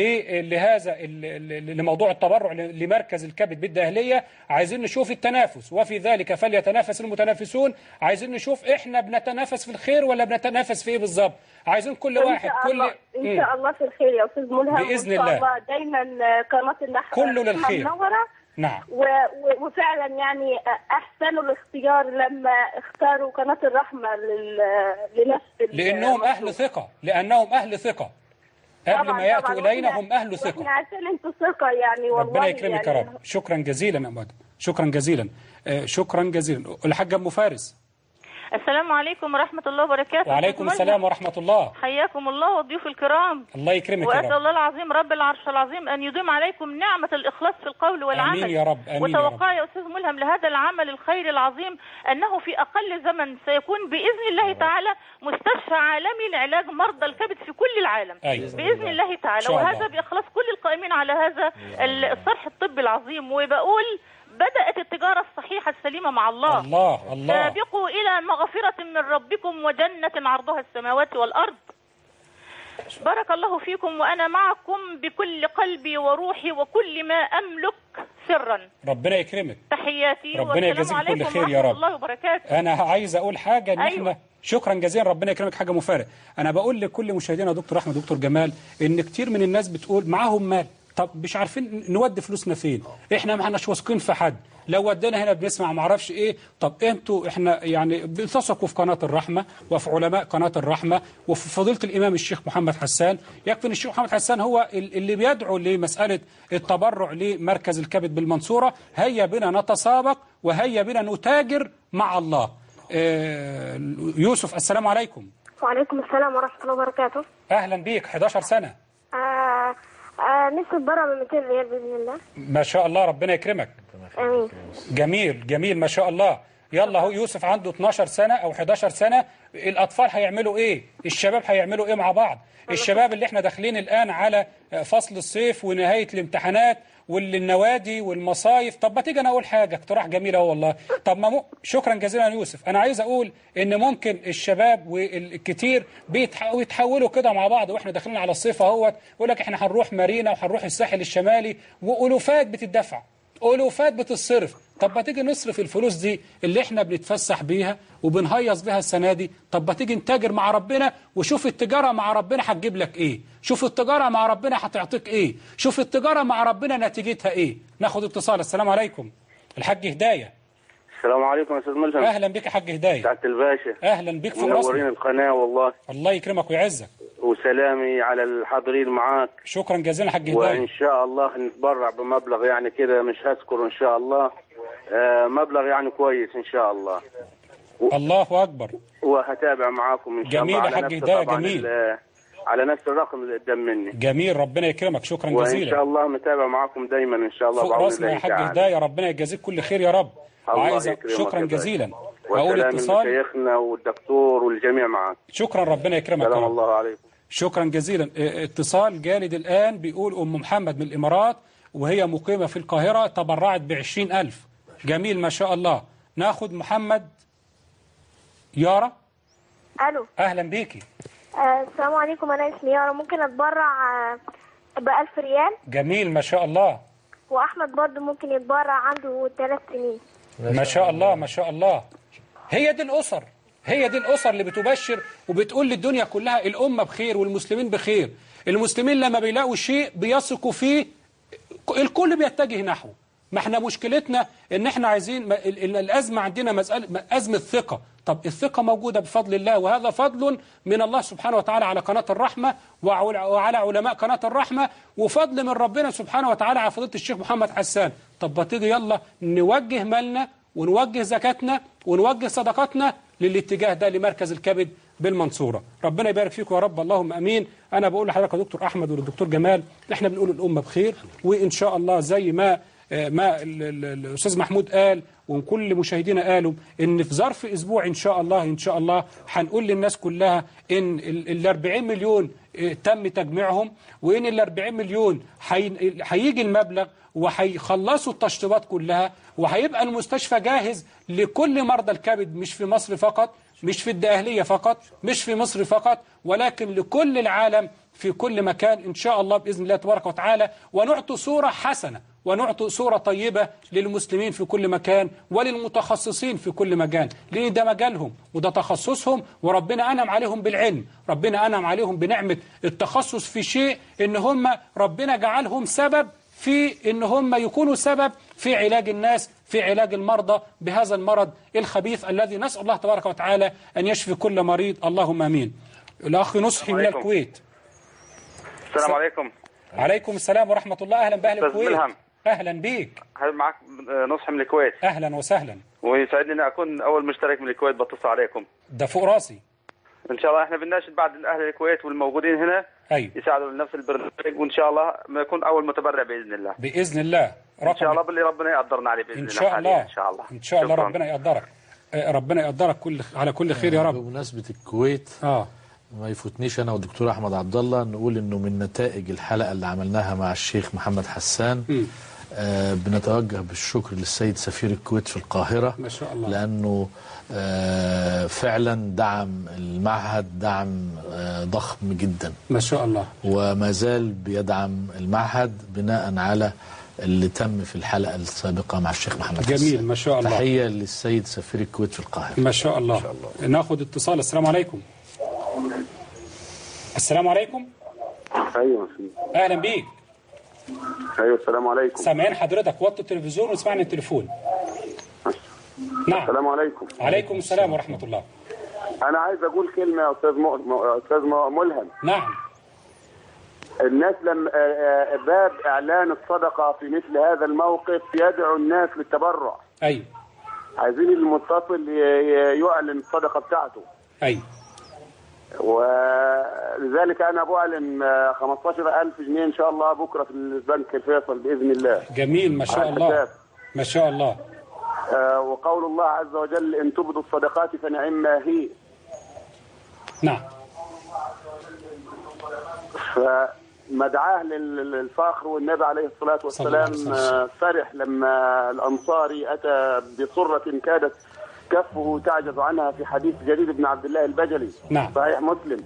Speaker 2: لهذا لموضوع التبرع لمركز الكبد بالدهلية. عايزين نشوف التنافس، وفي ذلك فليتنافس المتنافسون. عايزين نشوف احنا بنتنافس في الخير ولا بنتنافس في ايه بالظبط. عايزين كل واحد كل
Speaker 9: ان شاء الله في الخير يا استاذ ملهم،
Speaker 2: باذن
Speaker 9: الله.
Speaker 2: الله.
Speaker 9: الله دايما قناه النحو
Speaker 2: كله للخير
Speaker 9: منوره.
Speaker 2: نعم.
Speaker 9: وفعلا يعني احسنوا الاختيار لما اختاروا قناه الرحمه لنفس
Speaker 2: لانهم اهل ثقه لانهم اهل ثقه قبل ما يأتوا إلينا هم أهل ثقة.
Speaker 9: احنا عشان انتوا ثقة يعني والله.
Speaker 2: ربنا يكرمك
Speaker 9: يعني
Speaker 2: يا رب. شكرا جزيلا يا أم شكرا جزيلا. آه شكرا جزيلا. الحاجة أم فارس.
Speaker 11: السلام عليكم ورحمة الله وبركاته.
Speaker 2: وعليكم السلام ورحمة الله.
Speaker 11: حياكم الله والضيوف الكرام.
Speaker 2: الله يكرمك يا رب.
Speaker 11: وأسأل الله العظيم رب العرش العظيم أن يديم عليكم نعمة الإخلاص في القول والعمل.
Speaker 2: آمين يا رب. آمين
Speaker 11: وتوقع يا أستاذ ملهم لهذا العمل الخير العظيم أنه في أقل زمن سيكون بإذن الله تعالى مستشفى عالمي لعلاج مرضى الكبد في كل العالم.
Speaker 2: أيوة.
Speaker 11: بإذن الله تعالى. وهذا بإخلاص كل القائمين على هذا الصرح الطبي العظيم. وبقول بدأت التجارة الصحيحة السليمة مع الله.
Speaker 2: الله الله.
Speaker 11: سابقوا إلى مغفرة من ربكم وجنة عرضها السماوات والأرض. بارك الله فيكم، وأنا معكم بكل قلبي وروحي وكل ما أملك سرا.
Speaker 2: ربنا يكرمك.
Speaker 11: تحياتي
Speaker 2: ربنا يجزيك كل خير يا رب.
Speaker 11: الله وبركاته.
Speaker 2: أنا عايز أقول حاجة إن أيوة. إحنا شكرا جزيلا، ربنا يكرمك حاجة مفارق. أنا بقول لكل مشاهدينا دكتور أحمد دكتور جمال إن كتير من الناس بتقول معاهم مال، طب مش عارفين نودي فلوسنا فين، احنا ما احناش واثقين في حد، لو ودينا هنا بنسمع ما اعرفش ايه. طب انتوا احنا يعني بتثقوا في قناه الرحمه وفي علماء قناه الرحمه وفي فضيله الامام الشيخ محمد حسان. يكفي ان الشيخ محمد حسان هو اللي بيدعو لمساله التبرع لمركز الكبد بالمنصوره. هيا بنا نتسابق وهيا بنا نتاجر مع الله. اه يوسف السلام عليكم.
Speaker 9: وعليكم السلام ورحمه الله وبركاته.
Speaker 2: اهلا بيك. حداشر سنه.
Speaker 9: آه آه نفسي اتبرع ب مئتين ريال باذن الله.
Speaker 2: ما شاء الله، ربنا يكرمك.
Speaker 9: امين.
Speaker 2: جميل جميل ما شاء الله. يلا هو يوسف عنده اتناشر سنة أو حداشر سنة، الأطفال هيعملوا إيه؟ الشباب هيعملوا إيه مع بعض؟ الشباب اللي احنا داخلين الآن على فصل الصيف ونهاية الامتحانات والنوادي والمصايف. طب ما تيجي أنا أقول حاجة، اقتراح جميل أهو والله. طب ما مو... شكرا جزيلا يوسف. أنا عايز أقول إن ممكن الشباب والكتير بيتحولوا كده مع بعض وإحنا داخلين على الصيف أهوت، يقول لك إحنا هنروح مارينا وهنروح الساحل الشمالي، وألوفات بتدفع، ألوفات بتصرف. طب ما تيجي نصرف الفلوس دي اللي احنا بنتفسح بيها وبنهيص بيها السنة دي، طب ما تيجي نتاجر مع ربنا وشوف التجارة مع ربنا هتجيب لك ايه، شوف التجارة مع ربنا هتعطيك ايه، شوف التجارة مع ربنا نتيجتها ايه. ناخد اتصال. السلام عليكم. الحاج هداية.
Speaker 12: السلام عليكم يا استاذ ملهم.
Speaker 2: اهلا بك يا حاج هداية.
Speaker 12: سعادة الباشا.
Speaker 2: اهلا بك في مصر.
Speaker 12: منورين القناة والله.
Speaker 2: الله يكرمك ويعزك.
Speaker 12: وسلامي على الحاضرين معاك.
Speaker 2: شكرا جزيلا حاج هداية.
Speaker 12: وان شاء الله نتبرع بمبلغ يعني كده مش هذكر ان شاء الله، آه مبلغ يعني كويس ان شاء الله.
Speaker 2: و... الله اكبر.
Speaker 12: وهتابع معاكم ان شاء الله.
Speaker 2: جميل يا حاج هداية. جميل.
Speaker 12: على نفس الرقم اللي قدام مني.
Speaker 2: جميل، ربنا يكرمك. شكرا جزيلا.
Speaker 12: وان شاء الله متابع معاكم دايما ان شاء الله.
Speaker 2: فوق راسنا يا حاج هداية، ربنا يجازيك كل خير يا رب. وعايز شكرا جزيلا.
Speaker 12: واقول اتصال شيخنا والدكتور والجميع معاك.
Speaker 2: شكرا، ربنا يكرمك.
Speaker 12: سلام الله عليكم.
Speaker 2: شكرا جزيلا. اتصال جالد الآن بيقول أم محمد من الإمارات وهي مقيمة في القاهرة تبرعت بعشرين ألف. جميل ما شاء الله. ناخد محمد يارا.
Speaker 14: ألو.
Speaker 2: أهلا بيكي.
Speaker 14: آه السلام عليكم، أنا اسمي يارا، ممكن أتبرع آه بألف ريال؟
Speaker 2: جميل ما شاء الله.
Speaker 14: وأحمد برضه ممكن يتبرع، عنده ثلاث سنين.
Speaker 2: ما شاء الله ما شاء الله. هي دي الأسر، هي دي الأسر اللي بتبشر وبتقول للدنيا كلها الأمة بخير والمسلمين بخير. المسلمين لما بيلاقوا شيء بيثقوا فيه الكل بيتجه نحوه. ما احنا مشكلتنا ان احنا عايزين الأزمة عندنا مسألة أزمة ثقة. طب الثقة موجودة بفضل الله، وهذا فضل من الله سبحانه وتعالى على قناة الرحمة وعلى علماء قناة الرحمة، وفضل من ربنا سبحانه وتعالى على فضيلة الشيخ محمد حسان. طب ما تيجي يلا نوجه مالنا ونوجه زكاتنا ونوجه صدقاتنا للاتجاه ده لمركز الكبد بالمنصورة. ربنا يبارك فيكم يا رب، اللهم امين. انا بقول لحضرتك يا دكتور احمد وللدكتور جمال، احنا بنقول الامه بخير، وان شاء الله زي ما ما الاستاذ محمود قال وكل مشاهدينا قالوا ان في ظرف اسبوع ان شاء الله ان شاء الله هنقول للناس كلها ان ال أربعين مليون تم تجميعهم، وان ال أربعين مليون هيجي المبلغ وهيخلصوا التشطيبات كلها، وهيبقى المستشفى جاهز لكل مرضى الكبد، مش في مصر فقط، مش في الدقهلية فقط، مش في مصر فقط، ولكن لكل العالم في كل مكان إن شاء الله بإذن الله تبارك وتعالى. ونعطي صورة حسنة ونعطي صورة طيبة للمسلمين في كل مكان وللمتخصصين في كل مكان، لأن ده مجالهم وده تخصصهم، وربنا أنعم عليهم بالعلم، ربنا أنعم عليهم بنعمة التخصص في شيء إن هم ربنا جعلهم سبب في إن هم يكونوا سبب في علاج الناس، في علاج المرضى بهذا المرض الخبيث الذي نسأل الله تبارك وتعالى أن يشفي كل مريض، اللهم آمين. الأخ نصحي من الكويت.
Speaker 12: السلام عليكم.
Speaker 2: عليكم السلام ورحمة الله. أهلا بأهل الكويت.
Speaker 12: ملهم.
Speaker 2: أهلا بيك.
Speaker 12: معك نصحي من الكويت.
Speaker 2: أهلا وسهلا.
Speaker 12: ويسعدني أن أكون أول مشترك من الكويت بتصل عليكم.
Speaker 2: ده فوق راسي.
Speaker 12: إن شاء الله إحنا بنناشد بعد أهل الكويت والموجودين هنا
Speaker 2: أيوة.
Speaker 12: يساعدوا لنفس البرنامج، وإن شاء الله ما يكون أول متبرع بإذن الله.
Speaker 2: بإذن الله.
Speaker 12: إن شاء الله باللي ربنا يقدرنا عليه بإذن
Speaker 2: إن شاء
Speaker 12: الله.
Speaker 2: الله.
Speaker 12: إن شاء الله.
Speaker 2: إن شاء الله ربنا يقدرك. ربنا يقدرك كل على كل خير يا رب.
Speaker 10: بمناسبة الكويت
Speaker 2: آه.
Speaker 10: ما يفوتنيش أنا والدكتور أحمد عبد الله نقول إنه من نتائج الحلقة اللي عملناها مع الشيخ محمد حسان م. آه بنتوجه بالشكر للسيد سفير الكويت في القاهرة
Speaker 2: ما شاء الله.
Speaker 10: لأنه آه فعلا دعم المعهد دعم آه ضخم جدا
Speaker 2: ما شاء الله،
Speaker 10: وما زال بيدعم المعهد بناء على اللي تم في الحلقة السابقة مع الشيخ محمد
Speaker 2: جميل
Speaker 10: حسان.
Speaker 2: ما شاء الله.
Speaker 10: تحية للسيد سفير الكويت في القاهرة.
Speaker 2: ما شاء الله, ما شاء الله. ناخد اتصال. السلام عليكم. السلام عليكم.
Speaker 15: ايوه
Speaker 2: اهلا بيك.
Speaker 15: ايوه السلام عليكم.
Speaker 2: سامعين حضرتك، وطي التلفزيون واسمعني التليفون. نعم.
Speaker 15: السلام عليكم.
Speaker 2: عليكم السلام ورحمة الله.
Speaker 15: انا عايز اقول كلمة يا استاذ م... استاذ ملهم.
Speaker 2: نعم.
Speaker 15: الناس لما باب اعلان الصدقة في مثل هذا الموقف يدعو الناس للتبرع.
Speaker 2: ايوه.
Speaker 15: عايزين المتصل يعلن الصدقة بتاعته.
Speaker 2: ايوه.
Speaker 15: ولذلك انا بعلن خمستاشر ألف جنيه ان شاء الله بكره في البنك الفيصل باذن الله.
Speaker 2: جميل ما شاء الله. ما شاء الله.
Speaker 15: آه وقول الله عز وجل إن تبدوا الصدقات فنعما هي.
Speaker 2: نعم.
Speaker 15: فمدعاه للفخر، والنبي عليه الصلاة والسلام آه فرح لما الأنصاري أتى بصرة كادت كفه تعجز عنها في حديث جرير بن عبد الله البجلي.
Speaker 2: نعم.
Speaker 15: صحيح مسلم.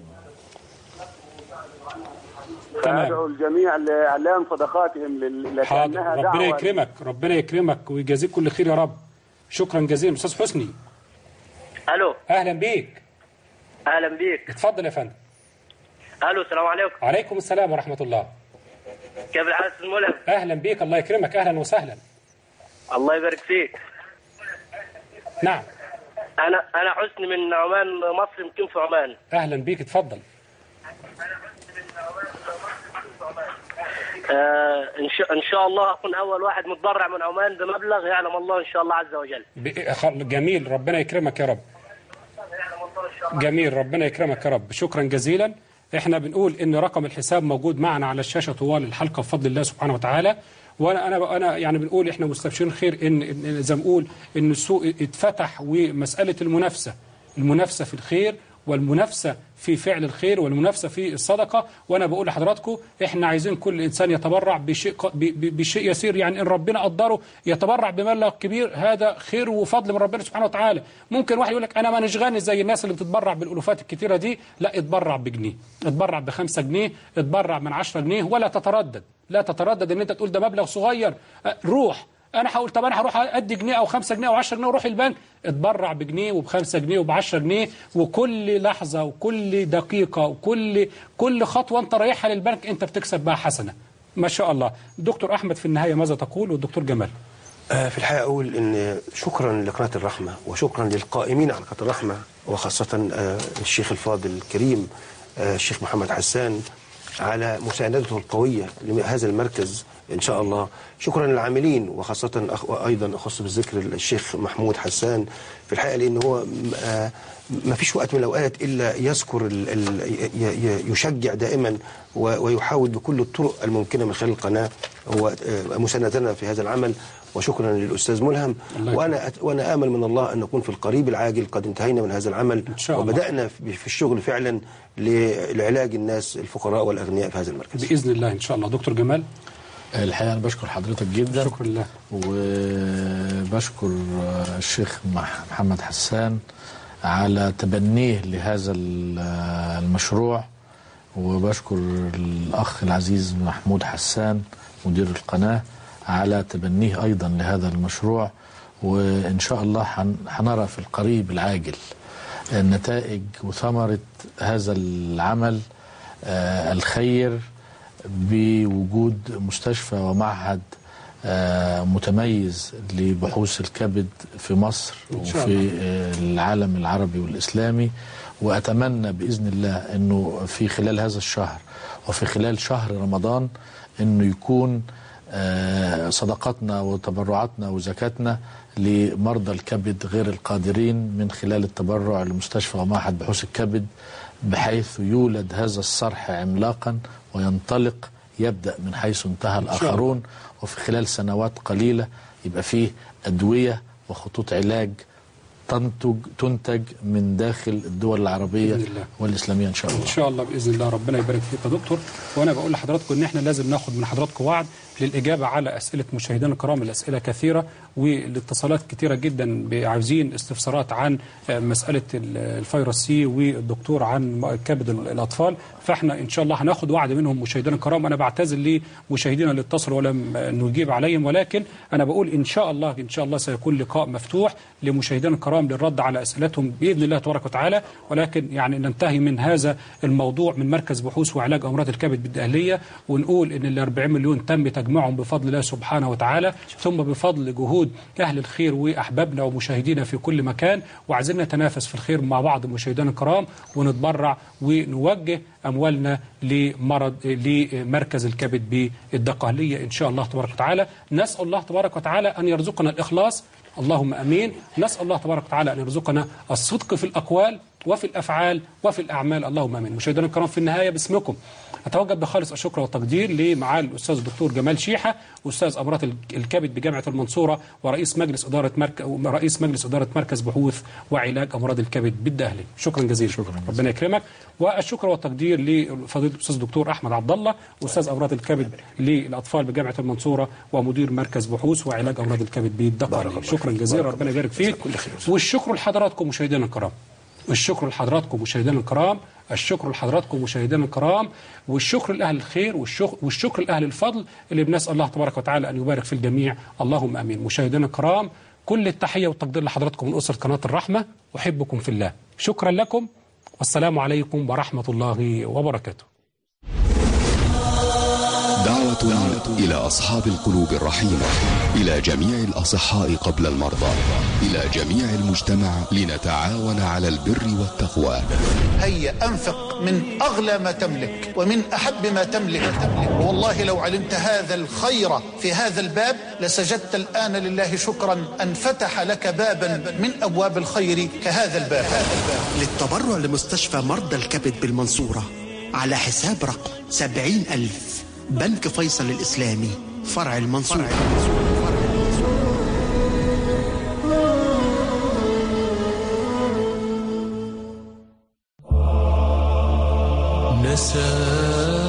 Speaker 15: فأدعو الجميع لإعلان صدقاتهم لأنها دعوة.
Speaker 2: ربنا يكرمك، ربنا يكرمك ويجازيك كل خير يا رب. شكرا جزيلا. أستاذ حسني.
Speaker 13: ألو.
Speaker 2: أهلا بيك.
Speaker 13: أهلا بيك.
Speaker 2: اتفضل يا فندم.
Speaker 13: ألو، السلام عليكم.
Speaker 2: عليكم السلام ورحمة الله.
Speaker 13: كيف الحال أستاذ ملهم؟
Speaker 2: أهلا بيك، الله يكرمك، أهلا وسهلا.
Speaker 13: الله يبارك فيك.
Speaker 2: نعم.
Speaker 13: أنا أنا حسني من عمان مصر، يمكن في عمان.
Speaker 2: أهلا بيك، اتفضل.
Speaker 13: آه إن شاء إن شاء الله أكون أول واحد متبرع من عمان بمبلغ يعلم الله إن شاء الله عز وجل.
Speaker 2: جميل، ربنا يكرمك يا رب. جميل، ربنا يكرمك يا رب. شكرا جزيلا. احنا بنقول ان رقم الحساب موجود معنا على الشاشة طوال الحلقة بفضل الله سبحانه وتعالى. وانا انا انا يعني بنقول احنا مستبشرين خير ان, إن زي ما بنقول ان السوق اتفتح، ومسألة المنافسة المنافسة في الخير والمنافسة في فعل الخير والمنافسة في الصدقة. وأنا بقول لحضراتكم إحنا عايزين كل إنسان يتبرع بشيء بشيء يسير، يعني إن ربنا قدره يتبرع بمبلغ كبير هذا خير وفضل من ربنا سبحانه وتعالى. ممكن واحد يقول لك أنا ما نشغلني زي الناس اللي بتتبرع بالألوفات الكتيرة دي، لا، اتبرع بجنيه، اتبرع بخمسة جنيه، اتبرع من عشرة جنيه، ولا تتردد، لا تتردد إن أنت تقول ده مبلغ صغير. روح. أنا هقول طب أنا هروح أدي جنيه أو خمسة جنيه أو عشرة جنيه وأروح البنك، اتبرع بجنيه وبخمسة جنيه وبعشرة جنيه، وكل لحظة وكل دقيقة وكل كل خطوة أنت رايحها للبنك أنت بتكسب بها حسنة. ما شاء الله. دكتور أحمد في النهاية ماذا تقول؟ والدكتور جمال.
Speaker 7: آه في الحقيقة أقول إن شكرا لقناة الرحمة وشكرا للقائمين على قناة الرحمة، وخاصة آه الشيخ الفاضل الكريم آه الشيخ محمد حسان على مساندته القوية لهذا المركز إن شاء الله. شكرا للعاملين، وخاصة أيضا أخص بالذكر الشيخ محمود حسان في الحقيقة، لأن هو ما فيش وقت من الأوقات إلا يذكر يشجع دائما ويحاول بكل الطرق الممكنة من خلال القناة هو مساندتنا في هذا العمل. وشكرا للأستاذ ملهم، وأنا وأنا آمل من الله أن نكون في القريب العاجل قد انتهينا من هذا العمل وبدأنا في الشغل فعلا لعلاج الناس الفقراء والأغنياء في هذا المركز
Speaker 2: بإذن الله إن شاء الله. دكتور جمال.
Speaker 10: الحقيقة أنا بشكر حضرتك جدا.
Speaker 2: شكرا لله.
Speaker 10: وبشكر الشيخ محمد حسان على تبنيه لهذا المشروع، وبشكر الأخ العزيز محمود حسان مدير القناة على تبنيه أيضا لهذا المشروع. وإن شاء الله حنرى في القريب العاجل النتائج وثمرة هذا العمل الخير بوجود مستشفى ومعهد متميز لبحوث الكبد في مصر وفي العالم العربي والإسلامي. وأتمنى بإذن الله أنه في خلال هذا الشهر وفي خلال شهر رمضان أنه يكون صدقاتنا وتبرعاتنا وزكاتنا لمرضى الكبد غير القادرين من خلال التبرع لمستشفى ومعهد بحوث الكبد، بحيث يولد هذا الصرح عملاقا وينطلق يبدأ من حيث انتهى الآخرون، وفي خلال سنوات قليلة يبقى فيه أدوية وخطوط علاج تنتج تنتج من داخل الدول العربية والإسلامية إن شاء الله.
Speaker 2: إن شاء الله بإذن الله. ربنا يبارك فيك يا دكتور. وأنا بقول لحضراتكم إن إحنا لازم ناخد من حضراتكم وعد للإجابة على أسئلة مشاهدينا الكرام. الأسئلة كثيرة والاتصالات كثيرة جدا، عاوزين استفسارات عن مسألة الفيروس سي والدكتور عن كبد الأطفال. فإحنا إن شاء الله هناخد وعد منهم مشاهدينا الكرام. أنا بعتذر لمشاهدينا اللي اتصلوا ولم نجيب عليهم، ولكن أنا بقول إن شاء الله إن شاء الله سيكون لقاء مفتوح لمشاهدينا الكرام للرد على أسئلتهم بإذن الله تبارك وتعالى. ولكن يعني ننتهي من هذا الموضوع من مركز بحوث وعلاج أمراض الكبد بالدقهلية، ونقول إن ال أربعين مليون تم تجميعهم بفضل الله سبحانه وتعالى، ثم بفضل جهود أهل الخير وأحبابنا ومشاهدينا في كل مكان. وعايزين نتنافس في الخير مع بعض مشاهدينا الكرام، ونتبرع ونوجه أموالنا لمرض لمركز الكبد بالدقهلية إن شاء الله تبارك وتعالى. نسأل الله تبارك وتعالى أن يرزقنا الإخلاص، اللهم أمين. نسأل الله تبارك وتعالى أن يرزقنا الصدق في الأقوال وفي الأفعال وفي الأعمال. اللهم آمين. مشاهدينا الكرام، في النهاية باسمكم أتوجه بخالص الشكر والتقدير لمعالي الأستاذ الدكتور جمال شيحة، أستاذ أمراض الكبد بجامعة المنصورة ورئيس مجلس إدارة مركز رئيس مجلس إدارة مركز بحوث وعلاج أمراض الكبد بالدقهلي. شكرا جزيلا. شكرا. ربنا يكرمك. والشكر والتقدير لفضيلة الأستاذ الدكتور أحمد عبد الله، أستاذ أمراض الكبد للأطفال بجامعة المنصورة ومدير مركز بحوث وعلاج أمراض الكبد بالدقهلي. شكرا جزيلا. ربنا يبارك فيك. والشكر لحضراتكم مشاهدينا الكرام. الشكر لحضراتكم مشاهدينا الكرام. الشكر لحضراتكم مشاهدينا الكرام. والشكر لأهل الخير والشكر, والشكر لأهل الفضل اللي بنسأل الله تبارك وتعالى أن يبارك في الجميع. اللهم آمين. مشاهدينا الكرام، كل التحية والتقدير لحضراتكم من أسرة قناة الرحمة. أحبكم في الله. شكرا لكم والسلام عليكم ورحمة الله وبركاته.
Speaker 6: دعوة إلى أصحاب القلوب الرحيمة، إلى جميع الأصحاء قبل المرضى، إلى جميع المجتمع لنتعاون على البر والتقوى.
Speaker 18: هيا أنفق من أغلى ما تملك ومن أحب ما تملك، والله لو علمت هذا الخير في هذا الباب لسجدت الآن لله شكرا أن فتح لك بابا من أبواب الخير كهذا الباب. للتبرع لمستشفى مرضى الكبد بالمنصورة على حساب رقم سبعين ألف، بنك فيصل الإسلامي، فرع المنصورة.
Speaker 16: نسى